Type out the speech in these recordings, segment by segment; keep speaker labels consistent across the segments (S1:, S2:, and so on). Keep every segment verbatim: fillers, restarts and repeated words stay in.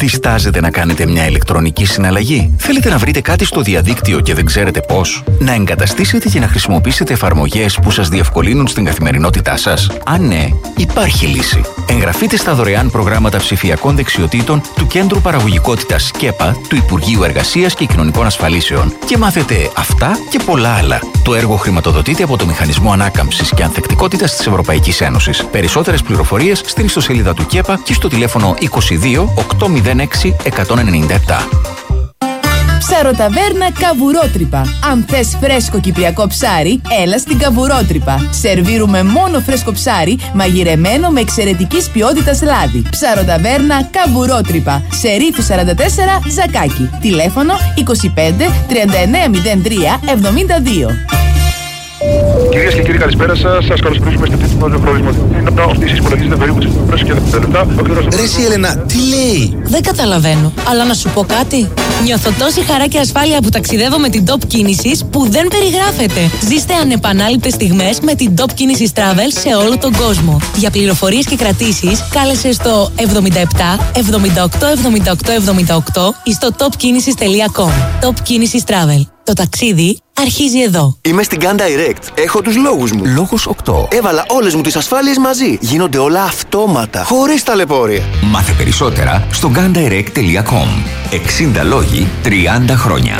S1: Διστάζετε να κάνετε μια ηλεκτρονική συναλλαγή? Θέλετε να βρείτε κάτι στο διαδίκτυο και δεν ξέρετε πώς? Να εγκαταστήσετε και να χρησιμοποιήσετε εφαρμογές που σας διευκολύνουν στην καθημερινότητά σας? Αν ναι, υπάρχει λύση. Εγγραφείτε στα δωρεάν προγράμματα ψηφιακών δεξιοτήτων του Κέντρου Παραγωγικότητας ΚΕΠΑ του Υπουργείου Εργασίας και Κοινωνικών Ασφαλίσεων και μάθετε αυτά και πολλά άλλα. Το έργο χρηματοδοτείται από το Μηχανισμό Ανάκαμψης και Ανθεκτικότητας της Ευρωπαϊκής Ένωσης. Περισσότερες πληροφορίες στην ιστοσελίδα του ΚΕΠΑ και στο τηλέφωνο είκοσι δύο οκτακόσια έξι εκατόν ενενήντα επτά.
S2: Ψαροταβέρνα Καβουρότρυπα. Αν θες φρέσκο κυπριακό ψάρι, έλα στην Καβουρότρυπα. Σερβίρουμε μόνο φρέσκο ψάρι, μαγειρεμένο με εξαιρετικής ποιότητας λάδι. Ψαροταβέρνα Καβουρότρυπα. Σε Ρήφου σαράντα τέσσερα, Ζακάκι. Τηλέφωνο είκοσι πέντε τριάντα εννέα μηδέν τρία εβδομήντα δύο.
S3: Κυρίες και κύριοι, καλησπέρα σας. Σας καλωσορίζουμε στην τρίτη νόζο προορισμό. Ο πτήσης υπολογίζεται περίπου στις είκοσι και δέκα λεπτά.
S4: Ρε εσύ Έλενα, τι λέει?
S5: Δεν καταλαβαίνω, αλλά να σου πω κάτι. Νιώθω τόση χαρά και ασφάλεια που ταξιδεύω με την Top Κίνησης που δεν περιγράφεται. Ζήστε ανεπανάληπτες στιγμές με την Top Κίνησης Travel σε όλο τον κόσμο. Για πληροφορίες και κρατήσεις, κάλεσε στο εβδομήντα επτά εβδομήντα οκτώ εβδομήντα οκτώ εβδομήντα οκτώ ή στο top kinesis τελεία com. Top Κίνησης Travel. Το ταξίδι αρχίζει εδώ.
S4: Είμαι στην Gun Direct. Έχω τους λόγους μου.
S1: Λόγος οκτώ.
S4: Έβαλα όλες μου τις ασφάλειες μαζί. Γίνονται όλα αυτόματα, χωρίς ταλαιπώρια.
S1: Μάθε περισσότερα στο gun direct τελεία com. εξήντα λόγοι, τριάντα χρόνια.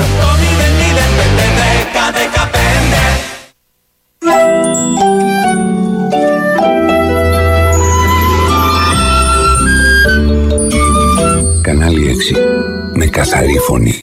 S6: Κανάλι έξι. Με καθαρή φωνή.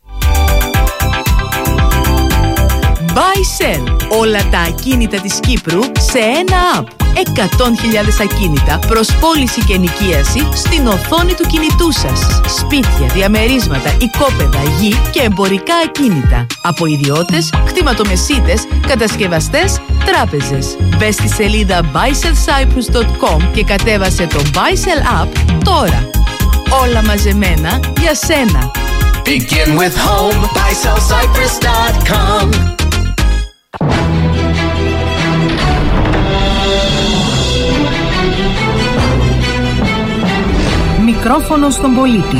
S2: Buy-Sell. Όλα τα ακίνητα της Κύπρου σε ένα app. εκατό χιλιάδες ακίνητα προς πώληση και ενοικίαση στην οθόνη του κινητού σας. Σπίτια, διαμερίσματα, οικόπεδα, γη και εμπορικά ακίνητα. Από ιδιώτες, κτηματομεσίτες, κατασκευαστές, τράπεζες. Μπες στη σελίδα buy sell cyprus dot com και κατέβασε το Buy-Sell app τώρα. Όλα μαζεμένα για σένα.
S7: Begin with home, buy sell cyprus dot com.
S2: Μικρόφωνο στον πολίτη.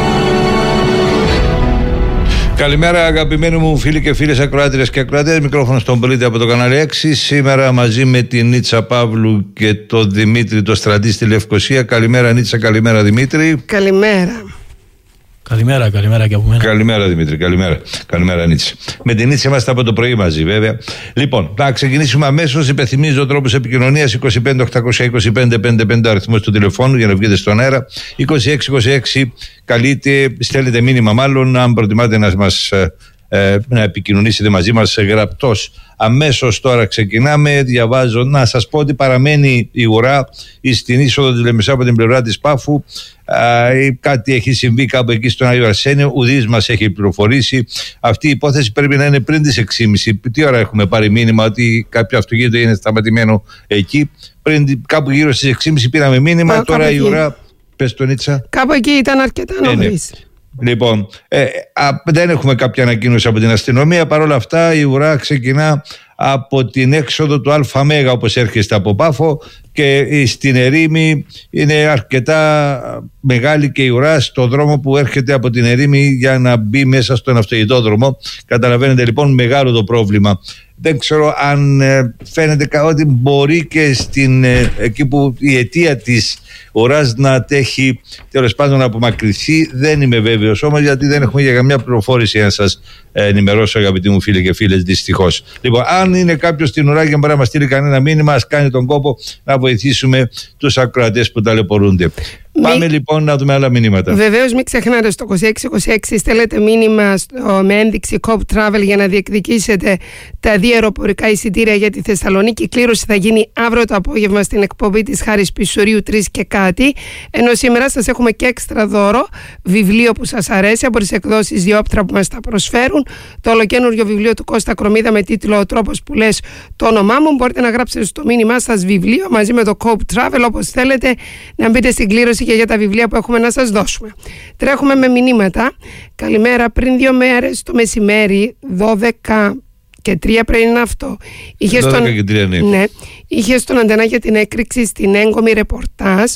S8: Καλημέρα αγαπημένοι μου φίλοι και φίλες ακροάτριες και ακροατές. Μικρόφωνο στον πολίτη από το κανάλι έξι. Σήμερα μαζί με την Νίτσα Παύλου και τον Δημήτρη το Στρατή στη Λευκοσία. Καλημέρα Νίτσα, καλημέρα Δημήτρη.
S9: Καλημέρα.
S10: Καλημέρα, καλημέρα και από μένα.
S8: Καλημέρα Δημήτρη, καλημέρα. Καλημέρα Νίτσα. Με την Νίτσα είμαστε από το πρωί μαζί, βέβαια. Λοιπόν, θα ξεκινήσουμε αμέσως. Υπενθυμίζω ο τρόπος επικοινωνίας: είκοσι πέντε οκτακόσια είκοσι πέντε πεντακόσια πενήντα αριθμός του τηλεφώνου για να βγείτε στον αέρα. είκοσι έξι είκοσι έξι καλείτε, στέλνετε μήνυμα μάλλον, αν προτιμάτε να μας ε, να επικοινωνήσετε μαζί μας γραπτός. Αμέσως τώρα ξεκινάμε. Διαβάζω να σας πω ότι παραμένει η ουρά στην είσοδο της Λεμεσά από την πλευρά της Πάφου. Α, κάτι έχει συμβεί κάπου εκεί στον Άγιο Αρσένιο. Ουδής μας έχει πληροφορήσει. Αυτή η υπόθεση πρέπει να είναι πριν τις έξι και μισή. Τι ώρα έχουμε πάρει μήνυμα ότι κάποιο αυτοκίνητο είναι σταματημένο εκεί? Πριν, κάπου γύρω στις έξι και μισή πήραμε μήνυμα. Α, τώρα η ουρά. Πες το Νίτσα.
S9: Κάπου εκεί ήταν αρκετά νωρίς.
S8: Ε, ναι. Λοιπόν, ε, α, δεν έχουμε κάποια ανακοίνωση από την αστυνομία. Παρ' όλα αυτά η ουρά ξεκινά από την έξοδο του ΑΜΕΓΑ όπως έρχεστε από Πάφο και στην Ερήμη είναι αρκετά μεγάλη και η ουρά στο δρόμο που έρχεται από την Ερήμη για να μπει μέσα στον αυτοκινητόδρομο. Καταλαβαίνετε λοιπόν μεγάλο το πρόβλημα. Δεν ξέρω αν ε, φαίνεται ότι μπορεί και στην, ε, εκεί που η αιτία της ουράς να τέχει τέλος πάντων να απομακρυνθεί. Δεν είμαι βέβαιος όμως, γιατί δεν έχουμε για καμιά πληροφόρηση να σας ε, ενημερώσω αγαπητοί μου φίλοι και φίλες, δυστυχώς. Λοιπόν, αν είναι κάποιος στην ουρά και μπορεί να μας στείλει κανένα μήνυμα, ας κάνει τον κόπο να βοηθήσουμε τους ακροατές που ταλαιπωρούνται. Μη... Πάμε λοιπόν να δούμε άλλα μηνύματα.
S9: Βεβαίως, μην ξεχνάτε στο είκοσι έξι είκοσι έξι στέλνετε μήνυμα στο, με ένδειξη Coop Travel για να διεκδικήσετε τα δύο αεροπορικά εισιτήρια για τη Θεσσαλονίκη. Η κλήρωση θα γίνει αύριο το απόγευμα στην εκπομπή της Χάρης Πισουρίου τρεις και κάτι. Ενώ σήμερα σας έχουμε και έξτρα δώρο, βιβλίο που σας αρέσει από τις εκδόσεις Διόπτρα που μας τα προσφέρουν. Το ολοκένουργιο βιβλίο του Κώστα Κρομίδα με τίτλο «Ο τρόπος που λες το όνομά μου». Μπορείτε να γράψετε στο μήνυμά σας βιβλίο μαζί με το Coop Travel όπως θέλετε, να μπείτε στην κλήρωση και για τα βιβλία που έχουμε να σας δώσουμε. Τρέχουμε με μηνύματα. Καλημέρα. Πριν δύο μέρες το μεσημέρι, δώδεκα και τρία πρέπει να αυτό. Είχε στον,
S8: τρία, ναι.
S9: Ναι, είχε στον Αντένα για την έκρηξη στην έγκομη ρεπορτάζ.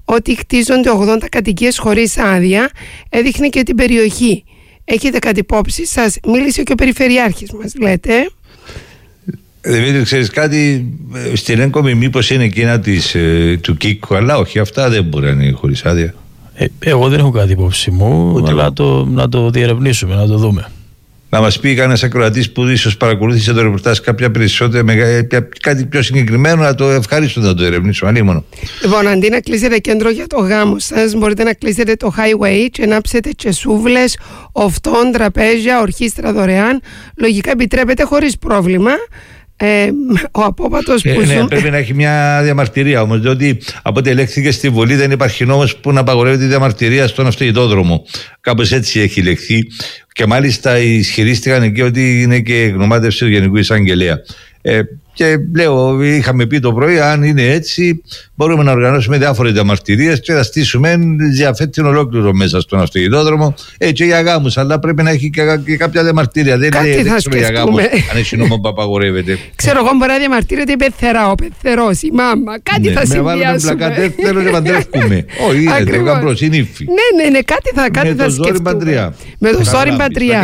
S9: ότι κτίζονται ογδόντα κατοικίες χωρίς άδεια. Έδειχνε και την περιοχή. Έχετε κάτι υπόψη σας? Μίλησε και ο Περιφερειάρχης μας, λέτε.
S8: Δημήτρη, ξέρεις κάτι, στην έγκομη μήπως είναι εκείνα της, ε, του Κίκου, αλλά όχι, αυτά δεν μπορεί να είναι χωρίς άδεια.
S10: Ε, εγώ δεν έχω κάτι υπόψη μου, ούτε αλλά το, να το διερευνήσουμε, να το δούμε.
S8: Να μας πει κανένας ακροατής που ίσως παρακολούθησε το ρεπορτάζ κάποια περισσότερα, με, κάτι πιο συγκεκριμένο, να το ευχαριστώ να το ερευνήσουμε. Ανήμωνο.
S9: Λοιπόν, αντί να κλείσετε κέντρο για το γάμο σας, μπορείτε να κλείσετε το highway και να ψετε και σούβλες, οφτών, τραπέζια, ορχήστρα δωρεάν. Λογικά επιτρέπεται χωρίς πρόβλημα. Ε, ο απόπατος που
S8: ε, ναι,
S9: ζούμε...
S8: πρέπει να έχει μια διαμαρτυρία όμως, διότι από ό,τι ελέγχθηκε στη Βουλή δεν υπάρχει νόμος που να απαγορεύει τη διαμαρτυρία στον αυτοκινητόδρομο. Κάπως έτσι έχει ελεγχθεί και μάλιστα ισχυρίστηκαν εκεί ότι είναι και γνωμάτευση του Γενικού Εισαγγελέα. Ε, και λέω, είχαμε πει το πρωί, αν είναι έτσι, μπορούμε να οργανώσουμε διάφορες διαμαρτυρίες και να στήσουμε διαθέτην ολόκληρο μέσα στον αυτοκινητόδρομο. Έτσι για γάμους, αλλά πρέπει να έχει και, και κάποια διαμαρτυρία. Δεν
S9: Κάτι
S8: είναι
S9: θα
S8: έξω για γάμους, αν έχει νόμο που απαγορεύεται.
S9: Ξέρω εγώ, μπορεί να διαμαρτύρεται η πεθερά, ο πεθερός, η μάμα. Κάτι
S8: ναι,
S9: θα συνδυάσουμε.
S8: Με βάλουμε πλακατέφτερο και παντρεύκουμε. Όχι, είναι το γαμπρός, είναι ύφη.
S9: Ναι, ναι, ναι, κάτι θα, κάτι θα σκεφτούμε. Με το ζόρι παντριά.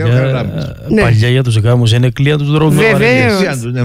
S10: Παλιά για τους γάμους είναι κλεία τους δρόμους.
S9: Βεβαίως.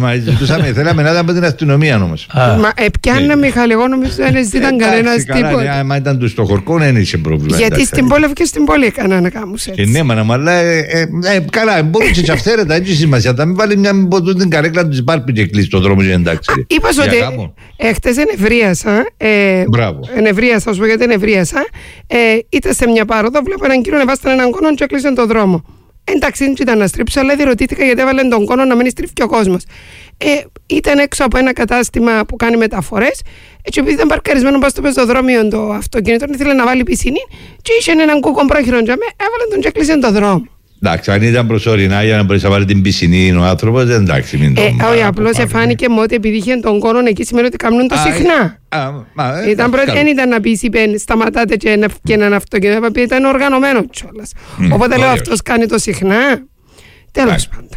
S8: Θέλαμε να ήταν την αστυνομία όμως.
S9: Μα πιάννα Μιχάλη, εγώ νομίζω δεν ζητάν κανένας τίποτα.
S8: Αν ήταν του στο χορκό δεν είχε πρόβλημα.
S9: Γιατί στην πόλη και στην πόλη έκαναν γάμους έτσι.
S8: Και ναι, μα αλλά καλά, μπορούσε και αυθαίρετα, έτσι σημασία. Θα μην βάλει μια ποτού την καρέκλα του μπάρπι και κλείσει τον δρόμο για εντάξει.
S9: Είπα ότι χτες ενευρίασα.
S8: Μπράβο.
S9: Ενευρίασα, όσο γιατί ενευρίασα. Ήταν σε μια πάροδο, βλέπω έναν κύριο να βάστανε έναν κόνο και έκλεισε τον δρόμο. Εντάξει, δεν ήταν να στρίψω, αλλά διερωτήθηκα γιατί έβαλε τον κόνο να μην στρίφει και ο κόσμος. Ε, ήταν έξω από ένα κατάστημα που κάνει μεταφορές. Έτσι, επειδή ήταν παρκαρισμένο πάνω στο πεζοδρόμιο το αυτοκίνητο, ήθελε να βάλει πισίνη, και είχε έναν κούκον πρόχειρο. Έβαλε τον και έκλεισε τον δρόμο. Εντάξει,
S8: αν ήταν προσωρινά για να μπορέσει να βάλει την πισινή ο άνθρωπος, εντάξει, μην το.
S9: Ε, όχι, απλώς εφάνηκε μου ότι επειδή είχε τον κόνο εκεί σημαίνει ότι κάνουν το συχνά. Ήταν πρώτη, δεν ήταν να πει, είπε, σταματάτε και έναν αυτοκίνητο, επειδή ήταν οργανωμένο κιόλας. Οπότε λέω, αυτός κάνει το συχνά. Τέλος πάντων.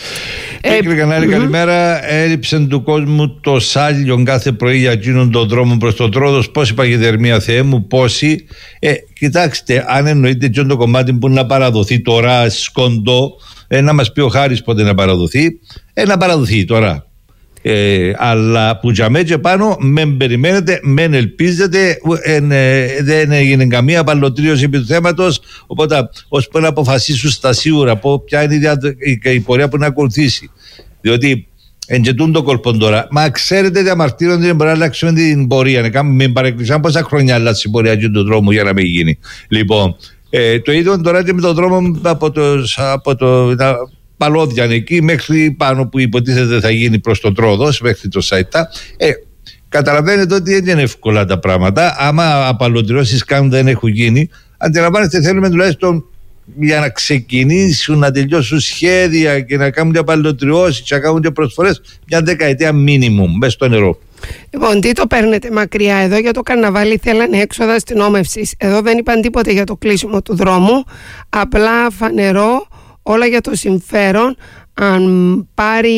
S8: Κύριε Κανάλη, καλημέρα. Έλειψε του κόσμου το σάλιο κάθε πρωί για εκείνον τον δρόμο προς τον Τρόδος. Πόση παγιδερμία, Θεέ μου, πόση. Ε, κοιτάξτε, αν εννοείται και το κομμάτι που να παραδοθεί τώρα σκοντό, ε, να μας πει ο Χάρης πότε να παραδοθεί, ε, να παραδοθεί τώρα. Ε, αλλά που για μέτια πάνω μεν περιμένετε, μεν ελπίζετε, ε, ε, δεν έγινε καμία παλωτρίωση επί του θέματος, οπότε ώσπου να αποφασίσουν στα σίγουρα από ποια είναι η, δια, η, η πορεία που να ακολουθήσει, διότι εντζετούν το κόλπον τώρα. Μα ξέρετε, διαμαρτύρονται, μπορεί να αλλάξουμε την πορεία, να μην παρεκκλεισάν πόσα χρόνια αλλάξει η πορεία του δρόμου για να μην γίνει. Λοιπόν, ε, το ίδιο τώρα και με τον δρόμο από το, από το παλόδια εκεί μέχρι πάνω που υποτίθεται θα γίνει προς το Τρόδος, μέχρι το Σαϊτά. Ε, καταλαβαίνετε ότι δεν είναι εύκολα τα πράγματα. Άμα απαλωτριώσεις καν δεν έχουν γίνει, αντιλαμβάνεστε, θέλουμε τουλάχιστον για να ξεκινήσουν να τελειώσουν σχέδια και να κάνουν απαλωτριώσεις και να κάνουν και προσφορές μια δεκαετία μίνιμουμ μέσα στο νερό.
S9: Λοιπόν, τι το παίρνετε μακριά? Εδώ για το καρναβάλι θέλανε έξοδα αστυνόμευσης. Εδώ δεν είπαν τίποτε για το κλείσιμο του δρόμου. Απλά φανερό, όλα για το συμφέρον. Αν πάρει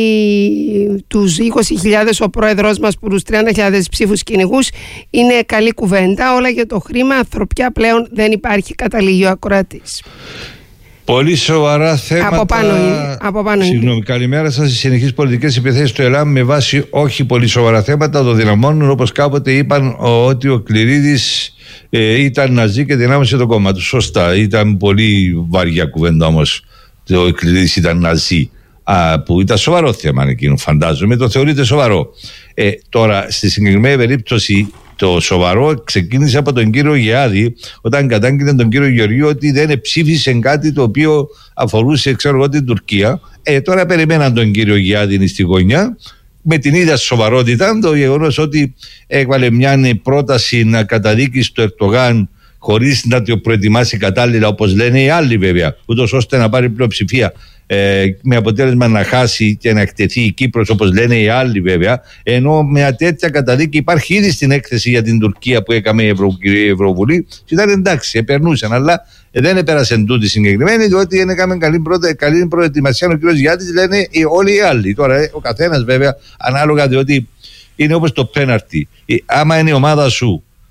S9: τους είκοσι χιλιάδες ο πρόεδρος μας που τους τριάντα χιλιάδες ψήφους κυνηγούς, είναι καλή κουβέντα. Όλα για το χρήμα, ανθρωπιά πλέον δεν υπάρχει, καταλήγει ο ακροατής.
S8: Πολύ σοβαρά θέματα.
S9: Από πάνω είναι. Από πάνω
S8: Συγγνώμη,
S9: είναι.
S8: καλημέρα σας. Οι συνεχείς πολιτικές επιθέσεις στο Ελλάδα με βάση όχι πολύ σοβαρά θέματα το δυναμώνουν, όπως κάποτε είπαν ότι ο Κληρίδης ε, ήταν ναζί και δυνάμωσε το κόμμα του. Σωστά. Ήταν πολύ βαριά κουβέντα όμως. Ο Κληρίδης ήταν ναζί. Α, που ήταν σοβαρό θέμα εκείνο, φαντάζομαι, το θεωρείται σοβαρό. Ε, τώρα, στη συγκεκριμένη περίπτωση, το σοβαρό ξεκίνησε από τον κύριο Γεάδη, όταν κατάγγειλε τον κύριο Γεωργίου ότι δεν ψήφισε κάτι το οποίο αφορούσε, ξέρω εγώ, την Τουρκία. Ε, τώρα περιμέναν τον κύριο Γεάδη στη γωνιά, με την ίδια σοβαρότητα, το γεγονός ότι έβαλε μια πρόταση να καταδίκει το Ερντογάν χωρίς να το προετοιμάσει κατάλληλα, όπως λένε οι άλλοι βέβαια, ούτως ώστε να πάρει πλειοψηφία. Ε, με αποτέλεσμα να χάσει και να εκτεθεί η Κύπρος, όπως λένε οι άλλοι βέβαια, ενώ μια τέτοια καταδίκη υπάρχει ήδη στην έκθεση για την Τουρκία που έκαμε η, Ευρω, η Ευρωβουλή και ήταν εντάξει, επερνούσαν, αλλά δεν επέρασαν τούτη συγκεκριμένη, διότι έκαμε καλή, πρώτα, καλή προετοιμασία ο κ. Γιάννης, λένε οι, όλοι οι άλλοι. Τώρα ο καθένας βέβαια ανάλογα, διότι είναι όπως το πέναρτι. Άμα είναι η ομάδα σου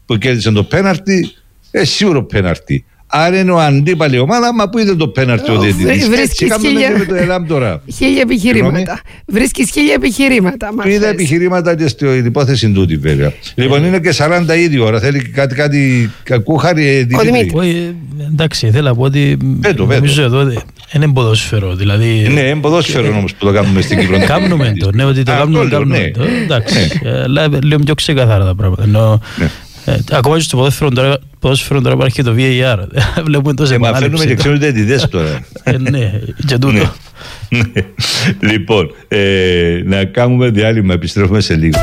S8: που κέρδισε το πέναρτι, ε, σίγουρο πέναρτι. Άρα είναι ο αντίπαλη ομάδα, μα που είδε το πέναρτι ο διαιτητής.
S9: Βρίσκεις χίλια... χίλια επιχειρήματα. Βρίσκεις χίλια επιχειρήματα.
S8: Είδα επιχειρήματα και στην υπόθεση τούτη βέβαια. Λοιπόν, είναι και σαράντα ήδη ώρα. Θέλει κάτι, κάτι κακούχαρη.
S10: Ο Δημήτρη. Εντάξει, θέλω να πω ότι νομίζω εδώ είναι ποδόσφαιρο. Δηλαδή...
S8: Ναι, είναι ποδόσφαιρο όμως που το κάνουμε στην Κύπρο.
S10: Κάνουμε το, ναι, ότι το κάνουμε το. Εντάξει, λέω πιο ξεκαθάρα τα πράγματα. Ε, ακόμα και στο ποδόσφαιρο τώρα, ποδόσφαιρο τώρα υπάρχει και το βι έι αρ. Βλέπουμε τόσο
S8: ε, επανάληψη. Μα φέρνουμε και ξέρετε τι δες τώρα.
S10: ε, ναι, και τούτο.
S8: Ναι. Λοιπόν, ε, να κάνουμε διάλειμμα, επιστρέφουμε σε λίγο.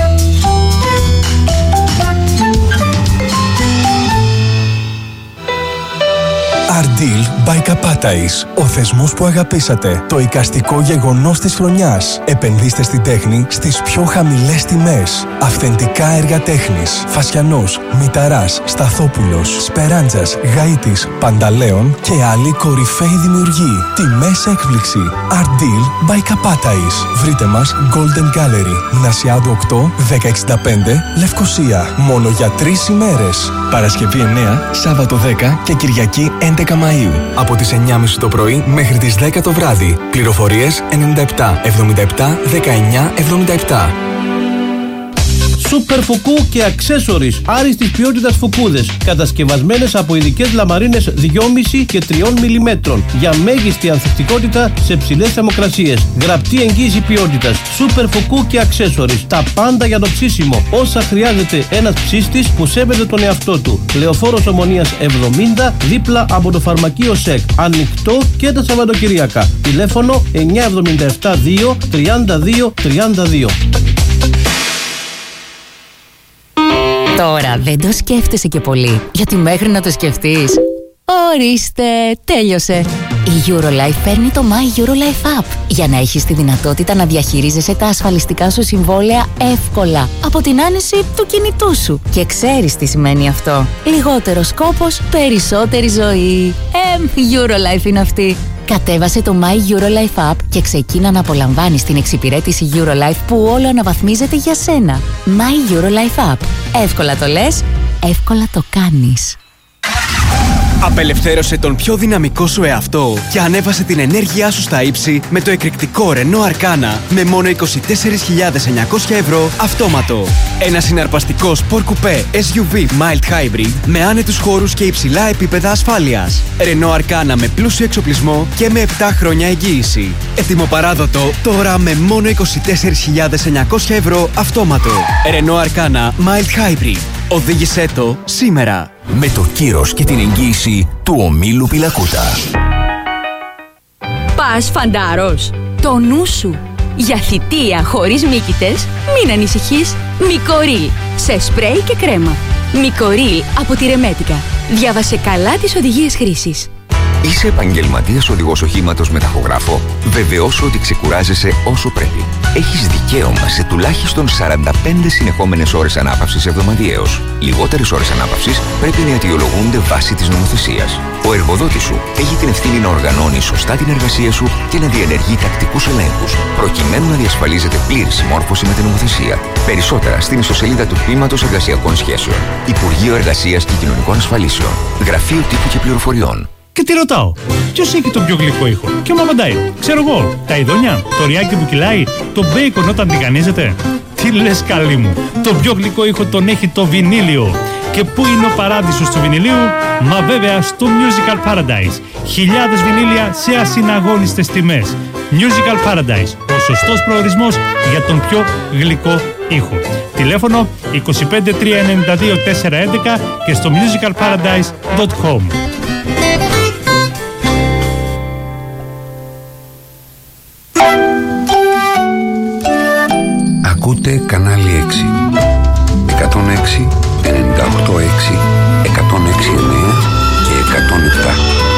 S11: Ardeal by Kapatais. Ο θεσμός που αγαπήσατε. Το εικαστικό γεγονός της χρονιάς. Επενδύστε στην τέχνη στις πιο χαμηλές τιμές. Αυθεντικά έργα τέχνης. Φασιανός, Μηταράς, Σταθόπουλος, Σπεράντζας, Γαΐτης, Πανταλέων και άλλοι κορυφαίοι δημιουργοί. Τιμές έκπληξη. Ardeal by Kapatais. Βρείτε μας Golden Gallery. Νασιάδου οκτώ, δέκα εξήντα πέντε, Λευκοσία. Μόνο για τρεις ημέρες. Παρασκευή εννέα, Σάββατο δέκα και Κυριακή έντεκα Μαΐου. Από τις εννιά και μισή το πρωί μέχρι τις δέκα το βράδυ. Πληροφορίες ενενήντα επτά εβδομήντα επτά δεκαεννιά εβδομήντα επτά.
S12: Super φουκού και accessories άριστης ποιότητας φουκούδες, κατασκευασμένες από ειδικές λαμαρίνες δυόμισι και τρία μιλιμέτρων για μέγιστη ανθεκτικότητα σε ψηλές θερμοκρασίες. Γραπτή εγγύηση ποιότητας. Super φουκού και accessories. Τα πάντα για το ψήσιμο. Όσα χρειάζεται ένας ψύστης που σέβεται τον εαυτό του. Λεωφόρος Ομονίας εβδομήντα, δίπλα από το φαρμακείο ΣΕΚ. Ανοιχτό και τα Σαββατοκυριακά. Τηλέφωνο εννιά εβδομήντα επτά δύο τριάντα δύο τριάντα δύο.
S13: Τώρα δεν το σκέφτεσαι και πολύ, γιατί μέχρι να το σκεφτείς, ορίστε, τέλειωσε. Η Eurolife παίρνει το My Eurolife App για να έχεις τη δυνατότητα να διαχειρίζεσαι τα ασφαλιστικά σου συμβόλαια εύκολα από την άνεση του κινητού σου. Και ξέρεις τι σημαίνει αυτό. Λιγότερος κόπος, περισσότερη ζωή. Ε, Eurolife είναι αυτή. Κατέβασε το My Eurolife App και ξεκίνα να απολαμβάνεις την εξυπηρέτηση Eurolife που όλο αναβαθμίζεται για σένα. My Eurolife App. Εύκολα το λες, εύκολα το κάνεις.
S14: Απελευθέρωσε τον πιο δυναμικό σου εαυτό και ανέβασε την ενέργειά σου στα ύψη με το εκρηκτικό Renault Arcana με μόνο είκοσι τέσσερις χιλιάδες εννιακόσια ευρώ αυτόματο. Ένα συναρπαστικό Sport Coupé ες γιου βι Mild Hybrid με άνετους χώρους και υψηλά επίπεδα ασφάλειας. Renault Arcana με πλούσιο εξοπλισμό και με επτά χρόνια εγγύηση. Ετοιμοπαράδοτο τώρα με μόνο είκοσι τέσσερις χιλιάδες εννιακόσια ευρώ αυτόματο. Renault Arcana Mild Hybrid. Οδήγησέ το σήμερα.
S1: Με το κύρος και την εγγύηση του ομίλου Πιλακούτα.
S15: Πας φαντάρος. Το νου σου. Για θητεία χωρίς μύκητες, μην ανησυχείς. Μικορίλ. Σε σπρέι και κρέμα. Μικορίλ από τη Ρεμέτικα. Διάβασε καλά τις οδηγίες χρήσης.
S1: Είσαι επαγγελματίας οδηγός οχήματος με ταχογράφο? Βεβαιώσου ότι ξεκουράζεσαι όσο πρέπει. Έχεις δικαίωμα σε τουλάχιστον σαράντα πέντε συνεχόμενες ώρες ανάπαυσης εβδομαδιαίως. Λιγότερες ώρες ανάπαυσης πρέπει να αιτιολογούνται βάσει της νομοθεσίας. Ο εργοδότης σου έχει την ευθύνη να οργανώνει σωστά την εργασία σου και να διενεργεί τακτικούς ελέγχους, προκειμένου να διασφαλίζεται πλήρη συμμόρφωση με την νομοθεσία. Περισσότερα στην ιστοσελίδα του Τμήματος Εργασιακών Σχέσεων. Υπουργείο Εργασίας και Κοινωνικών Ασφαλίσεων. Γραφείο Τύπου και Πληροφοριών.
S16: Και τι ρωτάω, ποιος έχει τον πιο γλυκό ήχο? Και μου απαντάει, ξέρω εγώ, τα ειδόνια, το ριάκι που κυλάει, το μπέικον όταν τηγανίζεται. Τι λες καλή μου, το πιο γλυκό ήχο τον έχει το βινίλιο. Και πού είναι ο παράδεισος του βινιλίου? Μα βέβαια στο Musical Paradise. Χιλιάδες βινίλια σε ασυναγώνιστες τιμές. Musical Paradise, ο σωστός προορισμός για τον πιο γλυκό ήχο. Τηλέφωνο είκοσι πέντε τρία ενενήντα δύο τέσσερα έντεκα και στο musical paradise τελεία com.
S6: Ακούτε κανάλι έξι. εκατόν έξι, ενενήντα οκτώ έξι, εκατόν έξι εννέα και εκατόν επτά.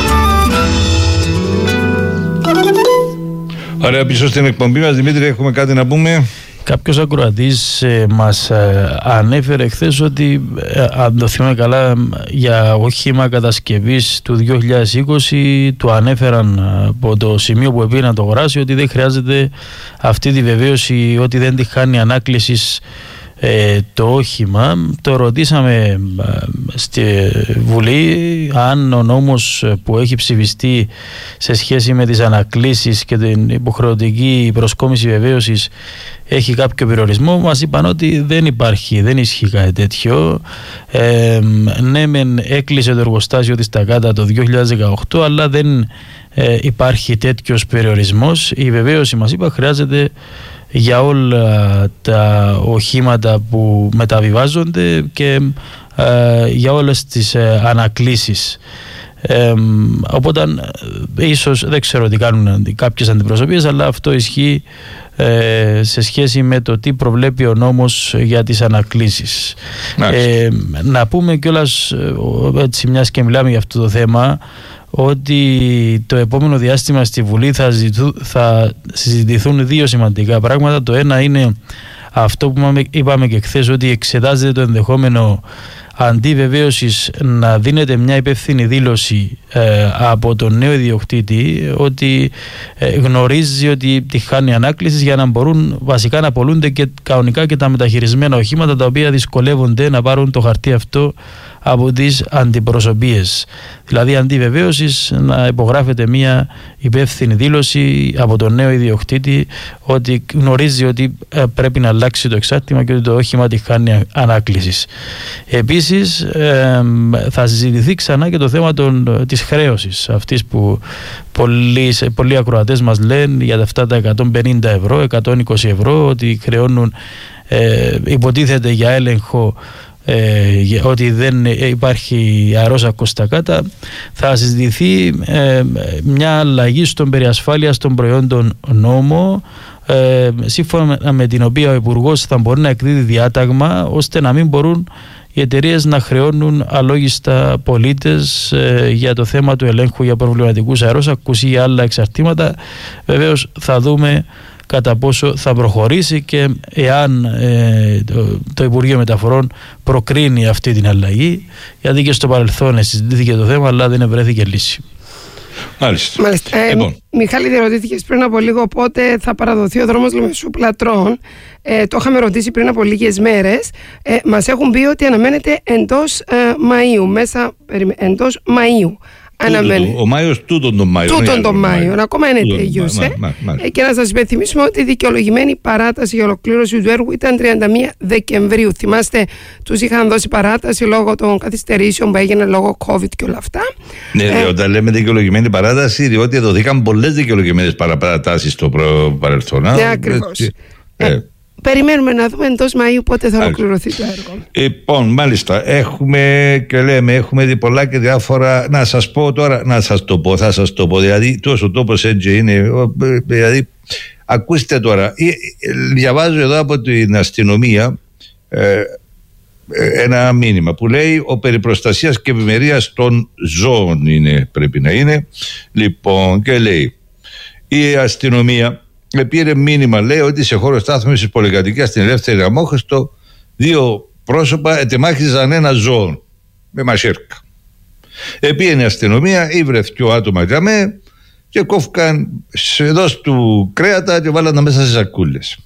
S8: Ωραία, πίσω στην εκπομπή μας, Δημήτρη, έχουμε κάτι να πούμε.
S10: Κάποιος ακροατής ε, μας ε, ανέφερε χθες ότι, ε, αν το θυμάμαι καλά, για όχημα κατασκευής του δύο χιλιάδες είκοσι του ανέφεραν από το σημείο που έπρεπε να το αγοράσει ότι δεν χρειάζεται αυτή τη βεβαίωση, ότι δεν τη χάνει ανάκλησης ε, το όχημα. Το ρωτήσαμε ε, στη Βουλή αν ο νόμος που έχει ψηφιστεί σε σχέση με τις ανακλήσεις και την υποχρεωτική προσκόμιση βεβαίωσης έχει κάποιο περιορισμό. Μας είπαν ότι δεν υπάρχει, δεν ισχύει κάτι τέτοιο. Ε, ναι, μεν έκλεισε το εργοστάσιο της Τακάτα το δύο χιλιάδες δεκαοκτώ, αλλά δεν ε, υπάρχει τέτοιος περιορισμός. Η βεβαίωση, μας είπα, χρειάζεται για όλα τα οχήματα που μεταβιβάζονται και ε, για όλες τις ε, ανακλήσεις. Ε, οπότε ίσως δεν ξέρω τι κάνουν κάποιες αντιπροσωπείες, αλλά αυτό ισχύει ε, σε σχέση με το τι προβλέπει ο νόμος για τις ανακλήσεις. Ε, να πούμε κιόλας, έτσι μιας και μιλάμε για αυτό το θέμα, ότι το επόμενο διάστημα στη Βουλή θα, ζητού, θα συζητηθούν δύο σημαντικά πράγματα. Το ένα είναι αυτό που είπαμε και χθες, ότι εξετάζεται το ενδεχόμενο αντί βεβαίωσης να δίνεται μια υπεύθυνη δήλωση ε, από τον νέο ιδιοκτήτη ότι ε, γνωρίζει ότι τη χάνει ανάκληση, για να μπορούν βασικά να απολούνται και κανονικά και τα μεταχειρισμένα οχήματα τα οποία δυσκολεύονται να πάρουν το χαρτί αυτό από τις αντιπροσωπείες. Δηλαδή αντί βεβαίωσης να υπογράφεται μια υπεύθυνη δήλωση από τον νέο ιδιοκτήτη ότι γνωρίζει ότι ε, πρέπει να αλλάξει το εξάρτημα και ότι το όχημα τη χάνει ανάκλησης. Επίσης ε, θα συζητηθεί ξανά και το θέμα των, της χρέωσης, αυτής που πολλοί, πολλοί ακροατές μας λένε για αυτά τα εκατόν πενήντα ευρώ, εκατόν είκοσι ευρώ, ότι χρεώνουν, ε, υποτίθεται για έλεγχο, Ε, ότι δεν υπάρχει αερόσακο στα κάτω. Θα συζητηθεί ε, μια αλλαγή στον περιασφάλειας των προϊόντων νόμο, ε, σύμφωνα με την οποία ο Υπουργός θα μπορεί να εκδίδει διάταγμα ώστε να μην μπορούν οι εταιρείες να χρεώνουν αλόγιστα πολίτες ε, για το θέμα του ελέγχου για προβληματικούς αερόσακους ή για άλλα εξαρτήματα. Βεβαίως θα δούμε κατά πόσο θα προχωρήσει και εάν ε, το, το Υπουργείο Μεταφορών προκρίνει αυτή την αλλαγή, γιατί και στο παρελθόν συζητήθηκε το θέμα αλλά δεν ευρέθηκε λύση.
S8: Μάλιστα.
S9: Μάλιστα. Ε, λοιπόν. Μιχάλη, διερωτήθηκες πριν από λίγο πότε θα παραδοθεί ο δρόμος Λεμεσού Πλατρών. Ε, το είχαμε ρωτήσει πριν από λίγες μέρες. Ε, μας έχουν πει ότι αναμένεται εντός ε, Μαΐου, μέσα, εντός Μαΐου.
S8: Τούτο, ο Μάιος τούτον τον Μάιο.
S9: Τούτον τον Μάιο, ακόμα είναι τελειούσε. Και να σας υπενθυμίσουμε ότι η δικαιολογημένη παράταση για ολοκλήρωση του έργου ήταν τριάντα μία Δεκεμβρίου. Θυμάστε, τους είχαν δώσει παράταση λόγω των καθυστερήσεων που έγιναν λόγω COVID και όλα αυτά.
S8: Ναι, ε, όταν λέμε δικαιολογημένη παράταση, διότι δοθήκαν πολλές δικαιολογημένες παρατάσεις στο παρελθόν.
S9: Ναι, ακριβώς. Ε, ε. Περιμένουμε να δούμε εντός Μαΐου πότε θα ολοκληρωθεί το έργο.
S8: Λοιπόν, μάλιστα, έχουμε και λέμε, έχουμε δει πολλά και διάφορα. Να σας πω τώρα, να σας το πω, θα σας το πω. Δηλαδή, τόσο τόπος έτσι είναι. Δηλαδή, ακούστε τώρα, διαβάζω εδώ από την αστυνομία ε, ένα μήνυμα που λέει ο περί προστασίας και ευημερίας των ζώων είναι, πρέπει να είναι. Λοιπόν, και λέει η αστυνομία πήρε μήνυμα, λέει, ότι σε χώρο στάθμευσης πολυκατοικίας στην Ελεύθερη Αμόχωστο δύο πρόσωπα ετεμάχιζαν ένα ζώο με μασέρκα. Επήγαινε η αστυνομία, ήβρε δυο άτομα για με και κόφηκαν εδώ του κρέατα και βάλαν τα μέσα σε σακούλες.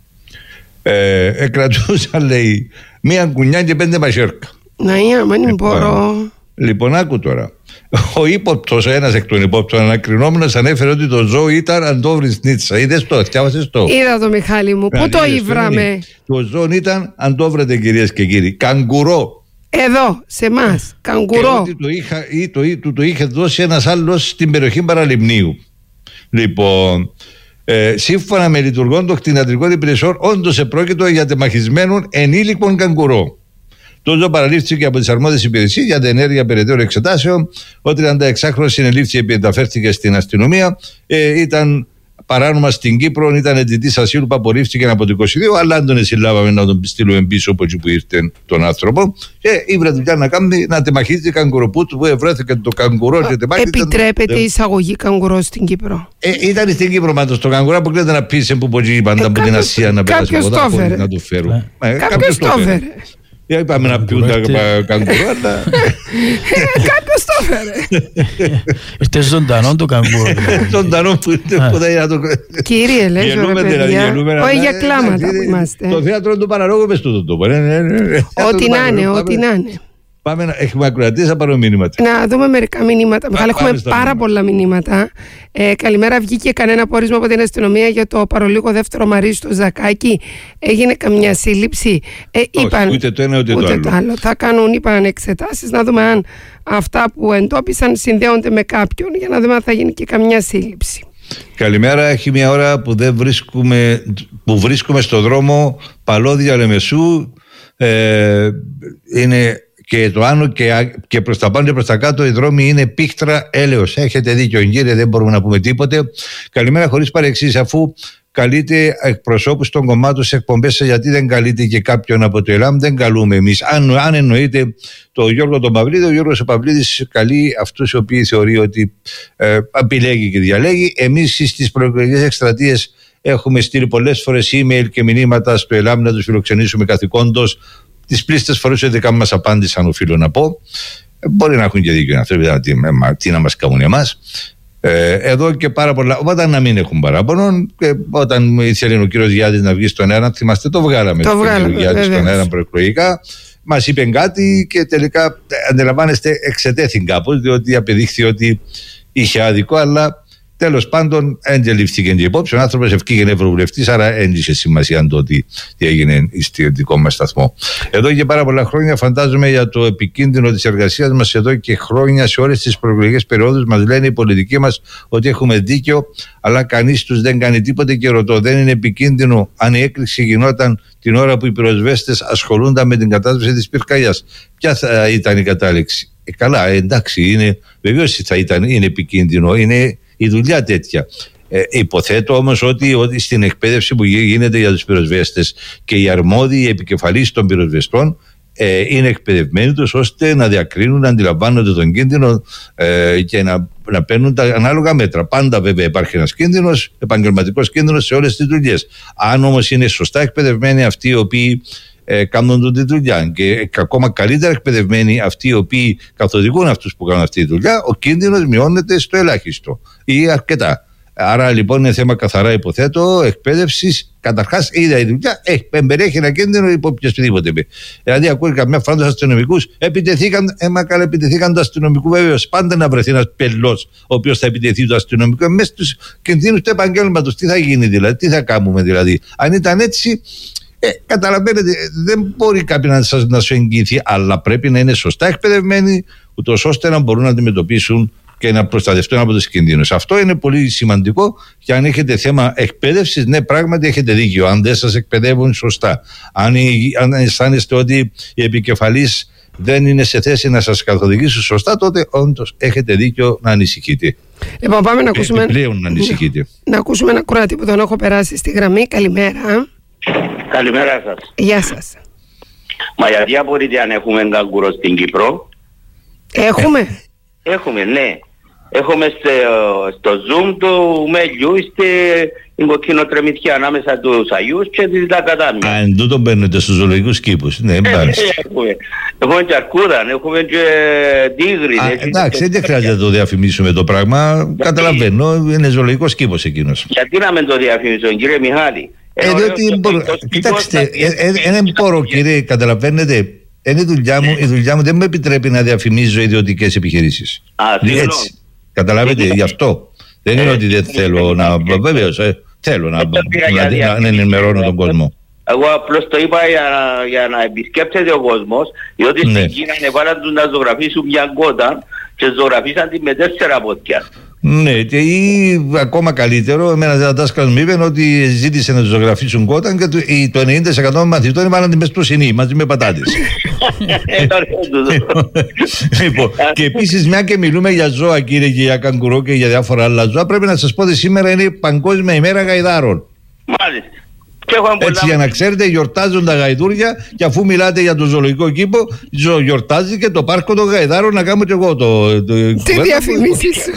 S8: Ε, εκρατούσαν, λέει, μία κουνιά και πέντε μασέρκα.
S9: Να είναι, μα δεν μπορώ.
S8: Λοιπόν, άκου τώρα. Ο ύποπτος, ένας εκ των υπόπτων ανακρινόμενος, ανέφερε ότι το ζώο ήταν αν το βρεις νίτσα. Είδες το, διάβασες το.
S9: Είδα το, Μιχάλη μου. Πού το ήβραμε?
S8: Το ζώο ήταν, αν το βρετε, κυρίες και κύριοι, καγκουρό.
S9: Εδώ, σε εμάς, καγκουρό.
S8: Και ότι το, είχα, ή το, ή, το, το είχε δώσει ένας άλλος στην περιοχή Παραλιμνίου. Λοιπόν, ε, σύμφωνα με λειτουργών των κτηνιατρικών υπηρεσιών, όντως επρόκειτο για τεμαχισμένον ενήλικον καγκουρό. Το ζώο παραλήφθηκε από τις αρμόδιες υπηρεσίες για την ενέργεια περαιτέρω εξετάσεων. Ο τριανταεξάχρονος συνελήφθη και μεταφέρθηκε στην αστυνομία. Ε, ήταν παράνομα στην Κύπρο, ήταν αιτητής ασύλου που απορρίφθηκε από το είκοσι δύο, αλλά αν τον συλλάβαμε να τον στείλουμε πίσω από εκεί που ήρθε τον άνθρωπο. Και ήβρε δουλειά να κάνει να τεμαχίζει καγκουροπού του, που ευρέθηκε το καγκουρό και τεμάχιζε.
S9: Επιτρέπεται η εισαγωγή καγκουρό στην Κύπρο?
S8: Ε, ήταν στην Κύπρο, πάντως το καγκουρό που κλείνεται να πείσει που ποτέ πάντα από την Ασία να περάσει από εδώ να το φέρουν.
S9: Κάποιος το έφερε.
S8: Για πάμε να πιούν τα καγκουρά.
S9: Κάποιος το έφερε.
S10: Είστε ζωντανό το καγκουρό.
S8: Ζωντανό που είναι να το...
S9: Κύριε, λέει, ρε παιδιά, όχι για κλάματα που είμαστε.
S8: Το θέατρο του παραλόγου μες τούτο το.
S9: Ό,τι να είναι, ό,τι να είναι.
S8: Πάμε να έχουμε ακροατές, θα πάρω μήνυματα.
S9: Να δούμε μερικά μηνύματα. Βγάλε, έχουμε πάρα μήνυμα. πολλά μηνύματα. Ε, καλημέρα, βγήκε κανένα πόρισμα από την αστυνομία για το παρολίγο δεύτερο Μαρί στο Ζακάκι? Έγινε καμιά σύλληψη? Ε, είπαν,
S8: όχι, ούτε το ένα ούτε, ούτε το, άλλο. το άλλο.
S9: Θα κάνουν, είπαν, εξετάσεις να δούμε αν αυτά που εντόπισαν συνδέονται με κάποιον, για να δούμε αν θα γίνει και καμιά σύλληψη.
S8: Καλημέρα, έχει μια ώρα που, δεν βρίσκουμε, που βρίσκουμε στο δρόμο Παλώδια Λεμεσού. Ε, είναι... Και το άνω και, και προς τα πάνω και προς τα κάτω οι δρόμοι είναι πίχτρα έλεος. Έχετε δίκιο, κύριε, δεν μπορούμε να πούμε τίποτε. Καλημέρα, χωρίς παρεξής, αφού καλείτε εκπροσώπους των κομμάτων σε εκπομπές σας, γιατί δεν καλείτε και κάποιον από το ΕΛΑΜ? Δεν καλούμε εμείς. Αν, αν εννοείται το Γιώργο τον Παυλίδη, ο Γιώργος ο Παυλίδης καλεί αυτούς οι οποίοι θεωρεί ότι ε, επιλέγει και διαλέγει. Εμείς στις προεκλογικές εκστρατείες έχουμε στείλει πολλές φορές email και μηνύματα στο ΕΛΑΜ να τους φιλοξενήσουμε καθηκόντως. Τις πλήστες φορές ειδικά μας απάντησαν, οφείλω να πω. Ε, μπορεί να έχουν και δίκιο να θέλουν, τι, τι να μας κάνουν εμάς. Ε, εδώ και πάρα πολλά. Όταν να μην έχουν παράπονο, και όταν ήθελε ο κύριος Γιάδης να βγει στον αέρα, θυμάστε, το βγάλαμε.
S9: Το βγάλαμε.
S8: Γιάδη στον αέρα προεκλογικά. Μας είπε κάτι και τελικά, αντιλαμβάνεστε, εξετέθην κάπως, διότι απεδείχθη ότι είχε άδικο, αλλά. Τέλος πάντων, εντελήφθηκε και υπόψη. Ο άνθρωπος ευκήγε ευρωβουλευτής, άρα έντυσε σημασία το ότι τι έγινε στο δικό μας σταθμό. Εδώ και πάρα πολλά χρόνια, φαντάζομαι, για το επικίνδυνο της εργασίας μας, εδώ και χρόνια σε όλες τις προεκλογικές περιόδους, μας λένε οι πολιτικοί μας ότι έχουμε δίκιο, αλλά κανείς τους δεν κάνει τίποτε. Και ρωτώ, δεν είναι επικίνδυνο αν η έκρηξη γινόταν την ώρα που οι πυροσβέστες ασχολούνταν με την κατάσταση της πυρκαγιάς? Ποια θα ήταν η κατάληξη? Ε, καλά, εντάξει, είναι, βεβαίως θα ήταν, είναι επικίνδυνο, είναι η δουλειά τέτοια. Ε, υποθέτω όμως ότι, ότι στην εκπαίδευση που γίνεται για τους πυροσβέστες και οι αρμόδιοι επικεφαλής των πυροσβεστών ε, είναι εκπαιδευμένοι τους ώστε να διακρίνουν, να αντιλαμβάνονται τον κίνδυνο ε, και να, να παίρνουν τα ανάλογα μέτρα. Πάντα βέβαια υπάρχει ένας κίνδυνος, επαγγελματικός κίνδυνος σε όλες τις δουλειές. Αν όμως είναι σωστά εκπαιδευμένοι αυτοί οι οποίοι Ε, κάνουν τη δουλειά, και ακόμα καλύτερα εκπαιδευμένοι αυτοί οι οποίοι καθοδηγούν αυτούς που κάνουν αυτή τη δουλειά, ο κίνδυνος μειώνεται στο ελάχιστο ή αρκετά. Άρα λοιπόν είναι θέμα, καθαρά υποθέτω, εκπαίδευσης. Καταρχάς, η ίδια η δουλειά έχει, περιέχει ένα κίνδυνο υπό οποιοδήποτε. Δηλαδή, ακούει καμιά φορά τους αστυνομικούς, επιτεθήκαν, έμα καλά, επιτεθήκαν του αστυνομικού. Βέβαια, πάντα να βρεθεί ένας πελός ο οποίος θα επιτεθεί του αστυνομικού. Μέσα στους κινδύνους του επαγγέλματος, τι θα γίνει δηλαδή, τι θα κάνουμε δηλαδή. Αν ήταν έτσι. Ε, καταλαβαίνετε, δεν μπορεί κάποιοι να, σας, να σου εγγυηθεί, αλλά πρέπει να είναι σωστά εκπαιδευμένοι, ούτως ώστε να μπορούν να αντιμετωπίσουν και να προστατευτούν από τους κινδύνους. Αυτό είναι πολύ σημαντικό. Και αν έχετε θέμα εκπαίδευσης, ναι, πράγματι έχετε δίκιο. Αν δεν σας εκπαιδεύουν σωστά, αν, αν αισθάνεστε ότι οι επικεφαλής δεν είναι σε θέση να σας καθοδηγήσουν σωστά, τότε όντως έχετε δίκιο να ανησυχείτε.
S9: Λοιπόν, πάμε να ακούσουμε,
S8: πλέον να ανησυχείτε.
S9: Να ακούσουμε ένα κουράτι που τον έχω περάσει στη γραμμή. Καλημέρα.
S17: Καλημέρα σας.
S9: Γεια σας.
S17: Μα γιατί απορείτε αν έχουμε καγκουρό στην Κύπρο?
S9: Έχουμε.
S17: Έχουμε, ναι. Έχουμε στο, στο Zoom του Μέλιου, είστε η κοκκινοτρεμιτιά ανάμεσα τους Αγιούς και τις Λακατάμια.
S8: Α, εν τούτο μπαίνετε στους ζωολογικούς κήπους. Ναι, μάλιστα.
S17: Έχουμε. Έχουμε και αρκούδα, έχουμε και τίγρη.
S8: Εντάξει, δεν χρειάζεται να το διαφημίσουμε το πράγμα. Καταλαβαίνω, είναι ζωολογικός κήπος εκείνος.
S17: Γιατί να μην το διαφημίσουμε, κύριε Μιχάλη?
S8: Ε, διότι μπορώ, κοιτάξτε, δεν μπορώ, κύριε, καταλαβαίνετε, είναι η δουλειά μου, η δουλειά μου δεν με επιτρέπει να διαφημίζω ιδιωτικές επιχειρήσεις.
S17: Α,
S8: έτσι, καταλάβετε, γι' αυτό. Δεν είναι ότι δεν θέλω να, βεβαίως, θέλω να, να, να ενημερώνω τον κόσμο.
S17: Εγώ απλώς το είπα για, για να επισκέπτεται ο κόσμος, διότι ναι. Στην Κίνα έβαλαν τους να ζωγραφίσουν μια γκότα και ζωγραφίσαν την με τέσσερα πόδια.
S8: Ναι, και ή ακόμα καλύτερο, εμένα ένα δάσκαλος μου είπε ότι ζήτησε να τους ζωγραφίσουν κόταν και το ενενήντα τοις εκατό των μαθητών βάλαν τη μες στο σινί μαζί με πατάτες. Λοιπόν, και επίσης, μια και μιλούμε για ζώα, κύριε, και για καγκουρό και για διάφορα άλλα ζώα, πρέπει να σας πω ότι σήμερα είναι Παγκόσμια ημέρα γαϊδάρων.
S17: Μάλιστα.
S8: Έτσι, για να ξέρετε, γιορτάζουν τα γαϊδούρια, και αφού μιλάτε για το ζωολογικό κήπο, γιορτάζει και το πάρκο των γαϊδάρων. Να κάνω κι εγώ το.
S9: Τι διαφημίσεις σου.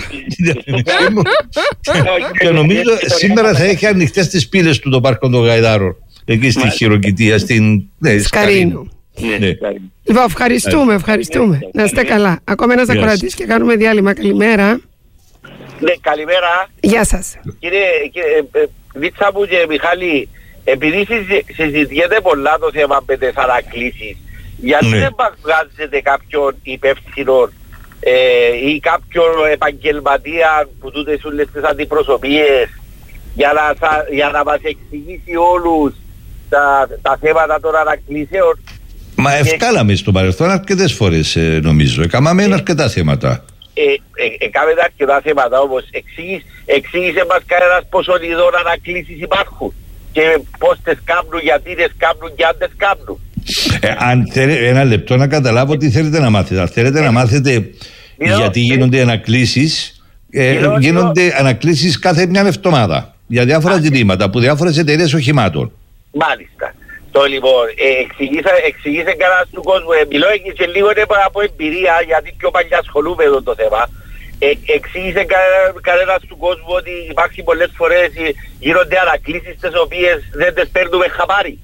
S8: Και νομίζω σήμερα θα έχει ανοιχτές τις πύλες του το πάρκο των γαϊδάρων. Εκεί στη Χειροκητία, στην Σκαρίνου.
S17: Ναι.
S9: Λοιπόν, ευχαριστούμε, ευχαριστούμε. Να είστε καλά. Ακόμα ένας ακροατής και κάνουμε διάλειμμα. Καλημέρα.
S18: Ναι, καλημέρα.
S9: Γεια σας.
S18: Κύριε, κύριε Βίτσα μου και Μιχάλη, επειδή συζητιέται πολλά το θέμα με τις ανακλήσεις, γιατί
S8: ναι.
S18: δεν μας βγάζετε κάποιον υπεύθυνο ε, ή κάποιον επαγγελματία που τούτες όλες τις αντιπροσωπείες για να, για να μας εξηγήσει όλους τα, τα θέματα των ανακλήσεων?
S8: Μα ευκάλαμε στο παρελθόν αρκετές φορές ε, νομίζω. Εκάμαμε ε, αρκετά θέματα.
S18: Εκάμε ε, ε, αρκετά θέματα όμως. Εξήγησε, εξήγησε μας κανένας πόσων ειδών ανακλήσεις υπάρχουν και πώς τις κάνουν, γιατί τις κάνουν και αν τις κάνουν.
S8: Ε, αν θέλετε ένα λεπτό να καταλάβω τι θέλετε να μάθετε. Αν θέλετε ε, να μάθετε μιλώ, γιατί γίνονται ε, ανακλήσεις, ε, μιλώ, γίνονται μιλώ. ανακλήσεις κάθε μια εβδομάδα για διάφορα ζητήματα από διάφορες εταιρείες οχημάτων.
S18: Μάλιστα. Το λοιπόν, ε, εξηγήσε, εξηγήσε κανένας του κόσμου, ε, μιλώ και λίγο από εμπειρία γιατί πιο παλιά ασχολούμαι εδώ το θέμα. Ε, εξήγησε κανένα, κανένας του κόσμου ότι υπάρχει πολλές φορές γίνονται ανακλήσεις τις οποίες δεν τις παίρνουμε χαμπάρι.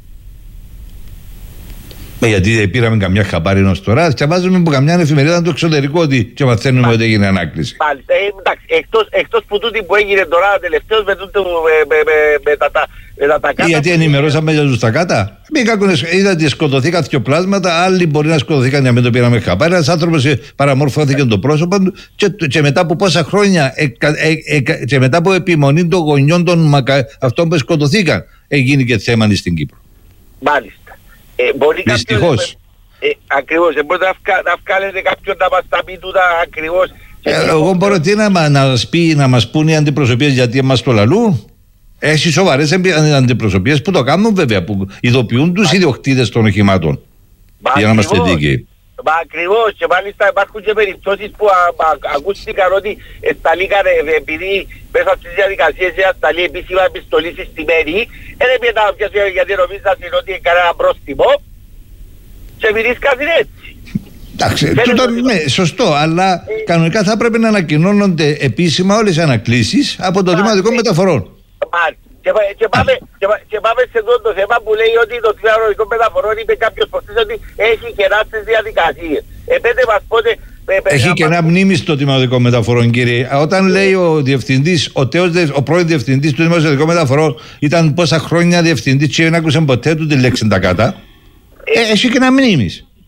S8: Ε, γιατί πήραμε καμιά χαμπάρι ενός τώρα, διαβάζουμε από καμιά εφημερίδα το εξωτερικό ότι και μαθαίνουμε ότι έγινε ανάκληση.
S18: Μάλιστα, ε, εντάξει, εκτός, εκτός που τούτη που έγινε τώρα τελευταίως με, τούτο, με, με, με, με τα, τα, με τα τακάτα.
S8: Γιατί ενημερώσαμε για τους τακάτα. Είδα ότι σκοτωθήκαν δύο πλάσματα, άλλοι μπορεί να σκοτωθήκαν για να μην το πήραμε χαμπάρι. Ένας άνθρωπος παραμόρφωθηκε το πρόσωπο του και, και μετά από πόσα χρόνια, ε, ε, ε, και μετά από επιμονή των γονιών των μακα, αυτών που σκοτωθήκαν, έγινε και θέμα στην Κύπρο.
S18: Μάλιστα. Ε, μπορεί
S8: δυστυχώς.
S18: Κάποιος, ε, ακριβώς, ε, μπορείτε να, βγα, να βγάλετε κάποιον να μας τα πει τούτα ακριβώς.
S8: Ε, εγώ μπορώ τι να, να, μας πει, να μας πούν οι αντιπροσωπείες γιατί μας το λαλούν. Έχει σοβαρές αντιπροσωπείες που το κάνουν βέβαια, που ειδοποιούν τους ιδιοκτήτες των οχημάτων. Μα για να είμαστε δίκαιοι.
S18: Μα ακριβώς, και μάλιστα υπάρχουν και περιπτώσεις που α, α, ακούστηκαν ότι εσταλήκαν επειδή μέσα στις διαδικασίες εσταλεί επίσημα επιστολή συστημένη, δεν έπιε να πιάσει γιατί νομίζαν ότι είναι κανένα πρόστιμο και μυρίσκαν έτσι.
S8: Εντάξει, τούτο, ναι, σωστό, αλλά ε, κανονικά θα πρέπει να ανακοινώνονται επίσημα όλες οι ανακλήσεις από το Τμήμα Οδικών Μεταφορών.
S18: Μάλιστα. Και, και, πάμε, και, και πάμε σε αυτό το θέμα που λέει ότι το Τμήμα Οδικών Μεταφορών είπε κάποιος προστής ότι έχει κενά στις διαδικασίες. Επέντε μας πότε...
S8: Έχει και ένα μνήμη στο Τμήμα Οδικών Μεταφορών, κύριε. Όταν λέει ο διευθυντής, ο, τέος, ο πρώην διευθυντής του Τμήματος Οδικών Μεταφορών ήταν πόσα χρόνια διευθυντής και δεν άκουσε ποτέ του τη λέξη τα κάτω. Ε, ε, έχει και ένα μνήμη.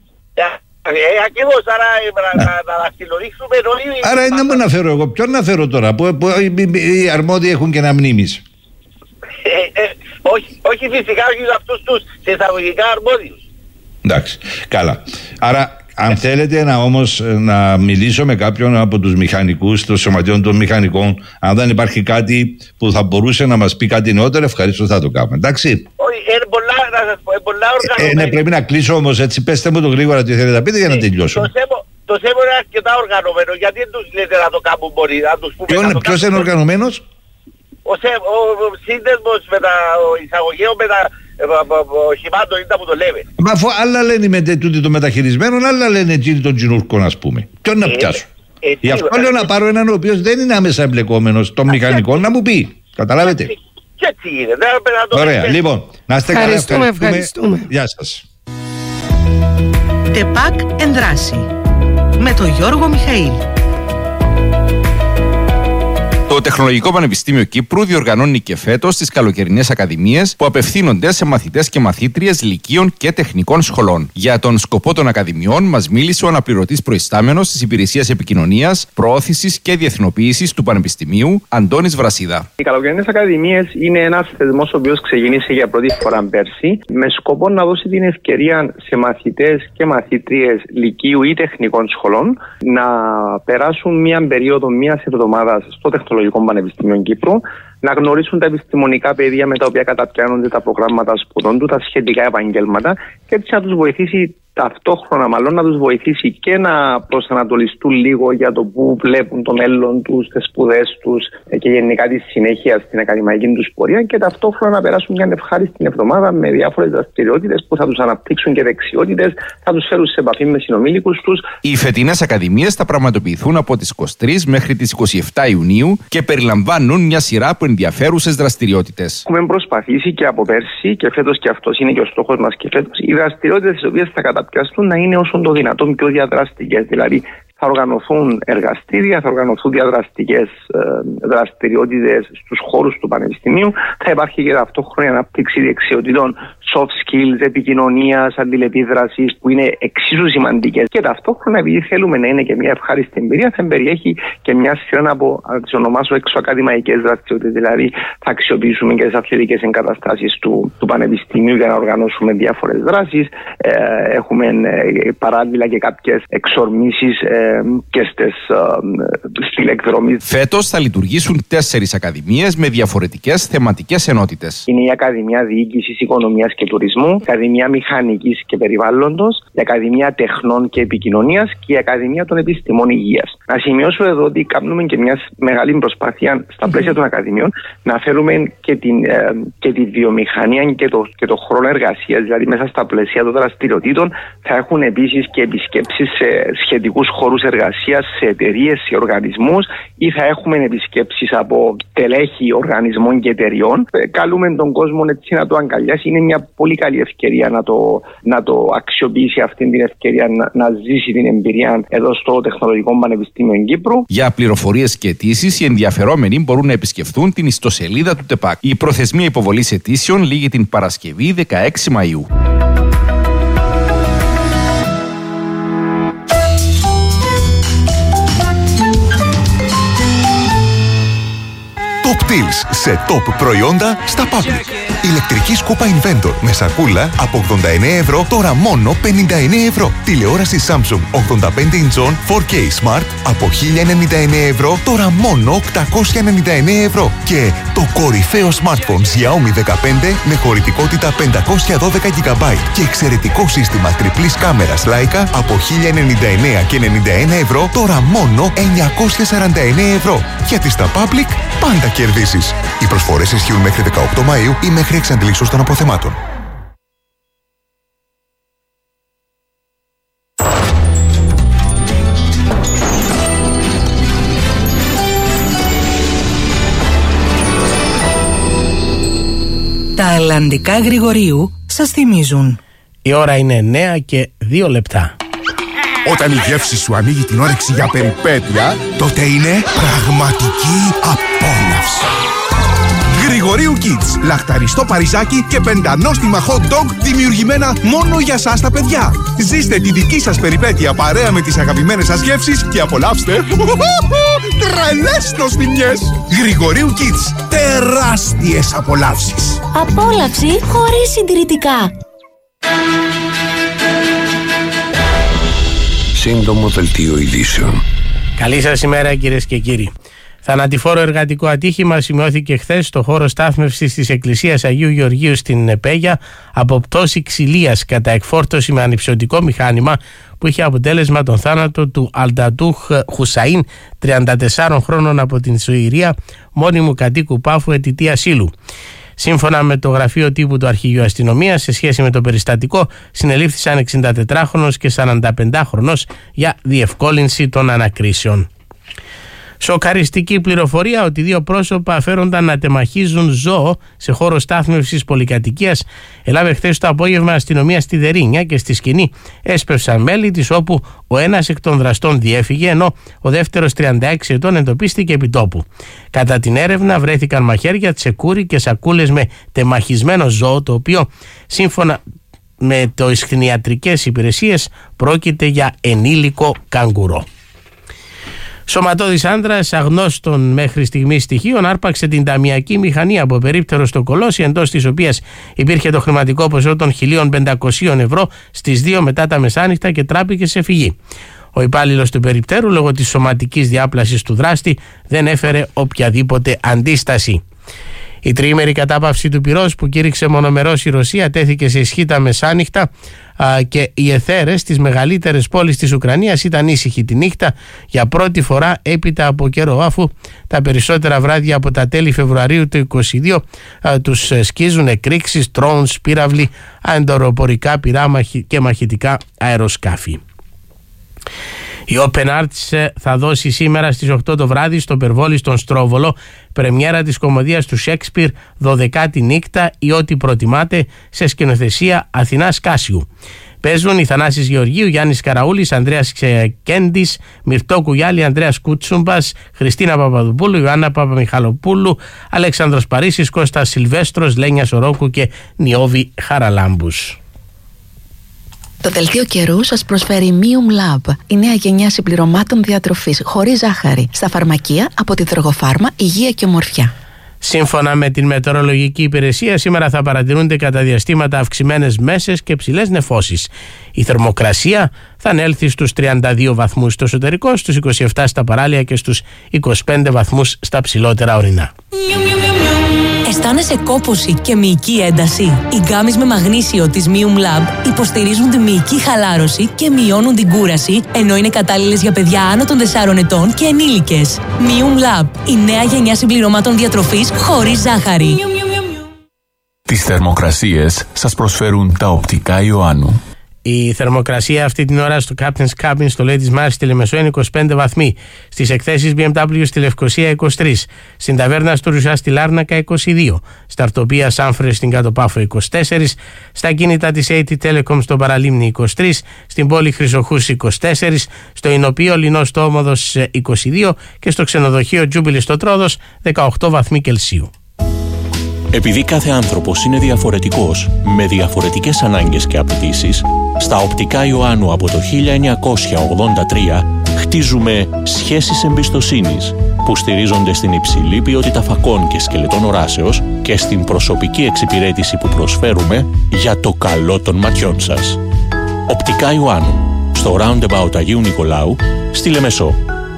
S18: Ε, ακριβώς, άρα να δαχτυλορίξουμε όλοι...
S8: Άρα είναι να φέρω εγώ. Ποιον να φέρω τώρα, που, που οι αρμόδιοι έχουν και ένα μνήμης.
S18: Ε, ε, όχι, όχι φυσικά, όχι αυτούς τους σε εισαγωγικά αρμόδιους.
S8: Εντάξει, καλά. Άρα, αν θέλετε να όμως να μιλήσω με κάποιον από τους μηχανικούς, των σωματείων των μηχανικών, αν δεν υπάρχει κάτι που θα μπορούσε να μας πει κάτι νεότερο, ευχαριστώ, θα το κάνουμε. Εντάξει.
S18: Όχι, είναι πολλά, να σας πω, είναι πολλά οργανωμένοι.
S8: Ε, ναι, πρέπει να κλείσω όμως, έτσι, πέστε μου το γρήγορα τι θέλετε να πείτε για να τελειώσω.
S18: Το ΣΕΜΟ, το ΣΕΜΟ είναι αρκετά οργανωμένο, γιατί δεν τους λέτε να το κάνουν μπορεί, να τους πούμε...
S8: Ποιος, ποιος είναι οργανωμένος?
S18: Ο, ΣΕΜ, ο, ο σύνδεσμος με τα εισαγωγέων με τα οχημάτων είναι που το λέμε.
S8: Μα αφού άλλα λένε με τούτοι των μεταχειρισμένων, άλλα λένε εκείνοι των τσινούρκων, ας πούμε. Ποιον να πιάσω. Ε, ε, Γι' αυτό λέω να πάρω έναν ο οποίος δεν είναι άμεσα εμπλεκόμενος των μηχανικών να μου πει. Καταλάβετε.
S18: Και έτσι γίνεται.
S8: Ωραία, λοιπόν, να είστε καλά.
S9: Ευχαριστούμε, ευχαριστούμε.
S8: Γεια σας.
S2: ΤΕΠΑΚ Ενδράση με τον Γιώργο Μιχαήλ.
S19: Το Τεχνολογικό Πανεπιστήμιο Κύπρου διοργανώνει και φέτος τις καλοκαιρινές ακαδημίες που απευθύνονται σε μαθητές και μαθήτριες λυκείων και τεχνικών σχολών. Για τον σκοπό των ακαδημιών μας μίλησε ο αναπληρωτής προϊστάμενος της Υπηρεσίας Επικοινωνίας, Προώθησης και Διεθνοποίησης του Πανεπιστημίου, Αντώνης Βρασίδα.
S20: Οι καλοκαιρινές ακαδημίες είναι ένας θεσμός ο οποίος ξεκίνησε για πρώτη φορά πέρσι, με σκοπό να δώσει την ευκαιρία σε μαθητές και μαθήτριες λυκείου ή τεχνικών σχολών να περάσουν μια περίοδο μιας εβδομάδας στο Τεχνολογικό Πανεπιστήμιο Κύπρου, να γνωρίσουν τα επιστημονικά πεδία με τα οποία καταπιάνονται τα προγράμματα σπουδών του, τα σχετικά επαγγέλματα και έτσι να τους βοηθήσει ταυτόχρονα μάλλον να τους βοηθήσει και να προσανατολιστούν λίγο για το που βλέπουν το μέλλον τους, τις σπουδές τους και γενικά τη συνέχεια στην ακαδημαϊκή τους πορεία, και ταυτόχρονα να περάσουν μια ευχάριστη εβδομάδα με διάφορες δραστηριότητες που θα τους αναπτύξουν και δεξιότητες, θα τους φέρουν σε επαφή με συνομήλικους τους.
S19: Οι φετινές ακαδημίες θα πραγματοποιηθούν από τις είκοσι τρεις μέχρι τις είκοσι επτά Ιουνίου και περιλαμβάνουν μια σειρά από ενδιαφέρουσες δραστηριότητες.
S20: Έχουμε προσπαθήσει και από πέρσι και φέτος, και αυτός είναι και ο στόχος μας και φέτος, οι δραστηριότητες τις οποίες θα καταπιαστούν να είναι όσο το δυνατόν πιο διαδραστικές. Δηλαδή, θα οργανωθούν εργαστήρια, θα οργανωθούν διαδραστικές ε, δραστηριότητες στους χώρους του Πανεπιστημίου. Θα υπάρχει και ταυτόχρονη ανάπτυξη δεξιοτήτων soft skills, επικοινωνίας, αλληλεπίδρασης, που είναι εξίσου σημαντικές. Και ταυτόχρονα, επειδή θέλουμε να είναι και μια ευχάριστη εμπειρία, θα περιέχει και μια σειρά από, να τις ονομάσω, εξωακαδημαϊκές δραστηριότητες. Δηλαδή, θα αξιοποιήσουμε και τις αθλητικές εγκαταστάσεις του, του Πανεπιστημίου για να οργανώσουμε διάφορες δράσεις. Ε, έχουμε ε, παράλληλα και κάποιες εξορμήσεις ε, και στις, στην εκδρομή.
S19: Φέτος θα λειτουργήσουν τέσσερις ακαδημίες με διαφορετικές θεματικές ενότητες.
S20: Είναι η Ακαδημία Διοίκησης, Οικονομίας και Τουρισμού, η Ακαδημία Μηχανικής και Περιβάλλοντος, η Ακαδημία Τεχνών και Επικοινωνίας και η Ακαδημία των Επιστημών Υγείας. Να σημειώσω εδώ ότι κάνουμε και μια μεγάλη προσπάθεια στα πλαίσια mm-hmm. των ακαδημιών να φέρουμε και, την, ε, και τη βιομηχανία και το, και το χρόνο εργασίας. Δηλαδή, μέσα στα πλαίσια των δραστηριοτήτων θα έχουν επίσης και επισκέψεις σε σχετικούς χώρους εργασίας, σε εταιρείες, σε οργανισμούς, ή θα έχουμε επισκέψεις από τελέχη οργανισμών και εταιριών. Καλούμε τον κόσμο έτσι να το αγκαλιάσει. Είναι μια πολύ καλή ευκαιρία να το, να το αξιοποιήσει αυτή την ευκαιρία, να, να ζήσει την εμπειρία εδώ στο Τεχνολογικό Πανεπιστήμιο Κύπρου.
S19: Για πληροφορίες και αιτήσεις, οι ενδιαφερόμενοι μπορούν να επισκεφθούν την ιστοσελίδα του ΤΕΠΑΚ. Η προθεσμία υποβολής αιτήσεων λήγει την Παρασκευή δεκαέξι Μαΐου.
S21: Top Deals σε top προϊόντα στα Public. Ηλεκτρική σκούπα Inventor με σακούλα από ογδόντα εννέα ευρώ, τώρα μόνο πενήντα εννέα ευρώ. Τηλεόραση Samsung ογδόντα πέντε ιντσών φορ κέι Smart από χίλια ενενήντα εννέα ευρώ, τώρα μόνο οκτακόσια ενενήντα εννέα ευρώ. Και το κορυφαίο smartphone Xiaomi δεκαπέντε με χωρητικότητα πεντακόσια δώδεκα τζι μπι και εξαιρετικό σύστημα τριπλής κάμερας Leica από χίλια ενενήντα εννέα και ενενήντα ένα ευρώ, τώρα μόνο εννιακόσια σαράντα εννέα ευρώ. Γιατί στα Public πάντα κερδίσεις. Οι προσφορές ισχύουν μέχρι δεκαοκτώ Μαΐου ή μέχρι εξαντλήσεως των αποθεμάτων.
S22: Τα αλλαντικά Γρηγορίου σας θυμίζουν.
S23: Η ώρα είναι εννέα και δύο λεπτά.
S24: Όταν η γεύση σου ανοίγει την όρεξη για περιπέτεια, τότε είναι πραγματική απόλαυση. Γρηγορίου Kids. Λαχταριστό παριζάκι και πεντανόστιμα hot dog δημιουργημένα μόνο για σας τα παιδιά. Ζήστε τη δική σας περιπέτεια παρέα με τις αγαπημένες σας γεύσεις και απολαύστε τρελές νοστιμιές. Γρηγορίου Kids. Τεράστιες απολαύσεις.
S5: Απόλαυση χωρίς συντηρητικά.
S6: Σύντομο δελτίο ειδήσεων.
S23: Καλή σας ημέρα, κυρίες και κύριοι. Θανατηφόρο εργατικό ατύχημα σημειώθηκε χθες στο χώρο στάθμευσης της Εκκλησίας Αγίου Γεωργίου στην Πέγια από πτώση ξυλίας κατά εκφόρτωση με ανυψιωτικό μηχάνημα που είχε αποτέλεσμα τον θάνατο του Αλντατούχ Χουσαΐν, τριάντα τεσσάρων χρόνων, από την Σουηρία, μόνιμου κατοίκου Πάφου, αιτητή ασύλου. Σύμφωνα με το γραφείο τύπου του Αρχηγείου Αστυνομίας, σε σχέση με το περιστατικό συνελήφθησαν εξηντατετράχρονος και σαρανταπεντάχρονος για διευκόλυνση των ανακρίσεων. Σοκαριστική πληροφορία ότι δύο πρόσωπα αφαίρονταν να τεμαχίζουν ζώο σε χώρο στάθμευσης πολυκατοικίας έλαβε χθες το απόγευμα αστυνομία στη Δερίνια και στη σκηνή έσπευσαν μέλη της, όπου ο ένας εκ των δραστών διέφυγε, ενώ ο δεύτερος τριάντα έξι ετών εντοπίστηκε επί τόπου. Κατά την έρευνα βρέθηκαν μαχαίρια, τσεκούρι και σακούλες με τεμαχισμένο ζώο, το οποίο σύμφωνα με τις κτηνιατρικές υπηρεσίες πρόκειται για ενήλικο καγκουρό. Σωματώδης άνδρας αγνώστων μέχρι στιγμής στοιχείων άρπαξε την ταμιακή μηχανή από περίπτερο στο Κολόσι, εντός της οποίας υπήρχε το χρηματικό ποσό των χίλια πεντακόσια ευρώ στις δύο μετά τα μεσάνυχτα και τράπηκε σε φυγή. Ο υπάλληλος του περιπτέρου, λόγω της σωματικής διάπλασης του δράστη, δεν έφερε οποιαδήποτε αντίσταση. Η τριήμερη κατάπαυση του πυρός που κήρυξε μονομερώς η Ρωσία τέθηκε σε ισχύ τα μεσάνυχτα και οι αιθέρες στις μεγαλύτερες πόλεις της Ουκρανίας ήταν ήσυχοι τη νύχτα για πρώτη φορά έπειτα από καιρό, αφού τα περισσότερα βράδια από τα τέλη Φεβρουαρίου του είκοσι δύο τους σκίζουν εκρήξεις, drones, πύραυλοι, αεροπορικά πυρά και μαχητικά αεροσκάφη. Η Open Arts θα δώσει σήμερα στις οκτώ το βράδυ στο Περβόλι στον Στρόβολο πρεμιέρα της κομμωδίας του Σέξπιρ «Δωδεκάτη νύχτα» ή «Ό,τι προτιμάτε» σε σκηνοθεσία Αθηνάς Κάσιου. Παίζουν οι Θανάσης Γεωργίου, Γιάννης Καραούλης, Ανδρέας Κέντης, Μυρτώ Κουγιάλη, Ανδρέας Κούτσουμπας, Χριστίνα Παπαδοπούλου, Ιωάννα Παπαμιχαλοπούλου, Αλέξανδρος Παρίσης, Κώστας Σιλβέστρος, Λένια Σορόκου και Νιώβη Χαραλάμπους.
S3: Το δελτίο καιρού σας προσφέρει Mium Lab, η νέα γενιά συμπληρωμάτων διατροφής χωρίς ζάχαρη, στα φαρμακεία από τη Δρογοφάρμα, Υγεία και Ομορφιά.
S23: Σύμφωνα με την Μετεωρολογική Υπηρεσία, σήμερα θα παρατηρούνται κατά διαστήματα αυξημένες μέσες και ψηλές νεφώσεις. Η θερμοκρασία θα ανέλθει στους τριάντα δύο βαθμούς στο εσωτερικό, στους είκοσι επτά στα παράλια και στους είκοσι πέντε βαθμούς στα ψηλότερα ορεινά.
S5: Αισθάνεσαι κόπωση και μυϊκή ένταση? Οι γκάμεις με μαγνήσιο της Mium Lab υποστηρίζουν τη μυϊκή χαλάρωση και μειώνουν την κούραση, ενώ είναι κατάλληλες για παιδιά άνω των τεσσάρων ετών και ενήλικες. Mium Lab, η νέα γενιά συμπληρωμάτων διατροφής χωρίς ζάχαρη.
S4: Τις θερμοκρασίες σας προσφέρουν τα οπτικά Ιωάννου.
S23: Η θερμοκρασία αυτή την ώρα στο Captain's Cabin στο Ladies Mars στη Λεμεσό είναι είκοσι πέντε βαθμοί. Στις εκθέσεις μπι εμ ντάμπλιου στη Λευκοσία είκοσι τρία. Στην ταβέρνα του Ρουσιά στη Λάρνακα είκοσι δύο. Στα αρτοπία Σάμφρε στην Κάτω Πάφο είκοσι τέσσερα. Στα κίνητα της έι τι Telecom στο Παραλίμνη είκοσι τρία. Στην πόλη Χρυσοχούς είκοσι τέσσερα. Στο Ινοπείο Λινό στο Όμοδος είκοσι δύο. Και στο ξενοδοχείο Τζούμπιλι στο Τρόδος δεκαοκτώ βαθμοί Κελσίου.
S7: Επειδή κάθε άνθρωπος είναι διαφορετικός, με διαφορετικές ανάγκες και απαιτήσεις, στα οπτικά Ιωάννου από το χίλια εννιακόσια ογδόντα τρία χτίζουμε σχέσεις εμπιστοσύνης που στηρίζονται στην υψηλή ποιότητα φακών και σκελετών οράσεως και στην προσωπική εξυπηρέτηση που προσφέρουμε για το καλό των ματιών σας. Οπτικά Ιωάννου, στο Roundabout Αγίου Νικολάου, στη Λεμεσό.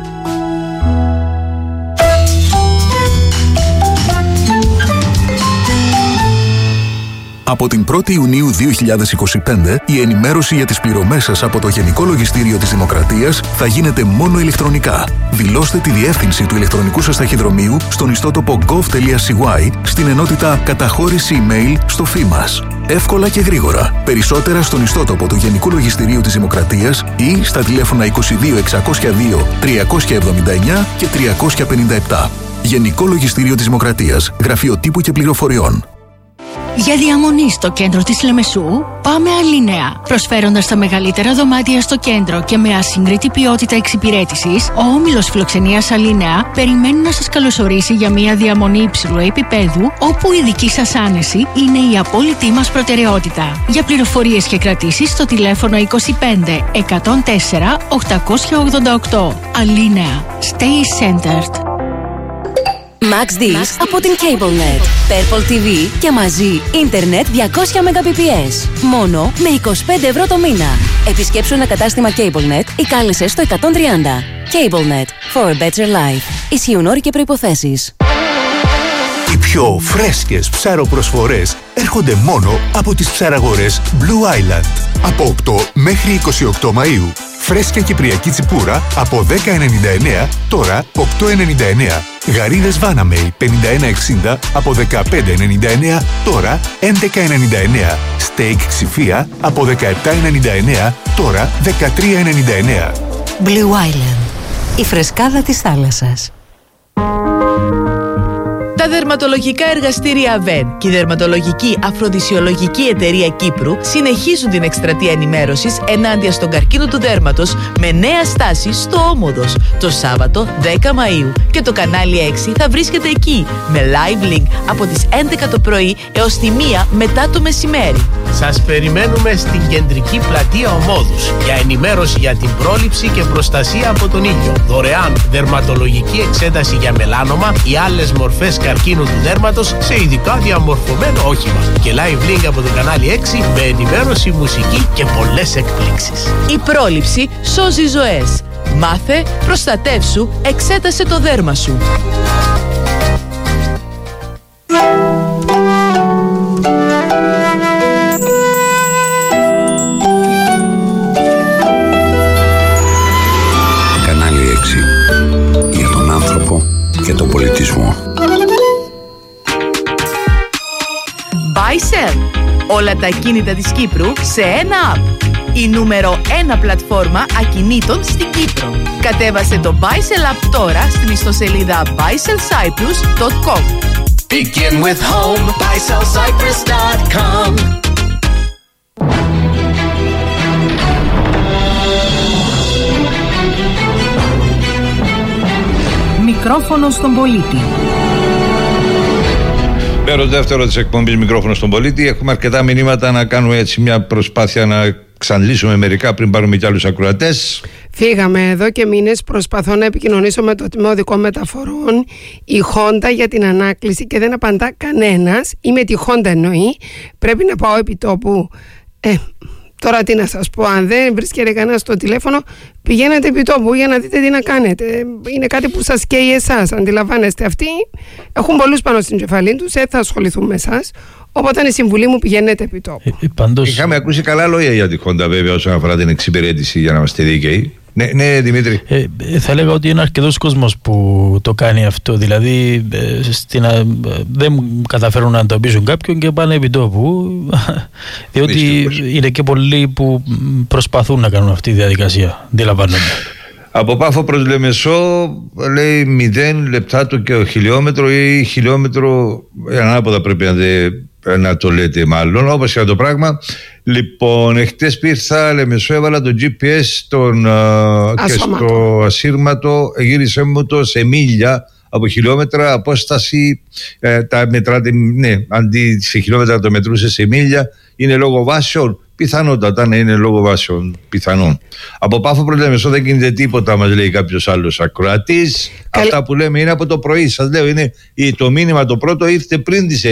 S21: Από την πρώτη Ιουνίου δύο χιλιάδες είκοσι πέντε, η ενημέρωση για τις πληρωμές σας από το Γενικό Λογιστήριο της Δημοκρατίας θα γίνεται μόνο ηλεκτρονικά. Δηλώστε τη διεύθυνση του ηλεκτρονικού σας ταχυδρομείου στον ιστότοπο gov.cy στην ενότητα καταχώρηση email στο φι μας. Εύκολα και γρήγορα. Περισσότερα στον ιστότοπο του Γενικού Λογιστηρίου της Δημοκρατίας ή στα τηλέφωνα είκοσι δύο εξακόσια δύο τριακόσια εβδομήντα εννιά και τριακόσια πενήντα επτά. Γενικό Λογιστήριο της Δημοκρατίας. Γραφείο Τύπου και Πληροφοριών.
S11: Για διαμονή στο κέντρο της Λεμεσού, πάμε Αλίνεα. Προσφέροντας τα μεγαλύτερα δωμάτια στο κέντρο και με ασύγκριτη ποιότητα εξυπηρέτησης, ο όμιλος φιλοξενίας Αλίνεα περιμένει να σας καλωσορίσει για μια διαμονή υψηλού επίπεδου, όπου η δική σας άνεση είναι η απόλυτη μας προτεραιότητα. Για πληροφορίες και κρατήσεις στο τηλέφωνο είκοσι πέντε εκατόν τέσσερα οκτακόσια ογδόντα οκτώ. Αλίνεα. Stay centered.
S13: Max Deals από την CableNet. Purple τι βι και μαζί ίντερνετ διακόσια Mbps. Μόνο με είκοσι πέντε ευρώ το μήνα. Επισκέψου ένα κατάστημα CableNet ή κάλεσε στο εκατόν τριάντα. CableNet. For a better life. Ισχύουν όροι και προϋποθέσεις.
S21: Οι πιο φρέσκες ψαροπροσφορές έρχονται μόνο από τις ψαραγορές Blue Island. Από οκτώ μέχρι είκοσι οκτώ Μαΐου. Φρέσκια κυπριακή τσιπούρα από δέκα ενενήντα εννέα, τώρα οκτώ ενενήντα εννέα. Γαρίδες Βάναμεϊ πενήντα ένα εξήντα από δεκαπέντε ενενήντα εννέα, τώρα έντεκα ενενήντα εννέα. Στέικ Ξηφία από δεκαεπτά ενενήντα εννέα, τώρα δεκατρία ενενήντα εννέα.
S22: Blue Island. Η φρεσκάδα της θάλασσας.
S2: Τα δερματολογικά εργαστήρια ΑΒΕΝ και η Δερματολογική Αφροδισιολογική Εταιρεία Κύπρου συνεχίζουν την εκστρατεία ενημέρωσης ενάντια στον καρκίνο του δέρματος με νέα στάση στο Όμοδος το Σάββατο δέκα Μαΐου, και το κανάλι έξι θα βρίσκεται εκεί με live link από τις έντεκα το πρωί έως τη μία μετά το μεσημέρι.
S23: Σας περιμένουμε στην κεντρική πλατεία Ομόδους για ενημέρωση για την πρόληψη και προστασία από τον ήλιο. Δωρεάν δερματολογική εξέταση για μελάνομα ή άλλες μορφές καρκίνου του δέρματος σε ειδικά διαμορφωμένο όχημα. Και live link από το κανάλι έξι με ενημέρωση, μουσική και πολλές εκπλήξεις.
S2: Η πρόληψη σώζει ζωές. Μάθε, προστατεύσου, εξέτασε το δέρμα σου.
S6: και τον πολιτισμό.
S2: Buy Sell. Όλα τα ακίνητα της Κύπρου σε ένα app. Η νούμερο ένα πλατφόρμα ακινήτων στην Κύπρο. Κατέβασε το Buy Sell app τώρα στην ιστοσελίδα buy sell cyprus dot com.
S1: Begin with home, buy sell cyprus dot com.
S2: Μικρόφωνο στον πολίτη.
S8: Μέρος δεύτερο της εκπομπής Μικρόφωνο στον πολίτη. Έχουμε αρκετά μηνύματα να κάνουμε έτσι μια προσπάθεια να ξαντλήσουμε μερικά πριν πάρουμε κι άλλους ακροατές.
S9: Φύγαμε εδώ και μήνες, προσπαθώ να επικοινωνήσω με το Τμήμα Οδικών Μεταφορών, η Honda για την ανάκληση και δεν απαντά κανένας, ή με τη Honda εννοεί. Πρέπει να πάω επί τόπου. Ε, τώρα τι να σας πω, αν δεν βρίσκεται κανένα στο τηλέφωνο, πηγαίνετε επί τόπου για να δείτε τι να κάνετε. Είναι κάτι που σας καίει εσάς, αντιλαμβάνεστε. Αυτοί έχουν πολλούς πάνω στην κεφαλή τους, δεν θα ασχοληθούν με εσάς. Οπότε είναι η συμβουλή μου, πηγαίνετε επί τόπου.
S8: Ε, παντός... Είχαμε ακούσει καλά λόγια για τη Honda βέβαια όσον αφορά την εξυπηρέτηση, για να είμαστε δίκαιοι. Ναι, ναι, Δημήτρη.
S10: Ε, θα λέγα ότι είναι αρκετός κόσμος που το κάνει αυτό. Δηλαδή ε, στην, ε, δεν καταφέρουν να εντοπίσουν κάποιον και πάνε επί τόπου. Διότι Μίστος. Είναι και πολλοί που προσπαθούν να κάνουν αυτή τη διαδικασία. Αντιλαμβάνομαι.
S8: Από Πάφο προς Λεμεσό λέει μηδέν λεπτά το χιλιόμετρο ή χιλιόμετρο ανάποδα πρέπει να, δε, να το λέτε μάλλον, όπως και το πράγμα. Λοιπόν, εχθές πήρθα Λεμεσό, έβαλα το τζι πι ες τον, και στο ασύρματο γύρισε μου το σε μίλια από χιλιόμετρα απόσταση, ε, τα μετράτε, ναι, αντί σε χιλιόμετρα το μετρούσε σε μίλια, είναι λόγω βάσεων. Πιθανότατα να είναι λόγω βάσεων πιθανών. Από Πάφο προς Λεμεσό δεν γίνεται τίποτα, μας λέει κάποιος άλλος ακροατής. Καλ... Αυτά που λέμε είναι από το πρωί. Σας λέω, είναι το μήνυμα το πρώτο ήρθε πριν τις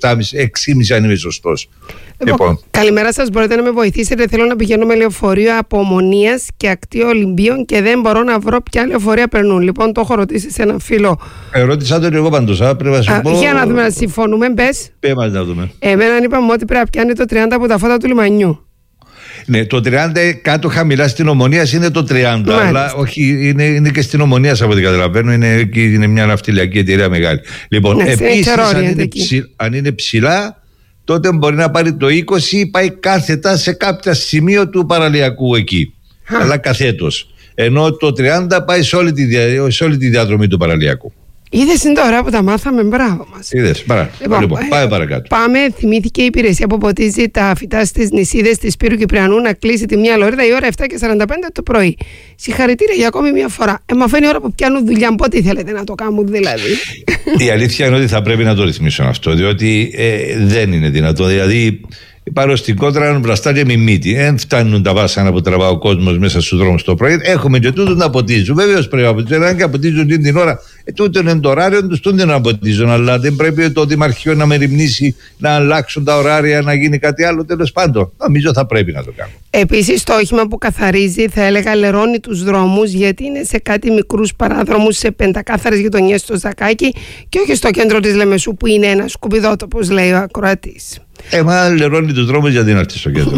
S8: έξι και μισή αν είμαι σωστός.
S9: Λοιπόν, καλημέρα σας, μπορείτε να με βοηθήσετε? Θέλω να πηγαίνω με λεωφορείο από Ομονίας και Ακτή Ολυμπίων και δεν μπορώ να βρω ποια λεωφορεία περνούν. Λοιπόν, το έχω ρωτήσει σε έναν φίλο.
S8: Ερώτησα τον εγώ πάντως. Α, πρέπει να σου πω...
S9: Για να δούμε, να συμφωνούμε. Μπες.
S8: Πες να δούμε.
S9: Εμένα είπαμε ότι πρέπει να πιάνει το τριάντα από τα φώτα του λιμανιού.
S8: Ναι, το τριάντα κάτω χαμηλά στην Ομονίας είναι το τριάντα. Μάλιστα. Αλλά όχι, είναι, είναι και στην Ομονίας από ό,τι καταλαβαίνω. Είναι, είναι μια ναυτιλιακή εταιρεία μεγάλη. Λοιπόν, ναι, επίσης, αν, είναι ψη, αν είναι ψηλά, τότε μπορεί να πάρει το είκοσι, πάει κάθετα σε κάποια σημείο του παραλιακού εκεί. Χα. Αλλά καθέτος. Ενώ το τριάντα πάει σε όλη τη, δια, σε όλη τη διαδρομή του παραλιακού.
S9: Είδες, είναι τώρα που τα μάθαμε, μπράβο μας.
S8: Είδες, παρά. Λοιπόν, λοιπόν, πάμε παρακάτω.
S9: Πάμε, θυμήθηκε η υπηρεσία που ποτίζει τα φυτά στις νησίδες της Σπύρου Κυπριανού να κλείσει τη μία λωρίδα η ώρα επτά και σαράντα πέντε το πρωί. Συγχαρητήρια για ακόμη μια φορά. Ε, μα φαίνει η ώρα που πιάνουν δουλειά. Πότε θέλετε να το κάνουν δηλαδή?
S8: Η αλήθεια είναι ότι θα πρέπει να το ρυθμίσουν αυτό, διότι ε, δεν είναι δυνατό. Δηλαδή, πάρω στην κόντρα μπραστάρια με μύτη. Δεν φτάνουν τα βάσανα που τραβά ο κόσμος μέσα στους δρόμους το πρωί. Έχουμε και τούτο να ποτίζουν. Βεβαίως πρέπει να ποτίζουν. Αν και αποτίζουν την, την ώρα, ε, τούτο είναι το ωράριο του, τούτο να ποτίζουν. Αλλά δεν πρέπει το Δημαρχείο να μεριμνήσει να αλλάξουν τα ωράρια, να γίνει κάτι άλλο. Τέλος πάντων, νομίζω θα πρέπει να το κάνουν.
S9: Επίσης, το όχημα που καθαρίζει, θα έλεγα, λερώνει τους δρόμους, γιατί είναι σε κάτι μικρούς παράδρομους, σε πεντακάθαρες γειτονιές στο Ζακάκι και όχι στο κέντρο της Λεμεσού που είναι ένα σκουπιδότοπος, λέει ο ακροατής.
S8: Ε, μα λερώνει τους δρόμους γιατί να έρθει στο κέντρο.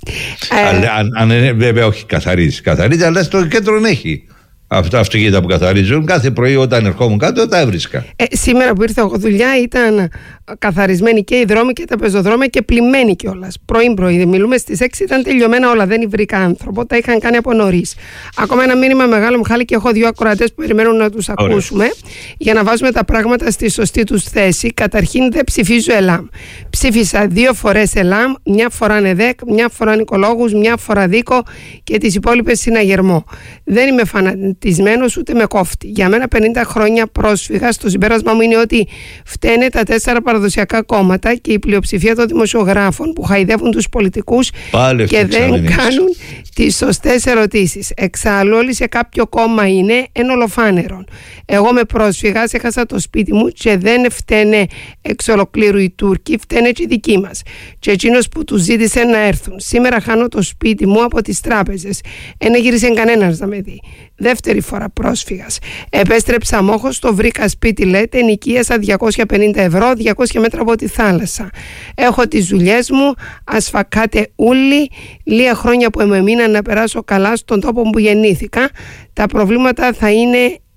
S8: ε... αν, αν, αν βέβαια όχι καθαρίζει. Καθαρίζει, αλλά στο κέντρο έχει. Αυτά αυτοκίνητα που καθαρίζουν κάθε πρωί όταν ερχόμουν κάτω τα έβρισκα.
S9: Ε, σήμερα που ήρθε εγώ δουλειά ήταν καθαρισμένοι και οι δρόμοι και τα πεζοδρόμια και πλημμένοι κιόλας. Πρωί-πρωί, μιλούμε στις έξι, ήταν τελειωμένα όλα. Δεν βρήκα άνθρωπο, τα είχαν κάνει από νωρίς. Ακόμα ένα μήνυμα μεγάλο Μιχάλη και έχω δύο ακροατές που περιμένουν να τους ακούσουμε. Ωραία. Για να βάζουμε τα πράγματα στη σωστή τους θέση. Καταρχήν δεν ψηφίζω ΕΛΑΜ. Ψήφισα δύο φορές ΕΛΑΜ, μια φορά ΝΕΔΕΚ, μια φορά Νικολόγους, μια φορά Δίκο και τις υπόλοιπες συναγερμό. Δεν είμαι φανατισμένος ούτε με κόφτη. Για μένα πενήντα χρόνια πρόσφυγα, στο συμπέρασμα μου είναι ότι φταίνε τα τέσσερα παραδοσιακά κόμματα και η πλειοψηφία των δημοσιογράφων που χαϊδεύουν τους πολιτικούς και δεν κάνουν τις σωστές ερωτήσεις. Εξάλλου, όλοι σε κάποιο κόμμα είναι εν ολοφάνερον. Εγώ με πρόσφυγας έχασα το σπίτι μου και δεν φταίνε εξ ολοκλήρου οι Τούρκοι, φταίνε και οι δικοί μας. Και εκείνος που τους ζήτησε να έρθουν. Σήμερα χάνω το σπίτι μου από τις τράπεζες. Εν γύρισε κανένας να με δει. Δεύτερη φορά πρόσφυγας. Επέστρεψα μόχος, το βρήκα σπίτι, λέτε, νοικίασα διακόσια πενήντα ευρώ, διακόσια μέτρα από τη θάλασσα. Έχω τις δουλειές μου, ασφακάτε ούλοι, λίγα χρόνια που με μείναν να περάσω καλά στον τόπο που γεννήθηκα. Τα προβλήματα θα είναι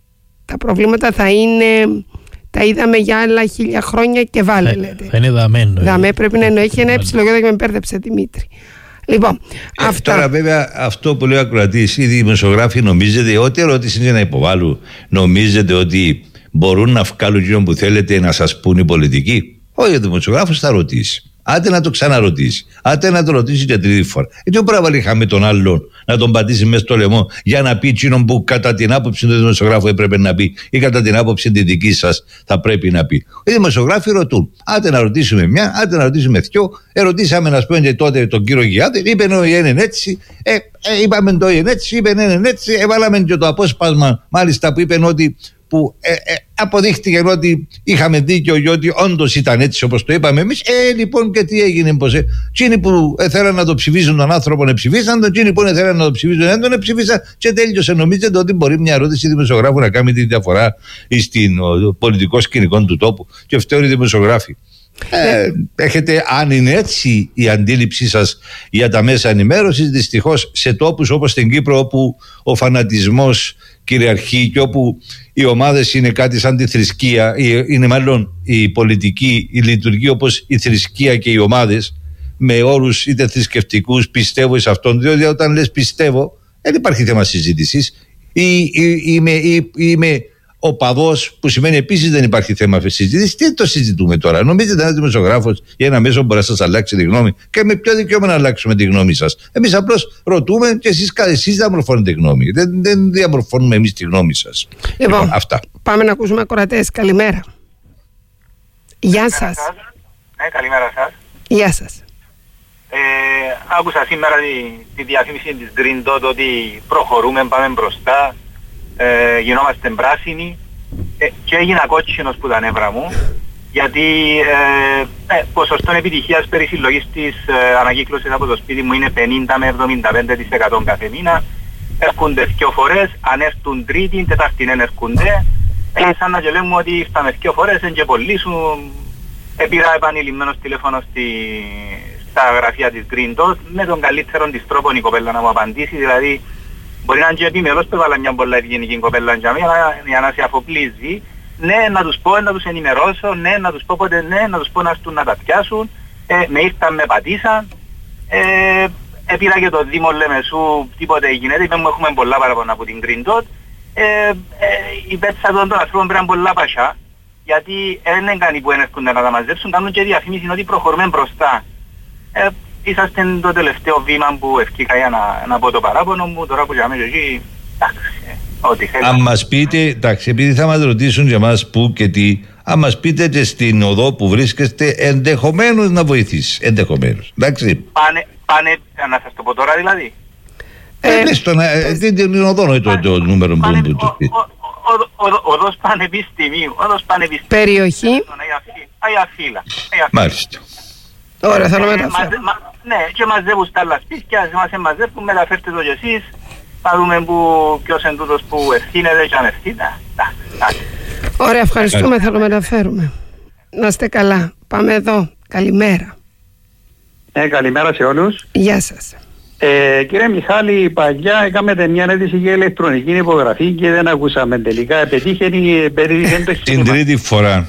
S9: τα προβλήματα θα είναι, τα είδαμε για άλλα χίλια χρόνια και βάλε, λέτε.
S10: Θα είναι δαμένο.
S9: Δαμέ πρέπει να εννοεί, έχει ένα εψιλογιώτα και με μπέρδεψε Δημήτρη. Λοιπόν,
S8: ε,
S9: αυτά...
S8: Τώρα βέβαια αυτό που λέει ο ακροατής, οι δημοσιογράφοι νομίζετε ό,τι ερώτηση είναι να υποβάλουν, νομίζετε ότι μπορούν να βγάλουν εκείνο που θέλετε να σας πούν οι πολιτικοί? Όχι, ο δημοσιογράφος θα ρωτήσει. Άντε να το ξαναρωτήσει. Άντε να το ρωτήσει και τρίτη φορά. Γιατί δεν μπορεί να είχαμε τον άλλον να τον πατήσει μέσα στο λαιμό για να πει εκείνον που κατά την άποψη του δημοσιογράφου έπρεπε να πει ή κατά την άποψη τη δική σας θα πρέπει να πει. Οι δημοσιογράφοι ρωτούν. Άντε να ρωτήσουμε μια, άντε να ρωτήσουμε δυο. Ερωτήσαμε να πούμε τότε τον κύριο Γιάδη, είπε ο Ιέν έτσι. Ε, ε, είπαμε το Ιέν έτσι, είπε ναι, έτσι. Έβαλαμε και το απόσπασμα μάλιστα που είπε ότι. Που ε, ε, αποδείχτηκε ότι είχαμε δίκιο και ότι όντως ήταν έτσι όπως το είπαμε εμείς. Ε, λοιπόν, και τι έγινε, πως ε, εκείνοι που θέλαν να το ψηφίσουν τον άνθρωπο να ψηφίσαν, εκείνοι που θέλαν να το ψηφίσουν δεν τον ψηφίσαν και τέλειωσε. Νομίζετε ότι μπορεί μια ερώτηση δημοσιογράφου να κάνει τη διαφορά στην πολιτικό σκηνικό του τόπου? Και φταίει οι δημοσιογράφοι. Ε, έχετε, αν είναι έτσι η αντίληψή σας για τα μέσα ενημέρωσης, δυστυχώς σε τόπους όπως στην Κύπρο, όπου ο φανατισμός κυριαρχεί και όπου οι ομάδες είναι κάτι σαν τη θρησκεία, είναι μάλλον η πολιτική, η λειτουργεί όπως η θρησκεία και οι ομάδες, με όρους είτε θρησκευτικούς, πιστεύω σε αυτόν, διότι όταν λες πιστεύω δεν υπάρχει θέμα συζήτησης, ή, ή, είμαι, ή, είμαι οπαδός, που σημαίνει επίσης δεν υπάρχει θέμα συζήτηση. Τι το συζητούμε τώρα? Νομίζετε ένας δημοσιογράφος ή ένα μέσο μπορεί να σας αλλάξει τη γνώμη? Και με ποιο δικαίωμα να αλλάξουμε τη γνώμη σας? Εμείς απλώς ρωτούμε και εσείς, εσείς διαμορφώνετε γνώμη. Δεν, δεν διαμορφώνουμε εμείς τη γνώμη σας.
S9: Λοιπόν,
S8: λοιπόν, αυτά.
S9: Πάμε να ακούσουμε ακροατές. Καλημέρα. Γεια σας.
S12: Ναι, καλημέρα σας.
S9: Γεια σας.
S12: Ε, άκουσα σήμερα τη, τη διαφήμιση της Green Dot ότι προχωρούμε, πάμε μπροστά. Ε, γινόμαστε πράσινοι ε, και έγινα κότσινος που τα νεύρα μου, γιατί ε, ε, ποσοστό επιτυχίας περί συλλογής της ε, ανακύκλωσης από το σπίτι μου είναι πενήντα με εβδομήντα πέντε τοις εκατό κάθε μήνα. Έρχονται δυο φορές, αν έρθουν τρίτη, τετάρτη δεν έρχονται. Ε, σαν να και λέμε ότι ήρθαμε δυο φορές, εν και πολλοί σου. Ε, πήρα επανειλημμένος τηλέφωνο στη, στα γραφεία της Green Dot, με τον καλύτερο της τρόπον η κοπέλα να μου απαντήσει, δηλαδή μπορεί να είναι και επιμελώς που έβαλα μια πολλά ευγενική κοπέλα για μένα, για να σε αφοπλίζει. Ναι, να τους πω, να τους ενημερώσω, ναι, να τους πω πότε ναι, να τους πω να έρθουν να τα πιάσουν. Ε, με ήρθαν, με πατήσαν. Ε, έπειρα και το Δήμο Λεμεσού, τίποτε γίνεται, είπαμε έχουμε πολλά παραπονα από την Green Dot. Ε, ε, η πέτσα των ανθρώπων πρέπει να είναι πολλά πασιά, γιατί δεν είναι κανεί που έρχονται να τα μαζέψουν, κάνουν και διαφήμιση ότι προχωρούμε μπροστά. Ε, είσαστε το τελευταίο βήμα που ευκήκα για να, να πω το παράπονο μου, τώρα που για εκεί, εντάξει, ό,τι θέλει.
S8: Αν μας πείτε, εντάξει, επειδή θα μας ρωτήσουν για μας πού και τι, αν μας πείτε και στην οδό που βρίσκεστε, ενδεχομένως να βοηθήσει, ενδεχομένως, εντάξει.
S12: Πάνε, πάνε, να σας το πω τώρα δηλαδή.
S8: Ε, ναι, στον, ε, την οδό είναι το, το νούμερο που είναι το σπίτι.
S12: Οδός Πανεπιστημίου, οδός Πανεπιστημίου.
S9: Περιοχή.
S12: Αγία Φύλλα.
S8: Μάλιστα.
S9: Ωραία, θα μεταφέρω.
S12: Ναι, και μαζεύουν στα άλλα σπίτια, μας μαζεύουν, μεταφέρτε το κι εσείς, να δούμε ποιος είναι τούτος που ευθύνεται και αν ευθύνεται.
S9: Ωραία, ευχαριστούμε, θα το μεταφέρουμε. Να είστε καλά. Πάμε εδώ. Καλημέρα.
S14: Ε, καλημέρα σε όλους.
S9: Γεια σας.
S14: Ε, κύριε Μιχάλη, παλιά έκαμε μια αίτηση για ηλεκτρονική υπογραφή και δεν ακούσαμε τελικά. Πετύχαινε περί
S8: την τρίτη φορά.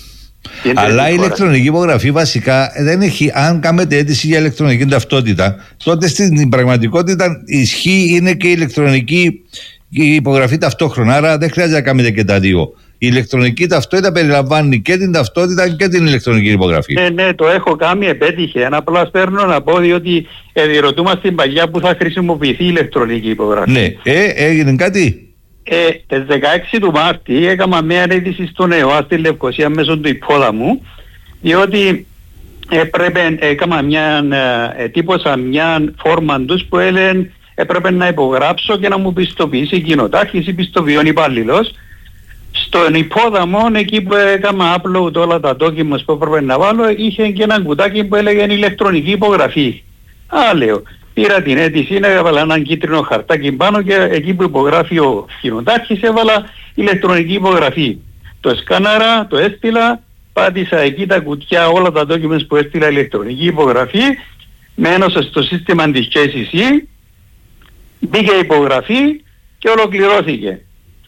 S8: Αλλά η ηλεκτρονική υπογραφή βασικά δεν έχει. Αν κάνετε αίτηση για ηλεκτρονική ταυτότητα, τότε στην πραγματικότητα ισχύει είναι και η ηλεκτρονική υπογραφή ταυτόχρονα. Άρα δεν χρειάζεται να κάνετε και τα δύο. Η ηλεκτρονική ταυτότητα περιλαμβάνει και την ταυτότητα και την ηλεκτρονική υπογραφή.
S14: Ναι, ναι, το έχω κάνει, επέτυχε. Απλά παίρνω να πω διότι διερωτούμαστε στην παλιά που θα χρησιμοποιηθεί η ηλεκτρονική υπογραφή.
S8: Ναι, ε, έγινε κάτι.
S14: Ε, τις δεκαέξι του Μάρτη έκανα μια αίτηση στον ΕΟΑ στη Λευκοσία μέσω του υπόδαμου, διότι έπρεπε, έκανα μια, ετύπωσα μια φόρμα τους που έλεγε έπρεπε να υπογράψω και να μου πιστοποιήσει κοινοτάρχης ή πιστοποιών υπάλληλος. Στον υπόδαμο, εκεί που έκανα upload όλα τα documents που έπρεπε να βάλω, είχε και ένα κουτάκι που έλεγε ηλεκτρονική υπογραφή. Α, λέω. Πήρα την αίτηση, έβαλα έναν κίτρινο χαρτάκι πάνω και εκεί που υπογράφει ο κοινοτάρχης έβαλα ηλεκτρονική υπογραφή. Το σκάναρα, το έστειλα, πάτησα εκεί τα κουτιά, όλα τα documents που έστειλα ηλεκτρονική υπογραφή, με ένωσα στο σύστημα της κέι σι σι, μπήκε υπογραφή και ολοκληρώθηκε.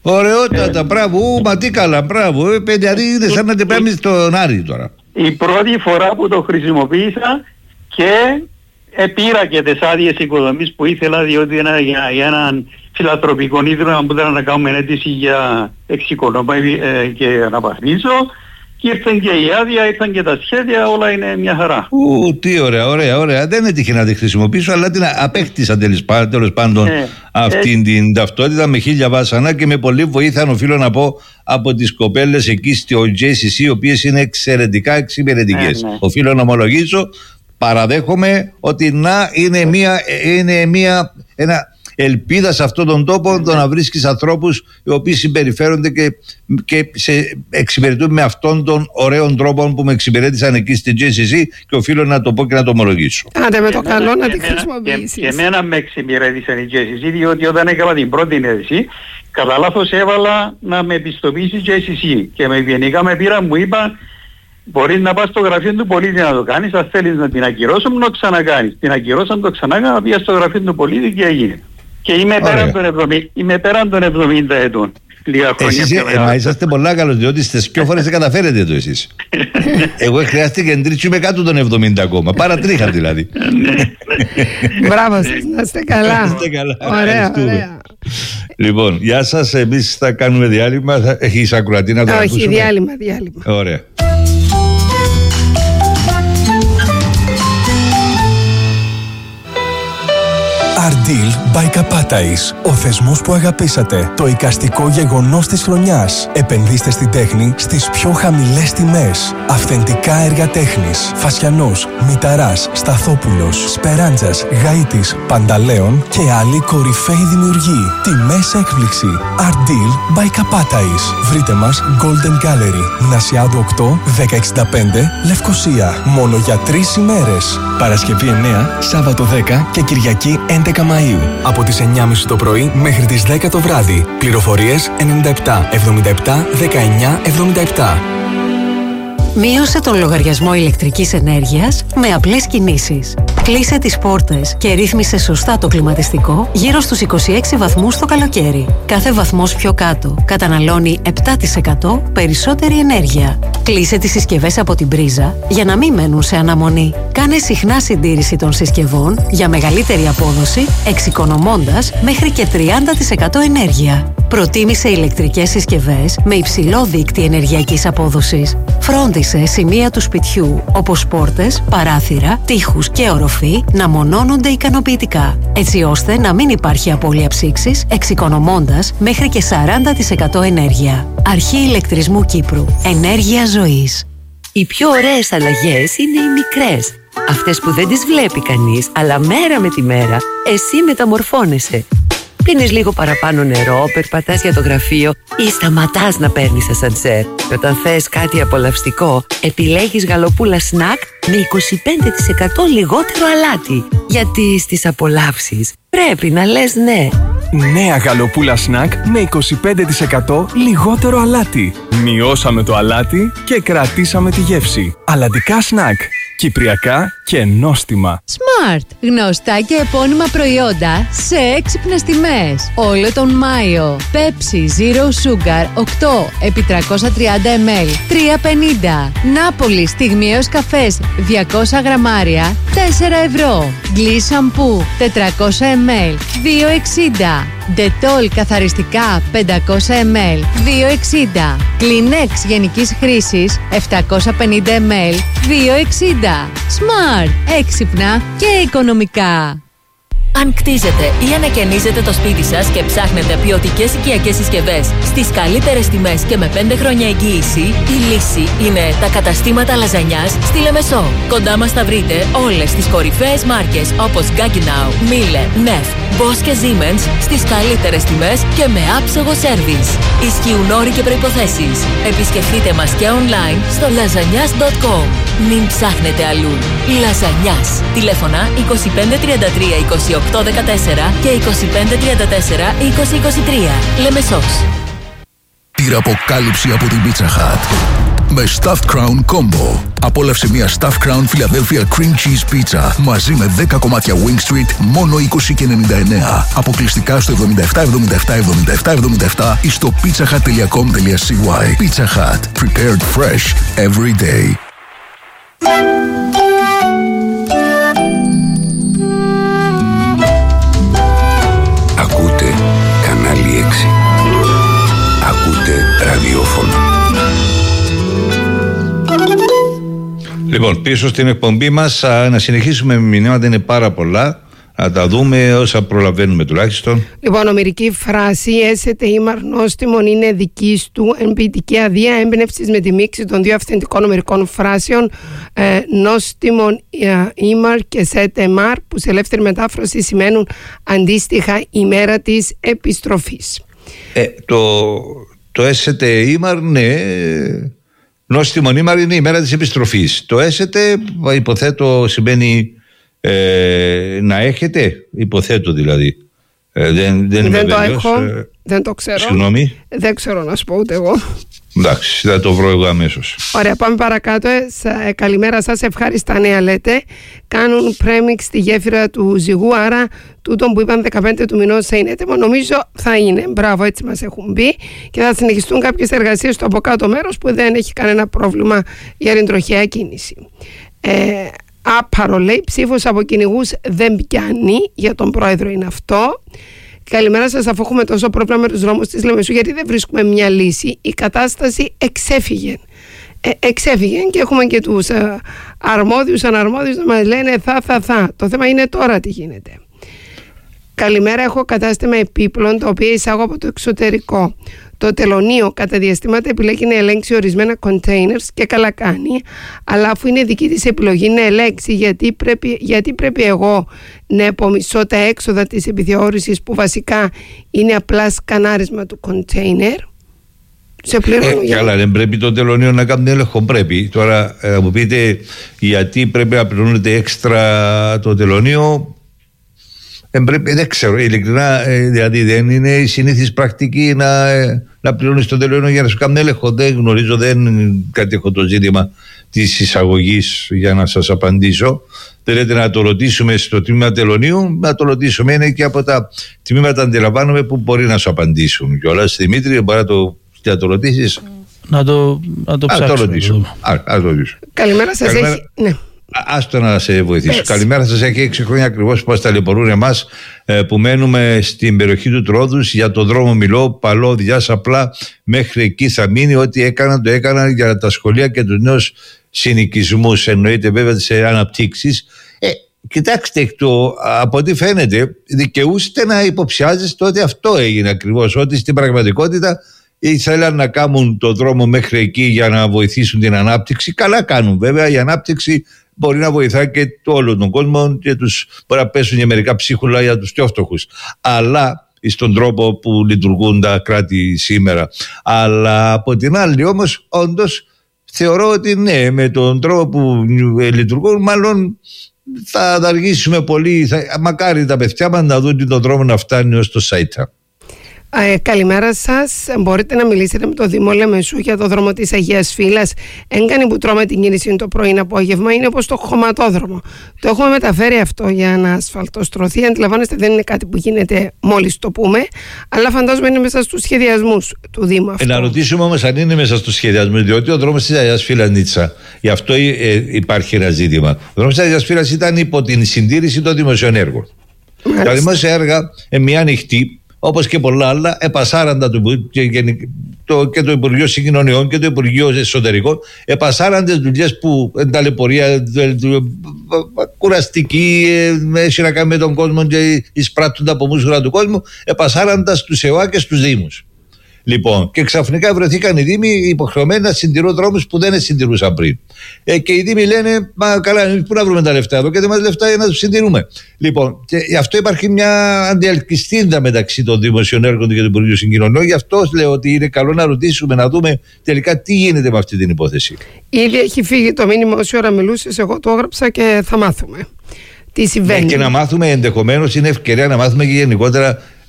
S8: Ωραιότατα, μπράβο, ου, μα τι καλά, μπράβο. Ε, παιδιά, είναι σαν να την πάμε στον Άρη τώρα.
S14: Η πρώτη φορά που το χρησιμοποίησα και ε, πήρα και τις άδειες οικοδομής που ήθελα, διότι ένα, για, για έναν φιλανθρωπικό ίδρυμα που ήταν να κάνουμε αίτηση για εξοικονομία ε, και αναπαχνίσω. Και ήρθαν και η άδεια, ήρθαν και τα σχέδια, όλα είναι μια χαρά.
S8: Ου, τι ωραία, ωραία, ωραία. Δεν έτυχε να τη χρησιμοποιήσω, αλλά την απέκτησα τέλος πάντων ε, αυτήν ε, την ταυτότητα με χίλια βάσανα και με πολλή βοήθεια, οφείλω να πω, από τις κοπέλες εκεί στο τζέι σι σι, οι οποίες είναι εξαιρετικά εξυπηρετικές. Ε, ναι. Οφείλω να ομολογήσω, παραδέχομαι ότι να είναι μια, είναι μια, ένα ελπίδα σε αυτόν τον τόπο, το να βρίσκεις ανθρώπους οι οποίοι συμπεριφέρονται και, και σε εξυπηρετούν με αυτόν τον ωραίο τρόπο που με εξυπηρέτησαν εκεί στη τζέι σι σι, και οφείλω να το πω και να το ομολογήσω.
S9: Άντε με το καλό να τη χρησιμοποιήσεις.
S14: Και εμένα με εξυπηρέτησαν η τζέι σι σι, διότι όταν έκανα την πρώτη αίτηση, κατά λάθος έβαλα να με επιστοποιήσει η τζέι σι σι και με γενικά με πήραν, μου είπαν, μπορείς να πας στο γραφείο του πολίτη να το κάνεις, αν θέλεις να την ακυρώσουν, να το ξανακάνεις. Την ακυρώσαν, το ξανάκανα, πήγα στο γραφείο του πολίτη και έγινε. Και είμαι πέραν, των εβδομήντα, είμαι πέραν των εβδομήντα ετών. Λίγα χρόνια.
S8: Εσείς ε, μα είσαστε πολλά καλός, διότι στις πιο φορές δεν καταφέρετε το εσείς. Εγώ χρειάστηκε εντρίτσι είμαι κάτω των εβδομήντα ακόμα. Παρατρίχα δηλαδή.
S9: Μπράβο σας, να είστε καλά.
S8: Να είστε καλά.
S9: Ωραία, ωραία.
S8: Λοιπόν, γεια σας, εμείς θα κάνουμε διάλειμμα. Έχεις ακροατή να το ακούσουμε?
S9: Όχι, διάλειμμα, διάλειμμα.
S8: Ωραία.
S15: Ardeal by Kapatais. Ο θεσμός που αγαπήσατε. Το εικαστικό γεγονός της χρονιάς. Επενδύστε στην τέχνη στις πιο χαμηλές τιμές. Αυθεντικά έργα τέχνης. Φασιανός, Μηταράς, Σταθόπουλος, Σπεράντζας, Γαΐτης, Πανταλέων και άλλοι κορυφαίοι δημιουργοί. Τιμές έκπληξη. Ardeal by Kapatais. Βρείτε μας Golden Gallery. Νασιάδου οκτώ, δέκα εξήντα πέντε, Λευκοσία. Μόνο για τρεις ημέρες. Παρασκευή εννέα, Σάββατο δέκα και Κυριακή έντεκα Μαΐου. Από τις εννιά και μισή το πρωί μέχρι τις δέκα το βράδυ. Πληροφορίες ενενήντα επτά εβδομήντα επτά δεκαεννιά εβδομήντα επτά.
S22: Μείωσε τον λογαριασμό ηλεκτρικής ενέργειας με απλές κινήσεις. Κλείσε τις πόρτες και ρύθμισε σωστά το κλιματιστικό γύρω στους είκοσι έξι βαθμούς το καλοκαίρι. Κάθε βαθμός πιο κάτω καταναλώνει επτά τοις εκατό περισσότερη ενέργεια. Κλείσε τις συσκευές από την πρίζα για να μην μένουν σε αναμονή. Κάνε συχνά συντήρηση των συσκευών για μεγαλύτερη απόδοση, εξοικονομώντας μέχρι και τριάντα τοις εκατό ενέργεια. Προτίμησε ηλεκτρικές συσκευές με υψηλό δείκτη ενεργειακής απόδοσης. Φρόντισε σημεία του σπιτιού, όπως πόρτες, παράθυρα, τοίχους και οροφή, να μονώνονται ικανοποιητικά, έτσι ώστε να μην υπάρχει απώλεια ψήξης, εξοικονομώντας μέχρι και σαράντα τοις εκατό ενέργεια. Αρχή Ηλεκτρισμού Κύπρου. Ενέργεια ζωής.
S16: Οι πιο ωραίες αλλαγές είναι οι μικρές. Αυτές που δεν τις βλέπει κανείς, αλλά μέρα με τη μέρα εσύ μεταμορφώνεσαι. Πίνεις λίγο παραπάνω νερό, περπατάς για το γραφείο ή σταματάς να παίρνεις ασανσέρ. Και όταν θες κάτι απολαυστικό, επιλέγεις γαλοπούλα σνακ με είκοσι πέντε τοις εκατό λιγότερο αλάτι. Γιατί στις απολαύσεις πρέπει να λες ναι.
S15: Νέα γαλοπούλα σνακ με είκοσι πέντε τοις εκατό λιγότερο αλάτι. Μειώσαμε το αλάτι και κρατήσαμε τη γεύση. Αλατικά σνακ. Κυπριακά και νόστιμα.
S17: Smart. Γνωστά και επώνυμα προϊόντα σε έξυπνες τιμές. Όλο τον Μάιο. Pepsi Zero Sugar οκτώ επί τριακόσια τριάντα μιλιλίτρα τρία πενήντα. Νάπολη στιγμιαίος καφές διακόσια γραμμάρια τέσσερα ευρώ. Γκλί σαμπού τετρακόσια μιλιλίτρα δύο εξήντα. Dettol καθαριστικά πεντακόσια μιλιλίτρα δύο εξήντα. Kleenex γενικής χρήσης επτακόσια πενήντα μιλιλίτρα δύο εξήντα. Smart. Έξυπνα και οικονομικά.
S13: Αν κτίζετε ή ανακαινίζετε το σπίτι σας και ψάχνετε ποιοτικές οικιακές συσκευές στις καλύτερες τιμές και με πέντε χρόνια εγγύηση, η λύση είναι τα καταστήματα λαζανιάς στη Λεμεσό. Κοντά μας θα βρείτε όλες τις κορυφαίες μάρκες όπως Gaggenau, Miele, Neff, Bosch και Siemens στις καλύτερες τιμές και με άψογο σέρβις. Ισχύουν όροι και προϋποθέσεις. Επισκεφτείτε μας και online στο λαζανιάς τελεία κομ. Μην ψάχνετε αλλού. Λαζανιάς. Τηλέφωνα είκοσι πέντε τριάντα τρία είκοσι οκτώ δεκατέσσερα και είκοσι πέντε τριάντα τέσσερα είκοσι είκοσι τρία. Λεμεσός.
S18: Πήρα αποκάλυψη από την Pizza Hut. με Stuffed Crown Combo. Απόλαυσε μια Stuffed Crown Philadelphia Cream Cheese Pizza μαζί με δέκα κομμάτια Wing Street μόνο είκοσι και ενενήντα εννέα. Αποκλειστικά στο εβδομήντα επτά εβδομήντα επτά εβδομήντα επτά εβδομήντα επτά ή στο pizzahut τελεία com τελεία c y. Pizza Hut. Prepared fresh every day.
S6: Ακούτε κανάλι έξι. Ακούτε ραδιόφωνο.
S8: Λοιπόν, πίσω στην εκπομπή μας να συνεχίσουμε με μηνύματα, είναι πάρα πολλά. Να τα δούμε όσα προλαβαίνουμε τουλάχιστον.
S9: Λοιπόν, ομερική φράση «Έσετε ήμαρ νόστιμον» είναι δική του εμπειητική αδεία έμπνευσης με τη μίξη των δύο αυθεντικών ομερικών φράσεων ε, «νόστιμον ήμαρ» και «σέτε μαρ», που σε ελεύθερη μετάφραση σημαίνουν αντίστοιχα ημέρα της επιστροφής.
S8: Ε, το, το «έσετε ήμαρ», ναι, νόστιμον ήμαρ είναι η ημέρα της επιστροφής. Το «έσετε» υποθέτω σημαίνει Ε, να έχετε, υποθέτω δηλαδή. Ε, δεν δεν,
S9: δεν το έχω, ε, δεν το ξέρω.
S8: Συγγνώμη.
S9: Δεν ξέρω να σου πω ούτε εγώ.
S8: Εντάξει, θα το βρω εγώ αμέσως.
S9: Ωραία, πάμε παρακάτω. Ε, καλημέρα σας, ευχάριστα νέα λέτε. Κάνουν πρέμιξ στη γέφυρα του ζυγού, άρα τούτον που είπαν δεκαπέντε του μηνός θα είναι έτοιμο. Νομίζω θα είναι. Μπράβο, έτσι μας έχουν πει. Και θα συνεχιστούν κάποιες εργασίες στο από κάτω μέρος που δεν έχει κανένα πρόβλημα για ρητροχαία κίνηση. Ε, Άπαρο λέει, ψήφος από κυνηγούς δεν πιάνει, για τον πρόεδρο είναι αυτό. Καλημέρα σας, αφού έχουμε τόσο πρόβλημα με τους δρόμους της Λεμεσού, γιατί δεν βρίσκουμε μια λύση. Η κατάσταση εξέφυγε. Ε, εξέφυγε και έχουμε και τους ε, αρμόδιους, αναρμόδιους να μας λένε θα, θα, θα. Το θέμα είναι τώρα τι γίνεται. Καλημέρα, έχω κατάστημα επίπλων, τα οποία εισάγω από το εξωτερικό. Το τελωνείο κατά διαστήματα επιλέγει να ελέγξει ορισμένα containers και καλά κάνει, αλλά αφού είναι δική της επιλογή να ελέγξει, γιατί πρέπει, γιατί πρέπει εγώ να επομισώ τα έξοδα της επιθεώρησης που βασικά είναι απλά σκανάρισμα του container. Σε πληρώνω.
S8: Ε, καλά, δεν πρέπει το τελωνείο να κάνει έλεγχο, πρέπει. Τώρα θα μου πείτε γιατί πρέπει να πληρώνεται έξτρα το τελωνείο. Δεν, πρέπει, δεν ξέρω, ειλικρινά, δηλαδή δεν είναι η συνήθις πρακτική να, να πληρώνεις το τελωνείο για να σου κάνουν έλεγχο. Δεν γνωρίζω, δεν κατέχω το ζήτημα της εισαγωγής για να σας απαντήσω. Θέλετε να το ρωτήσουμε στο τμήμα τελωνίου, να το ρωτήσουμε, είναι και από τα τμήματα αντιλαμβάνομαι που μπορεί να σου απαντήσουν. Κιόλας, Δημήτρη, μπορεί να το, να το ρωτήσεις.
S10: Να το, να το ψάξουμε.
S8: Α, το ρωτήσω. Α, α, το ρωτήσω.
S9: Καλημέρα σας.
S8: Καλημέρα.
S9: Έχει... Ναι.
S8: Άστο να σε βοηθήσω.
S9: Έτσι.
S8: Καλημέρα σας. Έχει έξι χρόνια ακριβώς που μας ταλαιπωρούν εμάς ε, που μένουμε στην περιοχή του Τρόδους. Για τον δρόμο μιλώ, Παλό, Διάς, απλά μέχρι εκεί θα μείνει. Ό,τι έκαναν το έκαναν για τα σχολεία και τους νέους συνοικισμούς. Εννοείται βέβαια σε αναπτύξεις. Ε, κοιτάξτε, το, από ό,τι φαίνεται δικαιούστε να υποψιάζεστε ότι αυτό έγινε ακριβώς. Ότι στην πραγματικότητα ήθελαν να κάνουν το δρόμο μέχρι εκεί για να βοηθήσουν την ανάπτυξη. Καλά κάνουν βέβαια. Η ανάπτυξη μπορεί να βοηθάει και το όλο τον κόσμο και τους, μπορεί να πέσουν και μερικά ψίχουλα για τους πιο φτωχούς. Αλλά στον τρόπο που λειτουργούν τα κράτη σήμερα. Αλλά από την άλλη όμως όντως θεωρώ ότι ναι, με τον τρόπο που λειτουργούν μάλλον θα αργήσουμε πολύ. Θα, μακάρι τα παιδιά μας να δουν τον δρόμο να φτάνει ως το Σάιτα.
S9: Ε, καλημέρα σας. Μπορείτε να μιλήσετε με το Δήμο Λεμεσού για το δρόμο της Αγίας Φύλας. Έγκανη που τρώμε την κίνηση το πρωί απόγευμα είναι όπως το χωματόδρομο. Το έχουμε μεταφέρει αυτό για να ασφαλτοστρωθεί. Αντιλαμβάνεστε, δεν είναι κάτι που γίνεται μόλις το πούμε, αλλά φαντάζομαι είναι μέσα στους σχεδιασμούς του Δήμου αυτό. Ε,
S8: να ρωτήσουμε όμως αν είναι μέσα στους σχεδιασμούς, διότι ο δρόμος της Αγίας Φύλας Νίτσα, γι' αυτό ε, υπάρχει ένα ζήτημα. Ο δρόμος της Αγίας Φύλας ήταν υπό την συντήρηση των δημοσίων έργων. Τα δημόσια έργα, ε, μια ανοιχτή, όπως και πολλά άλλα, επασάραντα το, και, το, και το Υπουργείο Συγκοινωνιών και το Υπουργείο Εσωτερικών, επασάραν τις δουλειές που ταλαιπωρία, κουραστική, έχει να κάνει με τον κόσμο και εισπράττονται από μουσουλα του κόσμου, επασάραντα στους ΕΟΑ και στους Δήμους. Λοιπόν, και ξαφνικά βρεθήκαν οι Δήμοι υποχρεωμένοι να συντηρούν δρόμους που δεν συντηρούσαν πριν. Ε, και οι Δήμοι λένε, μα καλά, πού να βρούμε τα λεφτά εδώ, και δεν μας λεφτά για να τους συντηρούμε. Λοιπόν, και γι' αυτό υπάρχει μια αντιελκυστίνδα μεταξύ των δημοσίων έργων και του Υπουργείου Συγκοινωνιών. Γι' αυτό λέω ότι είναι καλό να ρωτήσουμε, να δούμε τελικά τι γίνεται με αυτή την υπόθεση.
S9: Ήδη έχει φύγει το μήνυμα όση ώρα μιλούσες, εγώ το έγραψα και θα μάθουμε τι συμβαίνει.
S8: Ναι, και να μάθουμε ενδεχομένως, είναι ευκαιρία να μάθουμε και γενικότερα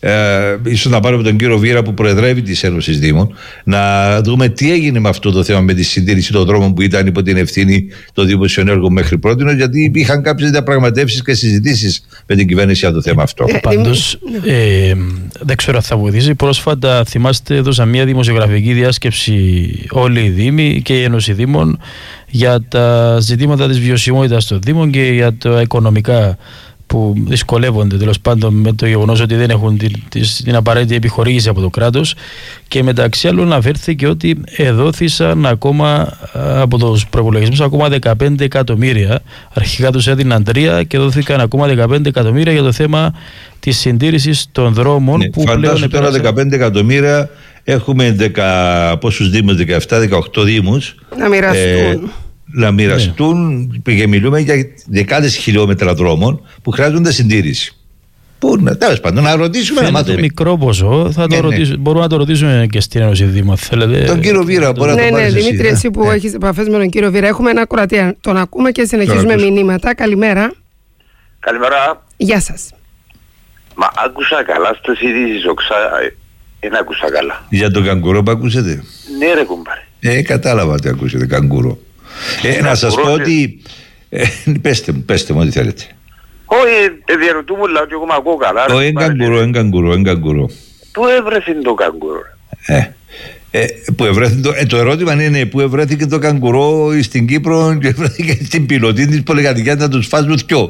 S8: ε, ίσως να πάρουμε τον κύριο Βίρα που προεδρεύει της Ένωσης Δήμων, να δούμε τι έγινε με αυτό το θέμα, με τη συντήρηση των δρόμων που ήταν υπό την ευθύνη των δημοσιονέργων μέχρι πρώτη, γιατί είχαν κάποιες διαπραγματεύσεις και συζητήσεις με την κυβέρνηση για το θέμα αυτό.
S10: Ε, Πάντως, ε, δεν ξέρω αν θα βοηθήσει. Πρόσφατα, θυμάστε, έδωσα μια δημοσιογραφική διάσκεψη όλοι οι Δήμοι και η Ένωση Δήμων για τα ζητήματα της βιωσιμότητας των Δήμων και για τα οικονομικά που δυσκολεύονται τέλος πάντων με το γεγονός ότι δεν έχουν την, την απαραίτητη επιχορήγηση από το κράτος, και μεταξύ άλλων αναφέρθηκε ότι εδόθησαν ακόμα από τους προϋπολογισμούς ακόμα δεκαπέντε εκατομμύρια. Αρχικά τους έδιναν τρία και δόθηκαν ακόμα δεκαπέντε εκατομμύρια για το θέμα της συντήρησης των δρόμων. Ναι, που
S8: φαντάσου τώρα δεκαπέντε εκατομμύρια, έχουμε δεκα, πόσους δήμους, δεκαεπτά δεκαοκτώ δήμους
S9: να μοιραστούν. Ε,
S8: να μοιραστούν ναι. Και μιλούμε για δεκάδες χιλιόμετρα δρόμων που χρειάζονται συντήρηση. Πού να, τέλος πάντων, να ρωτήσουμε.
S10: Φαίνεται να μάθουμε. Μικρό ποσό, θα ναι, το ρωτήσω, ναι. Μπορούμε να το ρωτήσουμε και στην Ένωση Δήμων. Θέλετε.
S8: Τον κύριο Βίρα, μπορεί
S9: ναι,
S8: να το
S9: ναι,
S8: πάρεις
S9: ναι, Δημήτρη, εσύ που
S8: ναι.
S9: έχεις επαφές με τον κύριο Βίρα, έχουμε ένα ακροατή. Τον ακούμε και συνεχίζουμε μηνύματα. Καλημέρα.
S3: Καλημέρα.
S9: Γεια σας.
S3: Μα άκουσα καλά στις ειδήσεις, οξά, δεν άκουσα καλά.
S8: Για τον καγκουρό που ακούσετε.
S3: Ναι ρε κουμπάρε.
S8: Ε, κατάλαβα ότι ακούσετε καγκουρό. Ε, να σας πω ότι... Ε, πέστε μου, πέστε μου ό,τι θέλετε.
S3: Όχι, διαρωτούμε λαό και εγώ μ' ακούω καλά.
S8: Όχι, είναι καγκουρό, είναι καγκουρό, είναι καγκουρό.
S3: Πού έβρεθε το καγκουρό?
S8: Ε, ε, που ευρέθηκε το, ε, το ερώτημα είναι πού ευρέθηκε το καγκουρό στην Κύπρο και ευρέθηκε στην πιλωτή της πολυκατοικίας να τους φάσουν δυο.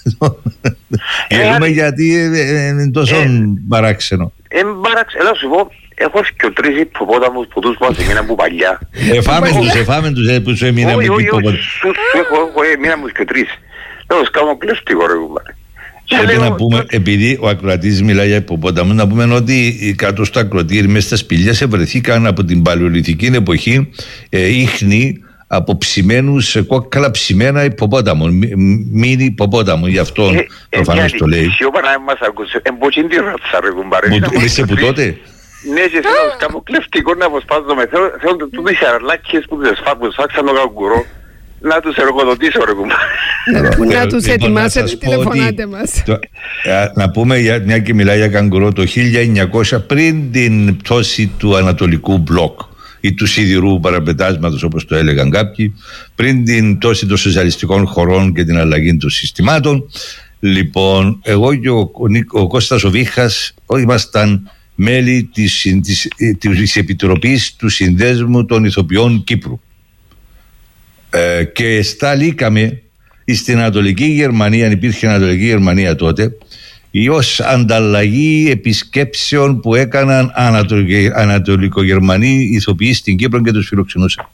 S8: Γελούμε γιατί είναι τόσο παράξενο.
S3: Είναι παράξενο, έλα σου πω. Έχω και τρεις υποπόταμους που τους μας έμειναν που παλιά.
S8: Εφάμε τους, εφάμε τους που σου έμειναν που υποπόταμους.
S3: Έχω έμειναν μου και τρεις. Λέω σκάμω κλέφτικο ρε κουμπάρε.
S8: Και να πούμε, επειδή ο ακροατής μιλάει για υποπόταμους, να πούμε ότι κάτω στο ακροτήρι μέσα στα σπηλιές ευρεθήκαν από την παλαιολιθική εποχή ίχνη από ψημένους, κόκκαλα ψημένα υποπόταμων, μίνι υποπόταμων, γι' αυτό προφανώς το λέει. Είσαι που τότε?
S3: Ναι, και θέλω να κάνω κλεφτικό να αποσπάζομαι. Θέλω τούτες οι αρλάκες που τους φάξαν τον καγκουρό να τους εργοδοτήσω ρε κουμπάρε.
S9: Να τους ετοιμάσετε, τηλεφωνάτε μας.
S8: Να πούμε, μια και μιλάει για καγκουρό, το χίλια εννιακόσια πριν την πτώση του Ανατολικού Μπλοκ ή του σιδηρού παραπετάσματος όπως το έλεγαν κάποιοι, πριν την πτώση των σοσιαλιστικών χωρών και την αλλαγή των συστημάτων, λοιπόν, εγώ και ο, ο Κώστας ο Βίχας ήμασταν μέλη της, της, της Επιτροπής του Συνδέσμου των Ηθοποιών Κύπρου ε, και σταλήκαμε στην Ανατολική Γερμανία, αν υπήρχε Ανατολική Γερμανία τότε, ως ανταλλαγή επισκέψεων που έκαναν Ανατολικογερμανοί ηθοποιοί στην Κύπρο και τους φιλοξενούσαν.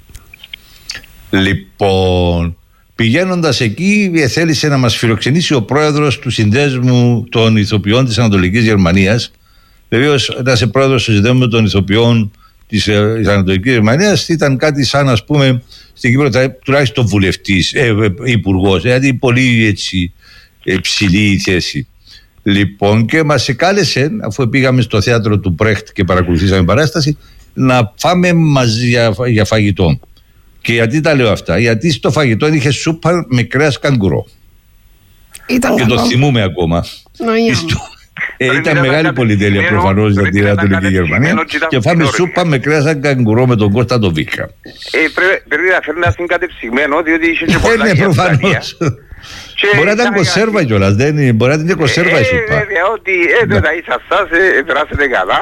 S8: Λοιπόν, πηγαίνοντας εκεί θέλησε να μας φιλοξενήσει ο πρόεδρος του Συνδέσμου των Ηθοποιών της Ανατολικής Γερμανίας. Βεβαίως, ένας πρόεδρος του Συνδέσμου των Ηθοποιών της Ανατολικής Γερμανίας ήταν κάτι σαν, ας πούμε, στην Κύπρο τουλάχιστον βουλευτής, ε, υπουργός, δηλαδή πολύ έτσι ψηλή θέση. Λοιπόν, και μας κάλεσε, αφού πήγαμε στο θέατρο του Πρέχτ και παρακολουθήσαμε παράσταση, να φάμε μαζί για, για φαγητό. Και γιατί τα λέω αυτά? Γιατί στο φαγητό είχε σούπα με κρέας καγκουρό.
S9: Ήταν
S8: και καλό. Το θυμούμε ακόμα. Ε, ήταν μεγάλη πολυτέλεια προφανώς για την Ανατολική Γερμανία. Και φάμε σούπα με κρέας καγκουρό με τον Κώστα το Βίχα.
S3: Πρέπει να φέρνει να συγκατεψυγμένο, διότι είχε και πολλά
S8: για προφανώς. Μπορεί να ήταν κονσέρβα κιόλας, δεν μπορεί να ήταν κονσέρβα η σούπα.
S3: Βέβαια, ότι δεν θα είσαι αυτάς, περάσετε καλά.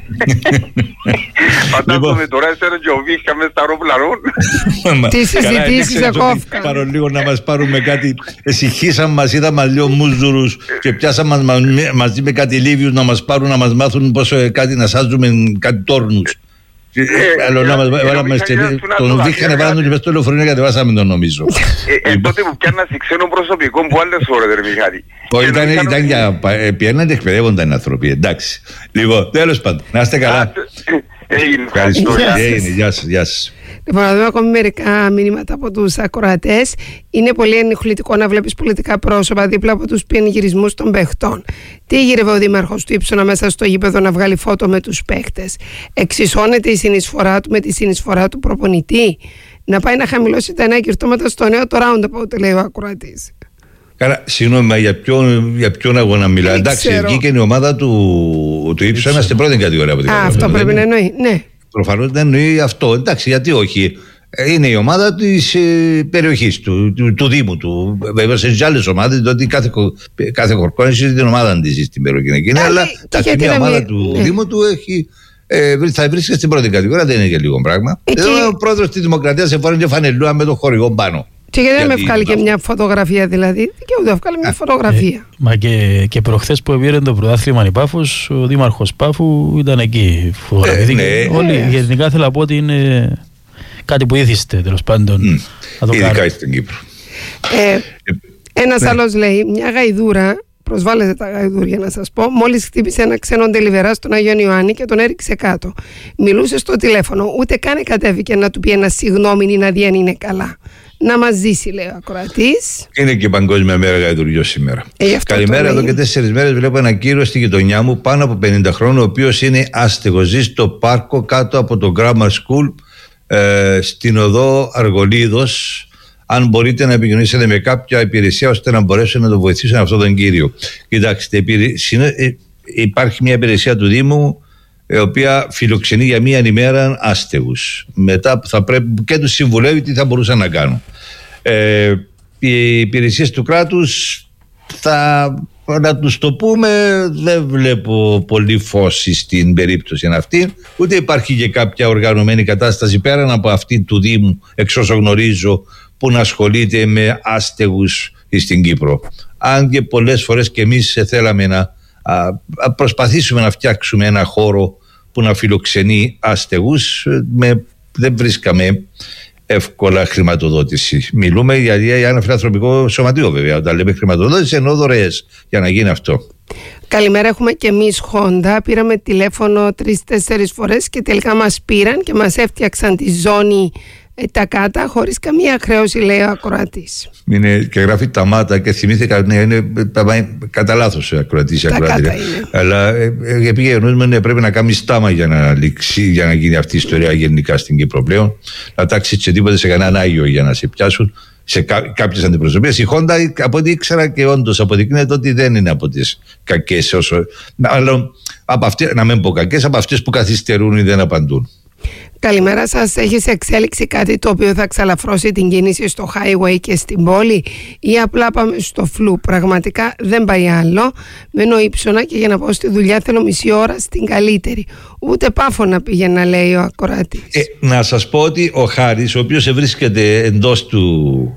S3: Φαντάζομαι τώρα έσαι και ο Βίχα μες στα αεροπλανών.
S9: Τι συζητήσεις εκόφηκαν.
S8: Παρόν λίγο να μας πάρουμε κάτι, εσυχήσαν μας, είδα μας λίγο μουζουρούς και πιάσαν μαζί με κάτι Λίβιους να μας πάρουν να μας μάθουν πώς κάτι να σάζουμε κάτι τόρνους. Τον Βίχανε βάλανε μες στο λεωφορείο και κατεβάσαμε τον νομίζω.
S3: Τότε που πιάννα σε ξένο προσωπικό που άλλες φορές ρε Μιχάλη.
S8: Ήταν για πιέναν εκπαιδεύονταν οι άνθρωποι, εντάξει. Λοιπόν, τέλος πάντων, να είστε καλά. Ευχαριστώ, γεια σας.
S9: Λοιπόν, να δούμε ακόμη μερικά μηνύματα από τους ακροατές. Είναι πολύ ενοχλητικό να βλέπεις πολιτικά πρόσωπα δίπλα από τους πανηγυρισμούς των παιχτών. Τι γύρευε ο δήμαρχος του Ύψωνα μέσα στο γήπεδο να βγάλει φώτο με τους παίχτες? Εξισώνεται η συνεισφορά του με τη συνεισφορά του προπονητή? Να πάει να χαμηλώσει τα νέα κυρτώματα στο νέο το roundabout, λέει ο ακροατής.
S8: Καλά, συγγνώμη, για ποιον, για ποιον αγώνα μιλά? Εντάξει, βγήκε η ομάδα του, του Ύψονα στην πρώτη κατηγορία από την
S9: Α, αυτό πρέπει να εννοεί, ναι.
S8: Προφανώς δεν εννοεί αυτό. Εντάξει, γιατί όχι. Είναι η ομάδα της ε, περιοχής του, του, του Δήμου του. Βέβαια, σε άλλες ομάδες, διότι κάθε, κάθε χορκό έχει την ομάδα της στην περιοχή εκείνη. Αλλά εντάξει, μια ομάδα μη... του ναι. Δήμου του έχει. Ε, θα βρίσκεται στην πρώτη κατηγορία, δεν είναι και λίγο πράγμα. Εκεί... Εδώ ο πρόεδρος της Δημοκρατίας εφόρει και φανελούα με το χορηγό πάνω.
S9: Και γιατί δεν με βγάλει και μια φωτογραφία, δηλαδή. Και ούτε βγάλει μια φωτογραφία.
S10: Ε, μα και, και προχθές που πήρε το πρωτάθλημα η Πάφος, ο δήμαρχος Πάφου ήταν εκεί. Φωτογραφήθηκε. Ε, ναι. Όλοι, ε. γενικά θέλω να πω ότι είναι κάτι που ήθιστε τέλος πάντων. Mm. Να το
S8: ειδικά κάνουμε. Στην Κύπρο.
S9: Ε, ε, ένας ναι. άλλος λέει, μια γαϊδούρα, προσβάλλετε τα γαϊδούρια να σας πω, μόλις χτύπησε ένα ξένο ντελιβερά στον Άγιον Ιωάννη και τον έριξε κάτω. Μιλούσε στο τηλέφωνο, ούτε καν κατέβηκε να του πει ένα συγγνώμη ή να δει αν είναι καλά. Να μας ζήσει, λέει ο ακροατής.
S8: Είναι και Παγκόσμια Μέρα Γαϊδουριού σήμερα.
S9: Ε,
S8: Καλημέρα, εδώ και τέσσερις μέρες βλέπω ένα κύριο στη γειτονιά μου, πάνω από πενήντα χρόνων, ο οποίος είναι άστεγος. Ζει στο πάρκο κάτω από το Grammar School, ε, στην οδό Αργολίδος. Αν μπορείτε να επικοινωνήσετε με κάποια υπηρεσία ώστε να μπορέσουν να το βοηθήσουν αυτόν τον κύριο. Κοιτάξτε, υπάρχει μια υπηρεσία του Δήμου, η οποία φιλοξενεί για μία ημέρα άστεγους. Μετά θα πρέπει και τους συμβουλεύει τι θα μπορούσαν να κάνουν. Ε, οι υπηρεσίες του κράτους, θα, να τους το πούμε, δεν βλέπω πολύ φως στην περίπτωση αυτή. Ούτε υπάρχει και κάποια οργανωμένη κατάσταση πέραν από αυτή του Δήμου, εξ όσο γνωρίζω, που να ασχολείται με άστεγους στην Κύπρο. Αν και πολλές φορές και εμείς θέλαμε να α, προσπαθήσουμε να φτιάξουμε ένα χώρο που να φιλοξενεί άστεγους, με, δεν βρίσκαμε εύκολα χρηματοδότηση. Μιλούμε για, για ένα φιλανθρωπικό σωματείο, βέβαια. Όταν λέμε χρηματοδότηση, ενώ δωρεές για να γίνει αυτό.
S9: Καλημέρα, έχουμε και εμείς Honda. Πήραμε τηλέφωνο τρεις-τέσσερις φορές και τελικά μας πήραν και μας έφτιαξαν τη ζώνη τα κάτα χωρίς καμία χρέωση, λέει ο ακροατής.
S8: Είναι και γράφει τα μάτα και θυμήθηκα να είναι κατά λάθος ο ακροατής. Αλλά επειδή γνωρίζουμε πρέπει να κάνει στάμα για να λήξει, για να γίνει αυτή η ιστορία γενικά στην Κύπρο πλέον. Να τάξει σε τίποτα σε κανέναν Άγιο για να σε πιάσουν σε κά, κάποιες αντιπροσωπείες. Η Honda, από ό,τι ήξερα και όντως αποδεικνύεται ότι δεν είναι από τις κακές, όσο, αλλά από αυτές, να μην πω κακές, από αυτές που καθυστερούν ή δεν απαντούν.
S9: Καλημέρα σας. Έχει σε εξέλιξη κάτι το οποίο θα ξαλαφρώσει την κίνηση στο highway και στην πόλη, ή απλά πάμε στο φλου? Πραγματικά δεν πάει άλλο. Μένω Ύψονα και για να πάω στη δουλειά θέλω μισή ώρα στην καλύτερη. Ούτε Πάφο να πήγαινα, λέει ο ακροατής.
S8: Ε, να σας πω ότι ο Χάρης, ο οποίος βρίσκεται εντός του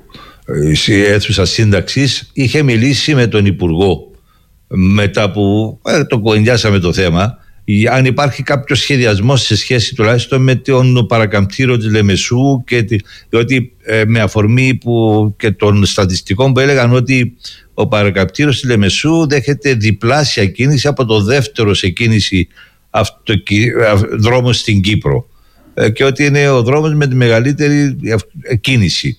S8: ε, αίθουσα σύνταξης, είχε μιλήσει με τον Υπουργό μετά που ε, το κονιάσαμε το θέμα, αν υπάρχει κάποιο σχεδιασμό σε σχέση τουλάχιστον με τον παρακαμπτήριο της Λεμεσού, και, διότι ε, με αφορμή που, και των στατιστικών που έλεγαν ότι ο παρακαμπτήριος της Λεμεσού δέχεται διπλάσια κίνηση από το δεύτερο σε κίνηση αυτοκι, δρόμο στην Κύπρο, ε, και ότι είναι ο δρόμος με τη μεγαλύτερη κίνηση.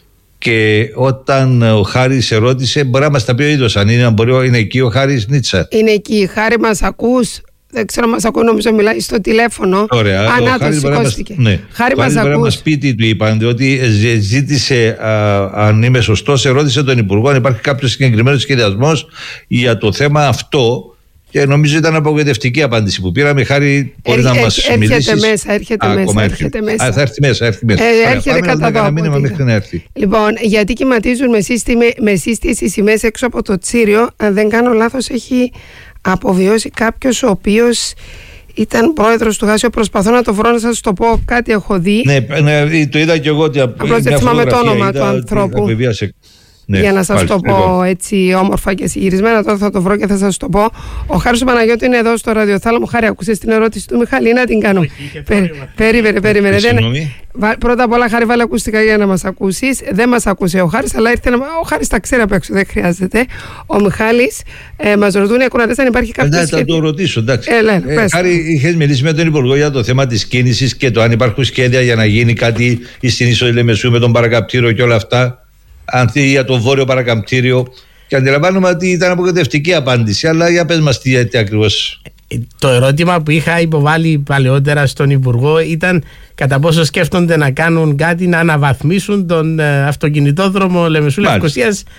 S8: Και όταν ο Χάρης ερώτησε, μπορεί να μας τα πει ο ίδιος αν είναι, αν μπορεί, είναι εκεί ο Χάρης Νίτσα?
S9: Είναι εκεί. Χάρη, μας ακούς? Δεν ξέρω, μας ακούω, νομίζω μιλάει στο τηλέφωνο.
S8: Ωραία.
S9: Α, να το σηκώστηκε. Ναι. Χάρη, μας ακούς?
S8: Μας πει τι του είπαν, διότι ζήτησε, α, αν είμαι σωστός, ερώτησε τον Υπουργό αν υπάρχει κάποιος συγκεκριμένος σχεδιασμός για το θέμα αυτό. Και νομίζω ήταν απογοητευτική απάντηση που πήραμε. Χάρη, μπορεί να μας
S9: έρχεται
S8: μιλήσεις.
S9: Έρχεται μέσα, έρχεται,
S8: Α,
S9: μέσα, έρχεται μέσα.
S8: Α, θα έρθει μέσα, έρθει μέσα.
S9: Ε, έρχεται κατά εδώ.
S8: Μήνυμα μέχρι να έρθει.
S9: Λοιπόν, γιατί κυματίζουν με, σύστημα, με σύστηση σημαίες έξω από το Τσίριο? Αν δεν κάνω λάθος, έχει αποβιώσει κάποιος ο οποίος ήταν πρόεδρος του Γάσιο. Προσπαθώ να το βρω, να σας το πω. Κάτι έχω δει.
S8: Ναι, ναι, το είδα και εγώ.
S9: Απλώς δεν θυμάμαι το όνομα του ανθρώπου. Ναι, για να σας μάλιστα, το πω λοιπόν. Έτσι όμορφα και συγκυρισμένα. Τώρα θα το βρω και θα σας το πω. Ο Χάρης ο Παναγιώτη είναι εδώ στο ραδιοθάλαμο. Χάρη, ακούσες την ερώτηση του Μιχάλη? Να την κάνω. Περίμενε, περίμενε. Πρώτα απ' όλα, Χάρη, βάλε ακουστικά για να μας ακούσεις. Δεν μας ακούσε ο Χάρης, αλλά ήρθε να. Ο Χάρης τα ξέρει απ' έξω, δεν χρειάζεται. Ο Μιχάλης, ε, μας ρωτούν οι ακροατές αν υπάρχει κάποιο.
S8: Ναι, θα το ρωτήσω, εντάξει. Ε, λέ, ε, Χάρη, είχες μιλήσει με τον Υπουργό για το θέμα της κίνησης και το αν υπάρχουν σχέδια για να γίνει κάτι στην είσοδο Λεμεσού με τον παρακαμπτήριο και όλα αυτά. Αντί για το βόρειο παρακαμπτήριο. Και αντιλαμβάνομαι ότι ήταν απογοητευτική απάντηση, αλλά για πες μας τι, τι ακριβώς.
S23: Το ερώτημα που είχα υποβάλει παλαιότερα στον Υπουργό ήταν κατά πόσο σκέφτονται να κάνουν κάτι να αναβαθμίσουν τον αυτοκινητόδρομο Λεμεσού Λευκωσίας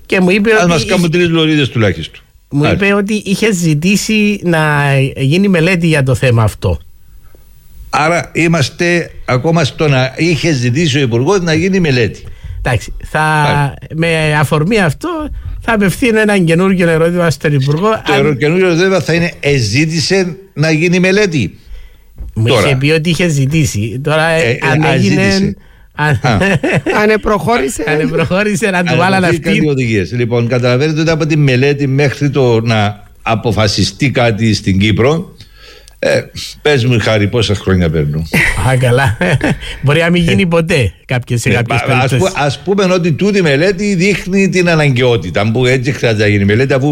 S23: Και μου είπε
S8: Ας
S23: ότι
S8: μας κάνουν τρεις λωρίδες τουλάχιστον.
S23: Μου Άρα. είπε ότι είχε ζητήσει να γίνει μελέτη για το θέμα αυτό.
S8: Άρα είμαστε ακόμα στο να είχε ζητήσει ο Υπουργός να γίνει μελέτη.
S23: Εντάξει, θα, με αφορμή αυτό θα απευθύνω ένα καινούργιο ερώτημα στον Υπουργό.
S8: Το αν... καινούργιο ερώτημα θα είναι, εζήτησε να γίνει μελέτη.
S23: Μου Τώρα. είχε πει ότι είχε ζητήσει. Τώρα ε, αν ε, έγινε...
S9: Αν προχώρησε
S23: Αν προχώρησε να του βάλαν αυτή.
S8: Λοιπόν, καταλαβαίνετε ότι από τη μελέτη μέχρι το να αποφασιστεί κάτι στην Κύπρο, ε, πες μου χάρη πόσα χρόνια παίρνουν.
S23: Α, καλά. Μπορεί να μην γίνει ποτέ κάποιες, σε κάποιες περιπτώσεις.
S8: Ας, ας πούμε ότι τούτη η μελέτη δείχνει την αναγκαιότητα, που έτσι χρειάζεται να γίνει μελέτη, αφού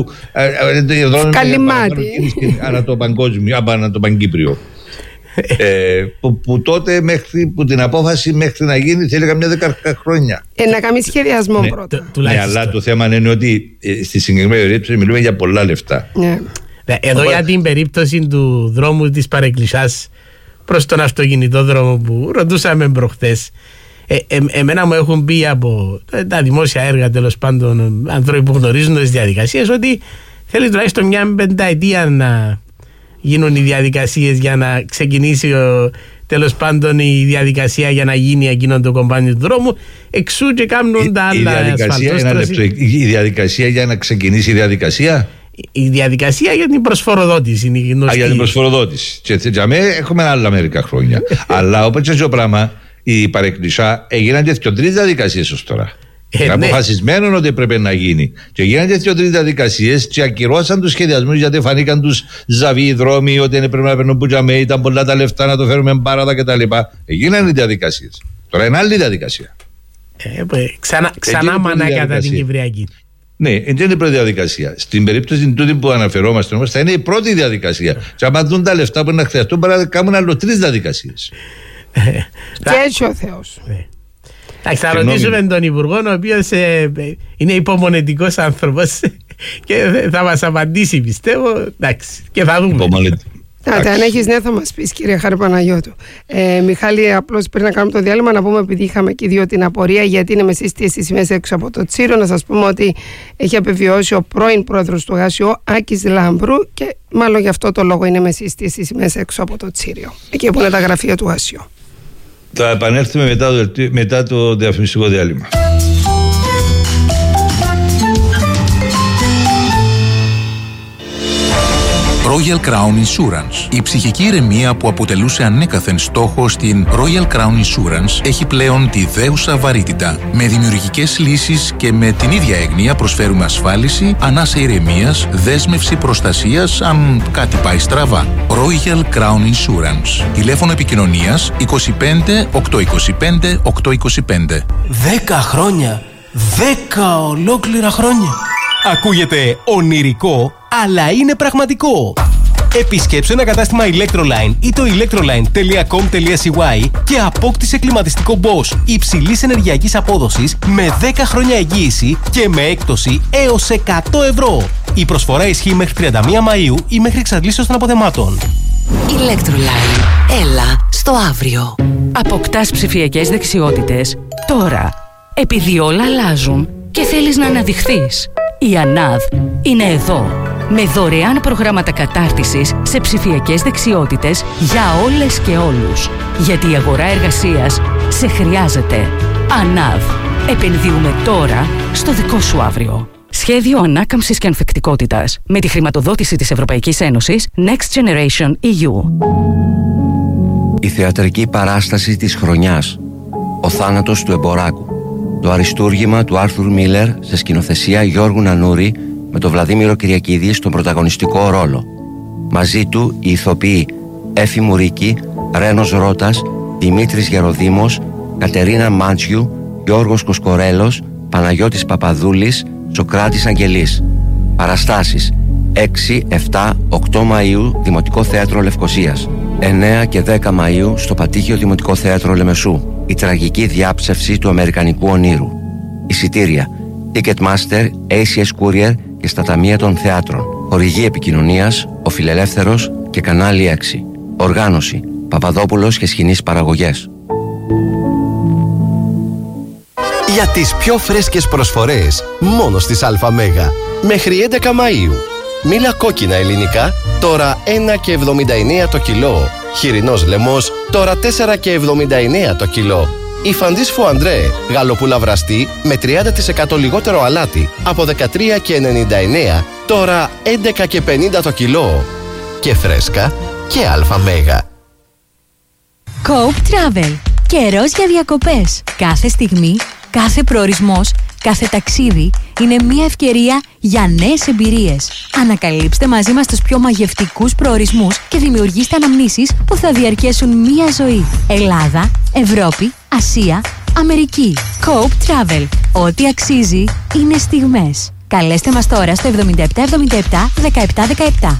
S9: καλυμάτι
S8: ανά το παγκόσμιο, ανά το παγκύπριο. ε, που, που τότε μέχρι που την απόφαση μέχρι να γίνει θέλει καμιά δέκα χρόνια.
S9: Ε, να κάνει σχεδιασμό ναι, πρώτα.
S8: Το, ναι, αλλά το θέμα είναι ότι ε, στη συγκεκριμένη περίπτωση μιλούμε για πολλά λεφτά.
S23: Ναι. Εδώ Οπότε... για την περίπτωση του δρόμου της παρεκκλησιάς προς τον αυτοκινητόδρομο που ρωτούσαμε προχτές, ε, ε, εμένα μου έχουν πει από τα δημόσια έργα, τέλος πάντων, άνθρωποι που γνωρίζουν τις διαδικασίες, ότι θέλει τουλάχιστον μια πενταετία να γίνουν οι διαδικασίες για να ξεκινήσει ο, τέλος πάντων η διαδικασία για να γίνει εκείνο το κομπάνι του δρόμου, εξού και κάνουν τα άλλα ασφαλτόστρωση.
S8: Η διαδικασία για να ξεκινήσει η διαδικασία.
S23: Η διαδικασία για την προσφοροδότηση είναι γνωστή.
S8: Α, για την προσφοροδότηση. Και για μένα έχουμε άλλα μερικά χρόνια. Αλλά όπως έτσι το πράγμα, η παρεκκλησιά έγιναν και τρεις διαδικασίες ως τώρα. Ε, είναι ναι. αποφασισμένο ότι πρέπει να γίνει. Και γίνανε τέτοιο τρεις διαδικασίες και ακυρώσαν τους σχεδιασμούς, γιατί φανήκαν τους ζαβοί δρόμοι, ότι δεν πρέπει να παίρνουν πουτζαμέ, ήταν πολλά τα λεφτά να το φέρουμε μπάραδα κτλ. Έγιναν οι διαδικασίες. Τώρα είναι άλλη διαδικασία.
S23: Ε, ξανά ξανά μάνα κατά την Κυπριακή.
S8: Ναι, είναι η πρώτη διαδικασία. Στην περίπτωση τούτη που αναφερόμαστε όμως, θα είναι η πρώτη διαδικασία. Και άμα δουν τα λεφτά που να χρειαστούν, πρέπει να κάνουν άλλο τρεις διαδικασίες.
S9: Και έτσι ο Θεός.
S23: Θα ρωτήσουμε τον Υπουργό, ο οποίος ε, είναι υπομονετικός άνθρωπος και θα μας απαντήσει, πιστεύω. Εντάξει, και θα δούμε.
S9: Άρα, αν έχεις ναι θα μας πεις, κύριε Χαρπαναγιώτου. Ε, Μιχάλη, απλώς πριν να κάνουμε το διάλειμμα, να πούμε, επειδή είχαμε και δύο την απορία γιατί είναι με σύστηση σημαίες έξω από το Τσίρο, να σας πούμε ότι έχει επιβιώσει ο πρώην πρόεδρος του ΓΑΣΙΟ, Άκης Λάμπρου, και μάλλον γι' αυτό το λόγο είναι με σύστηση σημαίες έξω από το Τσίριο, εκεί που είναι τα γραφεία του ΓΑΣΙΟ.
S8: Θα επανέλθουμε μετά το, μετά το διαφημιστικό διάλειμμα.
S18: Royal Crown Insurance. Η ψυχική ηρεμία που αποτελούσε ανέκαθεν στόχο στην Royal Crown Insurance έχει πλέον τη δέουσα βαρύτητα. Με δημιουργικές λύσεις και με την ίδια έγνοια προσφέρουμε ασφάλιση, ανάσα ηρεμίας, δέσμευση προστασίας αν κάτι πάει στραβά. Royal Crown Insurance. Τηλέφωνο επικοινωνίας είκοσι πέντε οκτακόσια είκοσι πέντε οκτακόσια είκοσι πέντε.
S5: Δέκα χρόνια. Δέκα ολόκληρα χρόνια. Ακούγεται ονειρικό, αλλά είναι πραγματικό. Επισκέψου ένα κατάστημα Electroline ή το electroline τελεία com τελεία c y και απόκτησε κλιματιστικό Bosch υψηλής ενεργειακής απόδοσης με δέκα χρόνια εγγύηση και με έκπτωση έως εκατό ευρώ. Η προσφορά ισχύει μέχρι τριάντα μία Μαΐου ή μέχρι εξαντλήσεως των αποθεμάτων.
S16: Electroline. Έλα στο αύριο. Αποκτάς ψηφιακές δεξιότητες τώρα. Επειδή όλα αλλάζουν και θέλεις να αναδειχθείς. Η ΑΝΑΔ είναι εδώ, με δωρεάν προγράμματα κατάρτισης σε ψηφιακές δεξιότητες για όλες και όλους. Γιατί η αγορά εργασίας σε χρειάζεται. ΑΝΑΔ. Επενδύουμε τώρα στο δικό σου αύριο. Σχέδιο ανάκαμψης και ανθεκτικότητας με τη χρηματοδότηση της Ευρωπαϊκής Ένωσης Next Generation ι γιου.
S19: Η θεατρική παράσταση της χρονιάς. Ο θάνατος του Εμποράκου. Το αριστούργημα του Άρθουρ Μίλερ σε σκηνοθεσία Γιώργου Νανούρη με τον Βλαδίμηρο Κυριακίδη στον πρωταγωνιστικό ρόλο. Μαζί του οι ηθοποιοί Έφη Μουρίκη, Ρένος Ρώτας, Δημήτρης Γεροδήμος, Κατερίνα Μάντζιου, Γιώργος Κοσκορέλος, Παναγιώτης Παπαδούλης, Σοκράτης Αγγελής. Παραστάσεις έξι, επτά, οκτώ Μαΐου Δημοτικό Θέατρο Λευκωσίας, εννέα και δέκα Μαΐου στο Πατήχιο Δημοτικό Θέατρο Λεμεσού. Η τραγική διάψευση του Αμερικανικού ονείρου. Εισιτήρια Ticketmaster, έι σι ες Courier και στα ταμεία των θεάτρων. Χορηγή επικοινωνίας Ο Φιλελεύθερος και Κανάλι έξι. Οργάνωση Παπαδόπουλος και Σχοινής Παραγωγές.
S1: Για τις πιο φρέσκες προσφορές, μόνο στις ΑΜ. Μέχρι έντεκα Μαΐου. Μήλα κόκκινα ελληνικά, τώρα ένα και εβδομήντα εννέα το κιλό. Χοιρινός λαιμός, τώρα τέσσερα και εβδομήντα εννέα το κιλό. Υφαντής Φουαντρέ, γαλοπούλα βραστή με τριάντα τοις εκατό λιγότερο αλάτι, από δεκατρία και ενενήντα εννέα, τώρα έντεκα και πενήντα το κιλό. Και φρέσκα και ΑΜ.
S11: Coop Travel. Καιρός για διακοπές. Κάθε στιγμή, κάθε προορισμός, κάθε ταξίδι είναι μια ευκαιρία για νέες εμπειρίες. Ανακαλύψτε μαζί μας τους πιο μαγευτικούς προορισμούς και δημιουργήστε αναμνήσεις που θα διαρκέσουν μια ζωή. Ελλάδα, Ευρώπη, Ασία, Αμερική. Coop Travel. Ό,τι αξίζει είναι στιγμές. Καλέστε μας τώρα στο εβδομήντα επτά εβδομήντα επτά δεκαεπτά δεκαεπτά.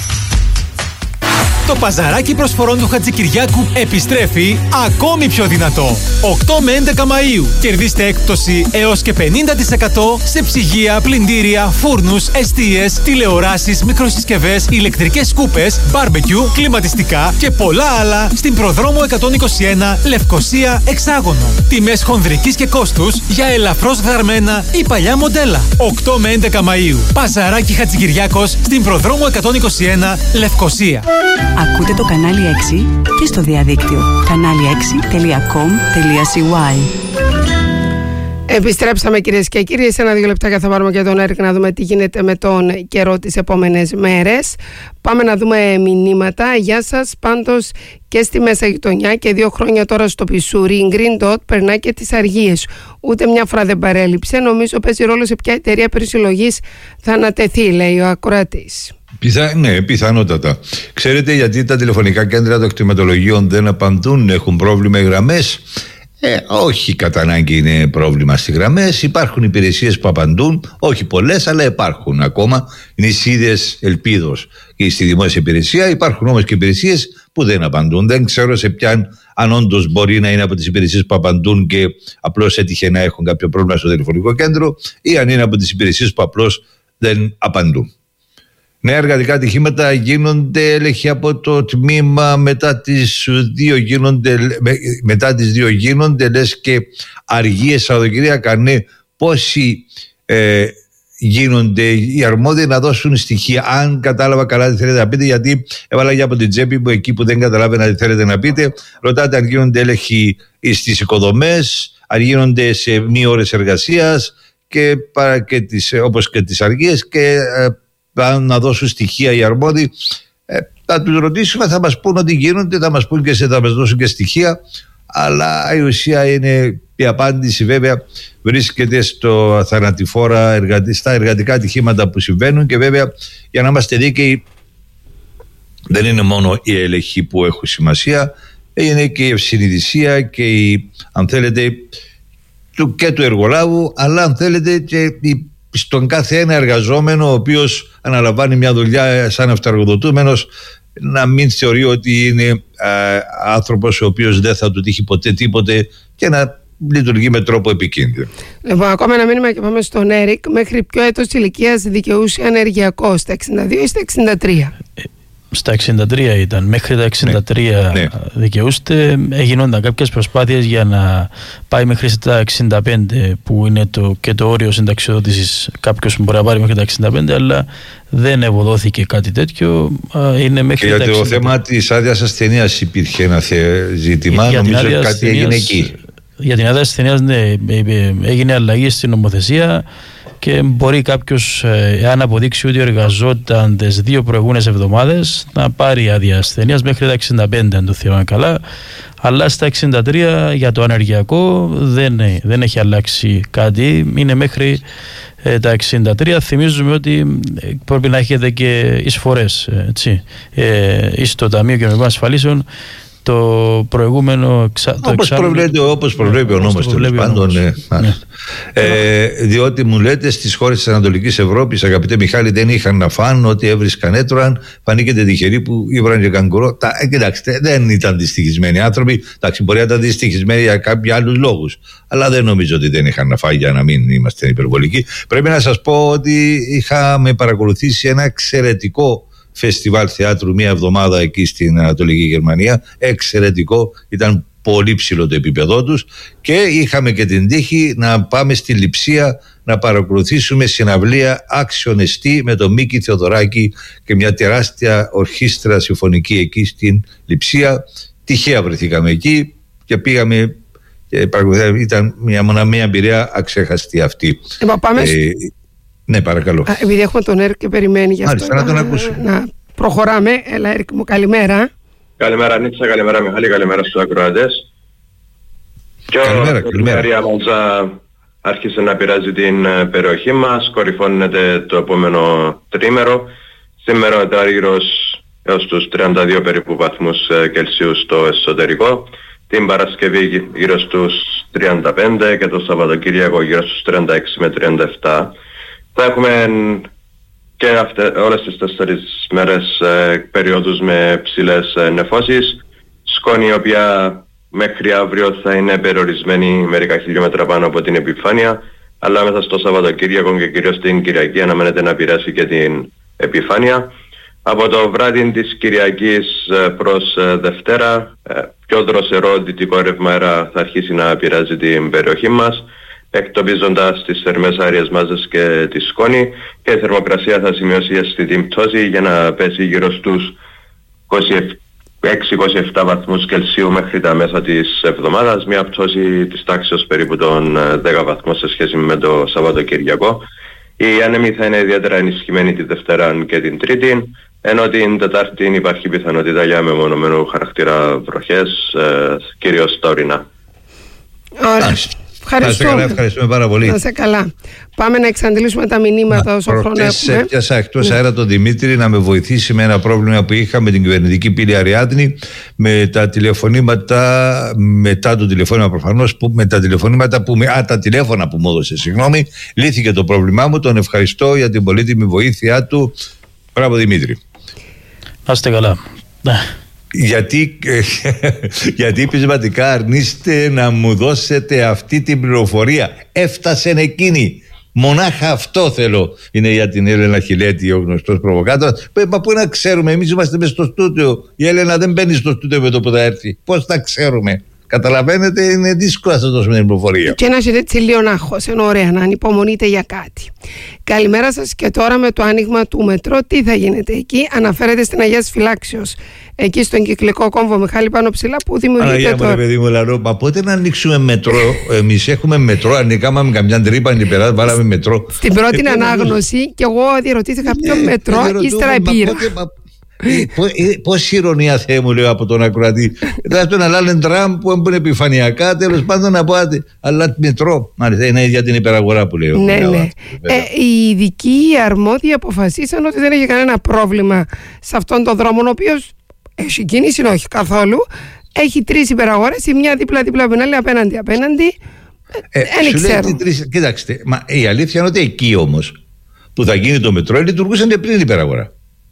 S5: Το παζαράκι προσφορών του Χατζικυριάκου επιστρέφει ακόμη πιο δυνατό. οκτώ με έντεκα Μαΐου. Κερδίστε έκπτωση έως και πενήντα τοις εκατό σε ψυγεία, πλυντήρια, φούρνους, εστίες, τηλεοράσεις, μικροσυσκευές, ηλεκτρικές σκούπες, μπάρμπεκιου, κλιματιστικά και πολλά άλλα στην Προδρόμο εκατόν είκοσι ένα Λευκοσία Εξάγωνο. Τιμές χονδρικής και κόστους για ελαφρώς γραμμένα ή παλιά μοντέλα. οκτώ με έντεκα Μαΐου. Παζαράκι Χατζικυριάκος στην Προδρόμο εκατόν είκοσι ένα Λευκοσία.
S4: Ακούτε το κανάλι έξι και στο διαδίκτυο κανάλι έξι τελεία κομ τελεία σι γουάι.
S9: Επιστρέψαμε κυρίες και κύριοι, σε ένα-δύο λεπτάκια θα πάρουμε και τον Έρικ να δούμε τι γίνεται με τον καιρό τις επόμενες μέρες. Πάμε να δούμε μηνύματα. Γεια σας, πάντως και στη Μέσα Γειτονιά και δύο χρόνια τώρα στο Πισούρι η Green Dot περνάει και τις αργίες. Ούτε μια φορά δεν παρέλειψε. Νομίζω παίζει ρόλο σε ποια εταιρεία περισυλλογής θα ανατεθεί, λέει ο ακροατής.
S8: Πιθα... Ναι, πιθανότατα. Ξέρετε γιατί τα τηλεφωνικά κέντρα των κτηματολογίων δεν απαντούν, έχουν πρόβλημα οι γραμμές? Ε, όχι κατά ανάγκη είναι πρόβλημα στις γραμμές. Υπάρχουν υπηρεσίες που απαντούν, όχι πολλές, αλλά υπάρχουν ακόμα. Είναι νησίδες ελπίδος και στη δημόσια υπηρεσία. Υπάρχουν όμως και υπηρεσίες που δεν απαντούν. Δεν ξέρω σε ποιαν, αν όντως μπορεί να είναι από τις υπηρεσίες που απαντούν και απλώς έτυχε να έχουν κάποιο πρόβλημα στο τηλεφωνικό κέντρο, ή αν είναι από τις υπηρεσίες που απλώς δεν απαντούν. Νέα εργατικά ατυχήματα γίνονται, έλεγχοι από το τμήμα, μετά τις δύο γίνονται, μετά τις δύο γίνονται, λες και αργίες Σαββατοκύριακα. Ναι, πόσοι ε, γίνονται οι αρμόδιοι να δώσουν στοιχεία, αν κατάλαβα καλά τι θέλετε να πείτε, γιατί έβαλα για από την τσέπη μου εκεί που δεν καταλάβαινα τι θέλετε να πείτε. Ρωτάτε αν γίνονται έλεγχοι στις οικοδομές, αν γίνονται σε μη ώρες εργασίας και, και τις, όπως και τις αργίες, και ε, να δώσουν στοιχεία οι αρμόδιοι. Ε, θα τους ρωτήσουμε, θα μας πούν ότι γίνονται, θα μας πούν και σε, θα μας δώσουν και στοιχεία, αλλά η ουσία είναι, η απάντηση βέβαια βρίσκεται στο θανατηφόρα εργατι, στα εργατικά ατυχήματα που συμβαίνουν. Και βέβαια, για να είμαστε δίκαιοι, δεν είναι μόνο οι έλεγχοι που έχουν σημασία, είναι και η ευσυνειδησία και η, αν θέλετε, του, και του εργολάβου, αλλά αν θέλετε και η, στον κάθε ένα εργαζόμενο ο οποίος αναλαμβάνει μια δουλειά σαν αυτοεργοδοτούμενος, να μην θεωρεί ότι είναι α, άνθρωπος ο οποίος δεν θα του τύχει ποτέ τίποτε και να λειτουργεί με τρόπο επικίνδυνο. Λοιπόν, ακόμα ένα μήνυμα και πάμε στον Έρικ. Μέχρι ποιο έτος ηλικίας δικαιούσε ανεργιακό, στα εξήντα δύο ή στα εξήντα τρία?
S10: Στα εξήντα τρία ήταν, μέχρι τα εξήντα τρία ναι, ναι. δικαιούστε. Έγινονταν κάποιες προσπάθειες για να πάει μέχρι τα εξήντα πέντε, που είναι το, και το όριο συνταξιοδότησης. Κάποιος μπορεί να πάρει μέχρι τα εξήντα πέντε, αλλά δεν ευωδόθηκε κάτι τέτοιο. Είναι μέχρι
S8: και
S10: τα
S8: για το θέμα της άδειας ασθενείας υπήρχε ένα ζήτημα,
S10: για
S8: νομίζω ότι κάτι έγινε εκεί.
S10: Για την άδεια ασθενείας, ναι, έγινε αλλαγή στην νομοθεσία και μπορεί κάποιος, εάν αποδείξει ότι εργαζόταν τις δύο προηγούμενες εβδομάδες, να πάρει άδεια ασθενείας μέχρι τα εξήντα πέντε, αν το θυμάμαι καλά. Αλλά στα εξήντα τρία για το ανεργειακό δεν, δεν έχει αλλάξει κάτι. Είναι μέχρι ε, τα εξήντα τρία. Θυμίζουμε ότι πρέπει να έχετε και εισφορές, έτσι, ε, εις το Ταμείο Κοινωνικών Ασφαλίσεων το προηγούμενο εξα... το
S8: όπως, προβλέπει, όπως προβλέπει ο νόμος, τέλος πάντων, ναι. Ναι. Ε, διότι μου λέτε στις χώρες της Ανατολικής Ευρώπης, αγαπητέ Μιχάλη, δεν είχαν να φάνε, ότι έβρισκαν έτρωαν, φανήκεται τυχεροί που ήβραν και καγκουρό. Τα, ε, κοιτάξτε, δεν ήταν δυστυχισμένοι άνθρωποι. Εντάξει, μπορεί να ήταν δυστυχισμένοι για κάποιους άλλους λόγους, αλλά δεν νομίζω ότι δεν είχαν να φάει, για να μην είμαστε υπερβολικοί. Πρέπει να σας πω ότι είχαμε παρακολουθήσει ένα εξαιρετικό φεστιβάλ θεάτρου μία εβδομάδα εκεί στην Ανατολική Γερμανία. Εξαιρετικό, ήταν πολύ ψηλό το επίπεδό τους, και είχαμε και την τύχη να πάμε στη Λειψία να παρακολουθήσουμε συναυλία Άξιον Εστί με τον Μίκη Θεοδωράκη και μια τεράστια ορχήστρα συμφωνική εκεί στην Λειψία. Τυχαία βρεθήκαμε εκεί και πήγαμε, και ήταν μια μοναμία εμπειρία αξέχαστη αυτή.
S9: Ε, πάμε...
S8: ε, ναι, παρακαλώ.
S9: Α, επειδή έχουμε τον Έρκ και περιμένει για αυτό,
S8: να, τον ακούσουμε.
S9: να προχωράμε. Έλα, Έρκ μου, καλημέρα.
S7: Καλημέρα Νίτσα, καλημέρα Μιχάλη, καλημέρα στους ακροατές. Και
S8: καλημέρα,
S7: η Μαρία Μαλτζά άρχισε να πειράζει την περιοχή μας, κορυφώνεται το επόμενο τρίμερο. Σήμερα ο ταρίγρος έως τους τριάντα δύο περίπου βαθμούς Κελσίου στο εσωτερικό. Την Παρασκευή γύρω στους τριάντα πέντε και το Σαββατοκύριακο γύρω στους τριάντα έξι με τριάντα επτά. Θα έχουμε και αυτές, όλες τις τέσσερις μέρες ε, περιόδους με ψηλές ε, νεφώσεις. Σκόνη η οποία μέχρι αύριο θα είναι περιορισμένη μερικά χιλιόμετρα πάνω από την επιφάνεια, αλλά μέσα στο Σαββατοκύριακο και κυρίως την Κυριακή αναμένεται να επηρεάσει και την επιφάνεια. Από το βράδυ της Κυριακής προς Δευτέρα, πιο δροσερό δυτικό ρεύμα αέρα θα αρχίσει να επηρεάζει την περιοχή μας, εκτοπίζοντας τις θερμές άριες μάζες και τη σκόνη, και η θερμοκρασία θα σημειώσει αισθητή πτώση για να πέσει γύρω στους είκοσι έξι είκοσι επτά βαθμούς Κελσίου μέχρι τα μέσα της εβδομάδας, μια πτώση της τάξης περίπου των δέκα βαθμών σε σχέση με το Σαββατοκυριακό. Η άνεμη θα είναι ιδιαίτερα ενισχυμένη τη Δευτέρα και την Τρίτη, ενώ την Τετάρτη υπάρχει πιθανότητα για μεμονωμένου χαρακτήρα βροχές, ε, κυρίως στα ορεινά.
S9: Ωραία. Ευχαριστούμε.
S8: Καλά, ευχαριστούμε πάρα πολύ.
S9: Να είσαι καλά. Πάμε να εξαντλήσουμε τα μηνύματα όσο χρόνο έχουμε.
S8: Έπιασα εκτός αέρα τον Δημήτρη να με βοηθήσει με ένα πρόβλημα που είχα με την κυβερνητική πύλη Αριάδνη, με τα τηλεφωνήματα, μετά το τηλεφώνημα προφανώς, που, με τα τηλεφωνήματα που, α, τα τηλέφωνα που μου έδωσε, συγγνώμη, λύθηκε το πρόβλημά μου. Τον ευχαριστώ για την πολύτιμη βοήθειά του. Μπράβο Δημήτρη.
S10: Να είστε καλά.
S8: Γιατί, γιατί πεισματικά αρνείστε να μου δώσετε αυτή την πληροφορία. Έφτασε εκείνη. Μονάχα αυτό θέλω. Είναι για την Έλενα Χιλέτη, ο γνωστός προβοκάτορας. Μα πού να ξέρουμε, εμείς είμαστε μες στο στούντιο. Η Έλενα δεν μπαίνει στο στούντιο με το που θα έρθει. Πώς θα ξέρουμε? Καταλαβαίνετε, είναι δύσκολο να σας δώσουμε την πληροφορία.
S9: Και να έχετε έτσι λίγο άγχος, είναι ωραία να ανυπομονείτε για κάτι. Καλημέρα σας. Και τώρα με το άνοιγμα του μετρό, τι θα γίνεται εκεί? Αναφέρεται στην Αγίας Φυλάξεως, εκεί στον κυκλικό κόμβο Μιχάλη πάνω ψηλά, που δημιουργείται
S8: Αναγία
S9: τώρα.
S8: Μου, ρε παιδί μου, λαρό, μα πότε να ανοίξουμε μετρό? Εμείς έχουμε μετρό, ανοίγαμε με καμιά τρύπα, ανυπερά, βάλαμε μετρό.
S9: Στην πρώτη ε, ανάγνωση, και εγώ διερωτήθηκα ποιο μετρό, ύστερα πήρα.
S8: Πόση ηρωνία, Θεέ μου, λέω από τον ακροατή. Δηλαδή τον Αλάλεν Τραμπ που έμπαινε επιφανειακά, τέλος πάντων να πω, αλλά μετρό. Μάλιστα, είναι για την υπεραγορά που λέω.
S9: Ναι, ναι. Ε, οι ειδικοί, οι αρμόδιοι αποφασίσαν ότι δεν έχει κανένα πρόβλημα σε αυτόν τον δρόμο, ο οποίος έχει κίνηση, όχι καθόλου. Έχει τρεις υπεραγορές, η μια δίπλα-δίπλα από την άλλη, απέναντι-απέναντι.
S8: Ε, δεν ξέρω. Τρεις, κοίταξτε, μα η αλήθεια είναι ότι εκεί όμως που θα γίνει το μετρό λειτουργούσαν πριν την υπεραγορά.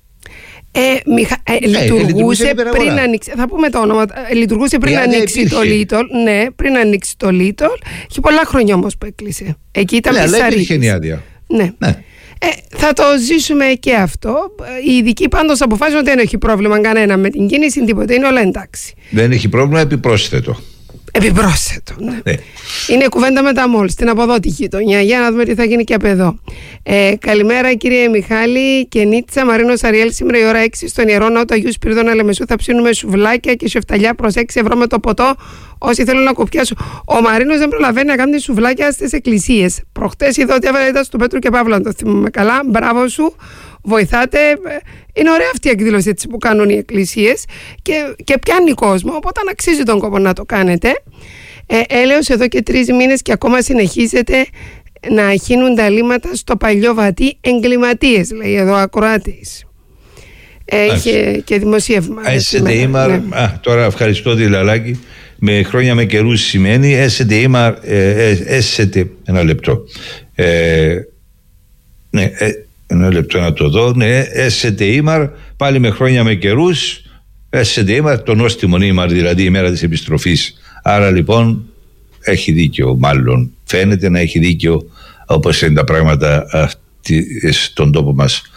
S9: Ε, μηχα... ε, λειτουργούσε πριν ανοίξει. Θα πούμε το όνομα. Ε, λειτουργούσε πριν ανοίξει το Λίτολ. Ναι, πριν ανοίξει το Λίτολ. Έχει πολλά χρόνια όμως που έκλεισε. Εκεί ήταν πισαρίτης. Ναι. ναι. Ε, θα το ζήσουμε και αυτό. Οι ειδικοί πάντως αποφάσισαν ότι δεν έχει πρόβλημα κανένα με την κίνηση, τίποτα. Είναι όλα εντάξει.
S8: Δεν έχει πρόβλημα, επιπρόσθετο.
S9: Επιπρόσθετο, ναι.
S8: ναι.
S9: Είναι κουβέντα με τα μόλ στην αποδότη γειτονιά. Για να δούμε τι θα γίνει και από εδώ. Ε, καλημέρα κύριε Μιχάλη και Νίτσα. Μαρίνος Αριέλ, σήμερα η ώρα έξι στον Ιερό Ναό του Αγίου Σπυρίδωνα Λεμεσού θα ψήνουμε σουβλάκια και σεφταλιά προς έξι ευρώ με το ποτό. Όσοι θέλουν να κουπιάσουν. Ο Μαρίνος δεν προλαβαίνει να κάνει σουβλάκια στις εκκλησίες. Προχτές είδα ότι έβαλε του Πέτρου και Παύλου, αν το θυμάμαι καλά. Μπράβο σου. Βοηθάτε. Είναι ωραία αυτή η εκδήλωση έτσι που κάνουν οι εκκλησίες και, και πιάνει κόσμο, οπότε αξίζει τον κόπο να το κάνετε. Ε, έλεος εδώ και τρεις μήνες και ακόμα συνεχίζεται να χύνουν τα λίμματα στο παλιό βατί εγκληματίες, λέει εδώ ο ακροάτης. Ε, είχε και δημοσίευμα.
S8: Έσετε ναι. Τώρα ευχαριστώ τη Λαλάκη. Με χρόνια με καιρούς σημαίνει έσετε ήμαρ, έσετε, ένα λεπτό. Ε, ναι, ε, ένα λεπτό να το δω. Ναι, έσετε ήμαρ, πάλι με χρόνια με καιρούς. Έσετε ήμαρ, το νόστιμον ήμαρ, δηλαδή η μέρα της επιστροφής. Άρα λοιπόν έχει δίκιο, μάλλον φαίνεται να έχει δίκιο, όπως είναι τα πράγματα αυτή, στον τόπο μας,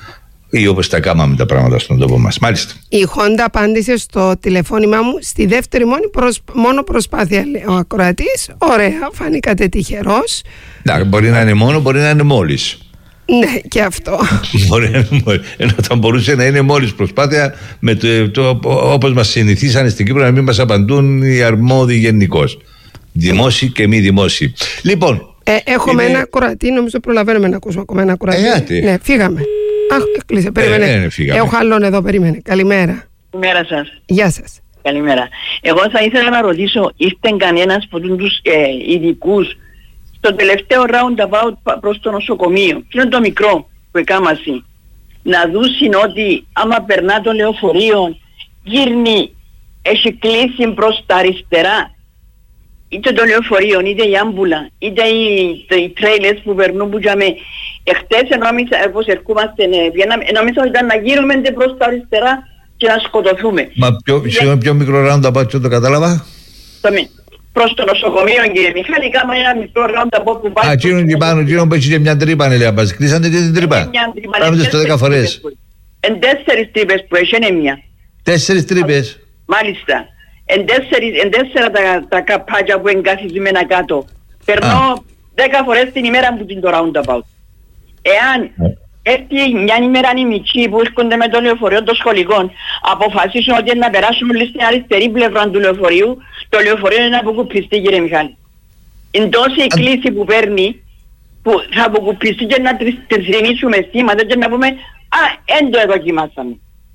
S8: ή όπως τα κάμαμε τα πράγματα στον τόπο μας. Μάλιστα.
S9: Η Honda απάντησε στο τηλεφώνημά μου στη δεύτερη μόνη προσ... μόνο προσπάθεια, λέει ο ακροατής. Ωραία, φανήκατε τυχερός.
S8: Να, μπορεί να είναι μόνο, μπορεί να είναι μόλις.
S9: Ναι, και αυτό.
S8: Μπορεί να είναι μόλις. Ενώ θα μπορούσε να είναι μόλις προσπάθεια, με το, το, όπως μας συνηθίσανε στην Κύπρο, να μην μας απαντούν οι αρμόδιοι γενικώς. Δημόσιοι και μη δημόσιοι. Λοιπόν.
S9: Ε, έχουμε
S8: είναι...
S9: ένα ακροατή, νομίζω προλαβαίνουμε να ακούσουμε ακόμα ένα ακροατή.
S8: Ε,
S9: ναι, φύγαμε. Αχ, κλείσε, περίμενε.
S8: Ε, ναι, φύγαμε.
S9: Έχω άλλον εδώ, περίμενε. Καλημέρα.
S2: Καλημέρα σας.
S9: Γεια σας.
S2: Καλημέρα. Εγώ θα ήθελα να ρωτήσω, ήρθε κανένας από τους ε, ειδικούς στο τελευταίο roundabout προς το νοσοκομείο, ποιο είναι το μικρό που εκάμασαι, να δούσουν ότι άμα περνά το λεωφορείο γύρνει, έχει κλείσει προς τα αριστερά, είτε το λεωφορείο, είτε η άμπουλα, είτε οι, οι τρέιλες που περνούν που είχαμε. Εχθές νόμιζα, όπως ερχόμαστε, νόμιζα ότι ήταν να γύρουμε προς τα αριστερά και να σκοτωθούμε.
S8: Μα πιο, yeah. πιο μικρό roundabout, το κατάλαβα.
S2: Το, προς το νοσοκομείο, κύριε Μιχάλη, κάμα ένα μικρό roundabout που πάει.
S8: Α, εκείνον και πάνω, εκείνον που έχει και μια τρύπα, λέει, αμπάς. Κλείσανε και την τρύπα. Πάμε στο δέκα φορές.
S2: Εν τέσσερις τρύπες που έχει, είναι μια.
S8: Τέσσερις τρύπες.
S2: Μάλιστα. Εν, τέσσερις, εν τέσσερα τα, τα καπάκια που είναι καθισμένα κάτω. Περνώ δέκα φορές την ημέρα που την το roundabout. Εάν έρθει μια ημέρα οι μικροί που έρχονται με το λεωφορείο των σχολικών, αποφασίσουν ότι να περάσουμε στην αριστερή πλευρά του λεωφορείου, το λεωφορείο είναι να αποκουπιστεί, κύριε Μιχάλη. Είναι τόση η κλίση που παίρνει, που θα αποκουπιστεί και να τρισρινίσουμε σήματα και να πούμε «Α, εν το εδοκιμάσαμε».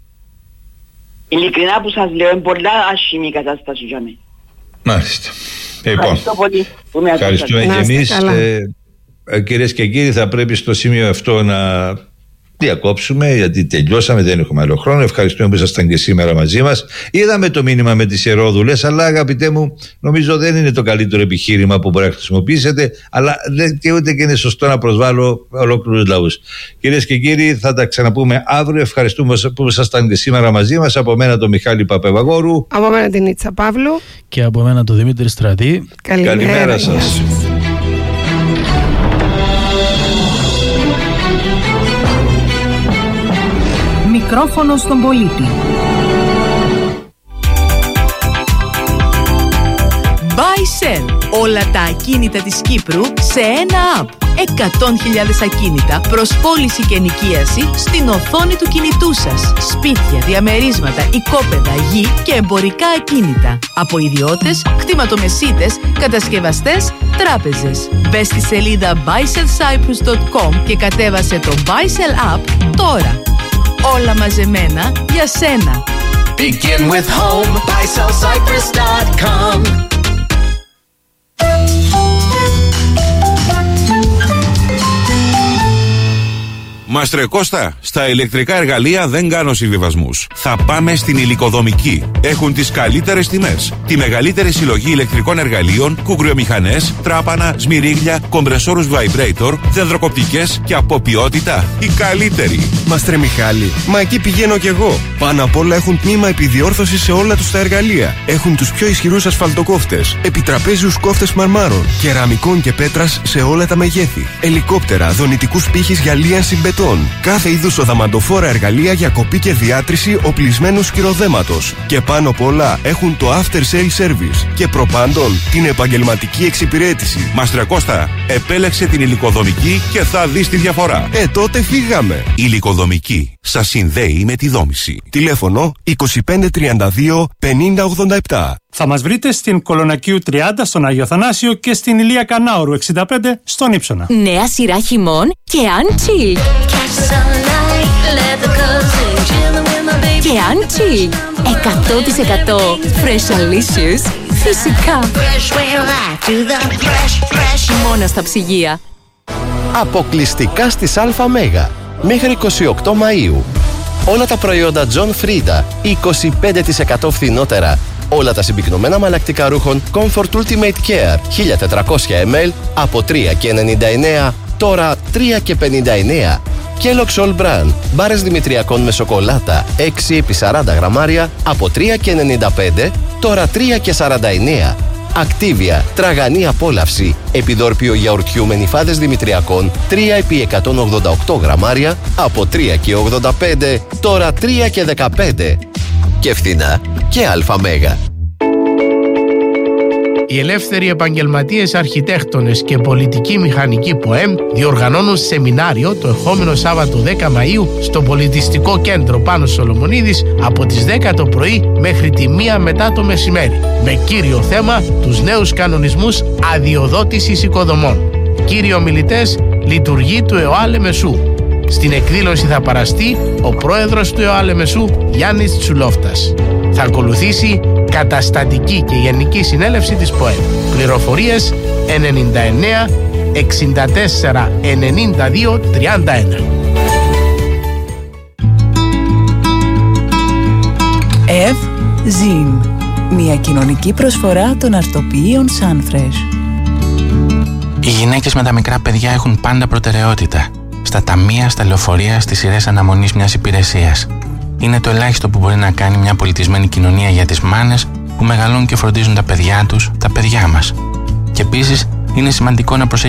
S2: Ειλικρινά που σας λέω, είναι πολλά άσχημη η κατάσταση για μένα.
S8: Μάλιστα.
S2: Ευχαριστώ πολύ που με ακούσατε.
S8: Ευχαριστούμε και εμείς. Ε, κυρίες και κύριοι, θα πρέπει στο σημείο αυτό να διακόψουμε, γιατί τελειώσαμε, δεν έχουμε άλλο χρόνο. Ευχαριστούμε που ήσασταν και σήμερα μαζί μας. Είδαμε το μήνυμα με τις ιερόδουλες, αλλά αγαπητέ μου, νομίζω δεν είναι το καλύτερο επιχείρημα που μπορεί να χρησιμοποιήσετε, αλλά δεν, και ούτε και είναι σωστό να προσβάλλω ολόκληρους λαούς. Κυρίες και κύριοι, θα τα ξαναπούμε αύριο. Ευχαριστούμε που ήσασταν και σήμερα μαζί μας. Από μένα τον Μιχάλη Παπεβαγόρου.
S9: Από μένα την Ίτσα Παύλου.
S10: Και από μένα τον Δημήτρη Στρατή.
S9: Καλημέρα,
S8: Καλημέρα σας.
S4: Μικρόφωνο στον πολίτη.
S20: Buy Sell. Όλα τα ακίνητα της Κύπρου σε ένα app. εκατό χιλιάδες ακίνητα προς πώληση και ενοικίαση στην οθόνη του κινητού σας. Σπίτια, διαμερίσματα, οικόπεδα, γη και εμπορικά ακίνητα. Από ιδιώτες, κτηματομεσίτες, κατασκευαστές, τράπεζες. Μπες στη σελίδα buy sell cyprus dot com και κατέβασε το Buy Sell app τώρα. Όλα μαζεμένα για σένα.
S21: Begin with home, buy sell cyprus dot com.
S24: Μάστρε Κώστα, στα ηλεκτρικά εργαλεία δεν κάνω συμβιβασμούς. Θα πάμε στην Υλικοδομική. Έχουν τις καλύτερες τιμές. Τη μεγαλύτερη συλλογή ηλεκτρικών εργαλείων, κουγκριομηχανές, τράπανα, σμυρίγλια, κομπρεσόρους vibrator, δενδροκοπτικές και από ποιότητα η καλύτερη.
S25: Μάστρε Μιχάλη, μα εκεί πηγαίνω κι εγώ. Πάνω απ' όλα έχουν τμήμα επιδιόρθωσης σε όλα τους τα εργαλεία. Έχουν τους πιο ισχυρούς ασφαλτοκόφτες, επιτραπέζιους κόφτες μαρμάρων, κεραμικών και πέτρας σε όλα τα μεγέθη, ελικόπτερα, δονητικούς πύχης για λίανση μπετών. Κάθε είδους οδαμαντοφόρα εργαλεία για κοπή και διάτρηση οπλισμένου σκυροδέματος. Και πάνω απ' όλα έχουν το after sale service. Και προπάντων την επαγγελματική εξυπηρέτηση.
S24: Μάστρε Κώστα, επέλεξε την Υλικοδομική και θα δεις τη διαφορά.
S25: Ε, τότε φύγαμε.
S24: Υλικοδομική. Σας συνδέει με τη δόμηση.
S25: Τηλέφωνο είκοσι πέντε τριάντα δύο πενήντα ογδόντα επτά.
S26: Θα μας βρείτε στην Κολονακίου τριάντα στον Άγιο Θανάσιο και στην Ηλία Κανάουρου εξήντα πέντε στον Ύψονα.
S13: Νέα σειρά χειμών και Unchill. Και Unchill. εκατό τοις εκατό Freshalicious. Φυσικά. Μόνο στα ψυγεία.
S1: Αποκλειστικά στις ΑΜ μέχρι είκοσι οκτώ Μαΐου. Όλα τα προϊόντα John Frieda είκοσι πέντε τοις εκατό φθηνότερα. Όλα τα συμπυκνωμένα μαλακτικά ρούχων Comfort Ultimate Care χίλια τετρακόσια μιλιλίτρα από τρία και ενενήντα εννέα, τώρα τρία και πενήντα εννέα. Kellogg's All Brand, μπάρες δημητριακών με σοκολάτα έξι επί σαράντα γραμμάρια από τρία και ενενήντα πέντε, τώρα τρία και σαράντα εννέα. Ακτίβια, τραγανή απόλαυση. Επιδόρπιο γιαουρτιού με νυφάδες δημητριακών τρία επί εκατόν ογδόντα οκτώ γραμμάρια από τρία και ογδόντα πέντε, τώρα τρία και δεκαπέντε. Και φθηνά και αλφα μέγα.
S23: Οι ελεύθεροι επαγγελματίες αρχιτέκτονες και πολιτικοί μηχανικοί ΠΟΕΜ διοργανώνουν σεμινάριο το ερχόμενο Σάββατο δέκα Μαΐου στο Πολιτιστικό Κέντρο Πάνος Σολομονίδης από τις δέκα το πρωί μέχρι τη μία μετά το μεσημέρι, με κύριο θέμα τους νέους κανονισμούς αδειοδότησης οικοδομών. Κύριοι ομιλητές, λειτουργή του ΕΟΑ Μεσού. Στην εκδήλωση θα παραστεί ο πρόεδρος του ΕΟΑ Μεσού, Γιάννης Τσουλόφτας. Θα ακολουθήσει καταστατική και γενική συνέλευση της ΠΟΕΜ. Πληροφορίες ενενήντα εννέα εξήντα τέσσερα ενενήντα δύο τριάντα ένα.
S6: Ευ Ζιν, μια κοινωνική προσφορά των αρτοποιείων Sunfresh.
S12: Οι γυναίκες με τα μικρά παιδιά έχουν πάντα προτεραιότητα. Στα ταμεία, στα λεωφορεία, στις σειρές αναμονής μιας υπηρεσίας. Είναι το ελάχιστο που μπορεί να κάνει μια πολιτισμένη κοινωνία για τις μάνες που μεγαλώνουν και φροντίζουν τα παιδιά τους, τα παιδιά μας. Και επίσης είναι σημαντικό να προσέχει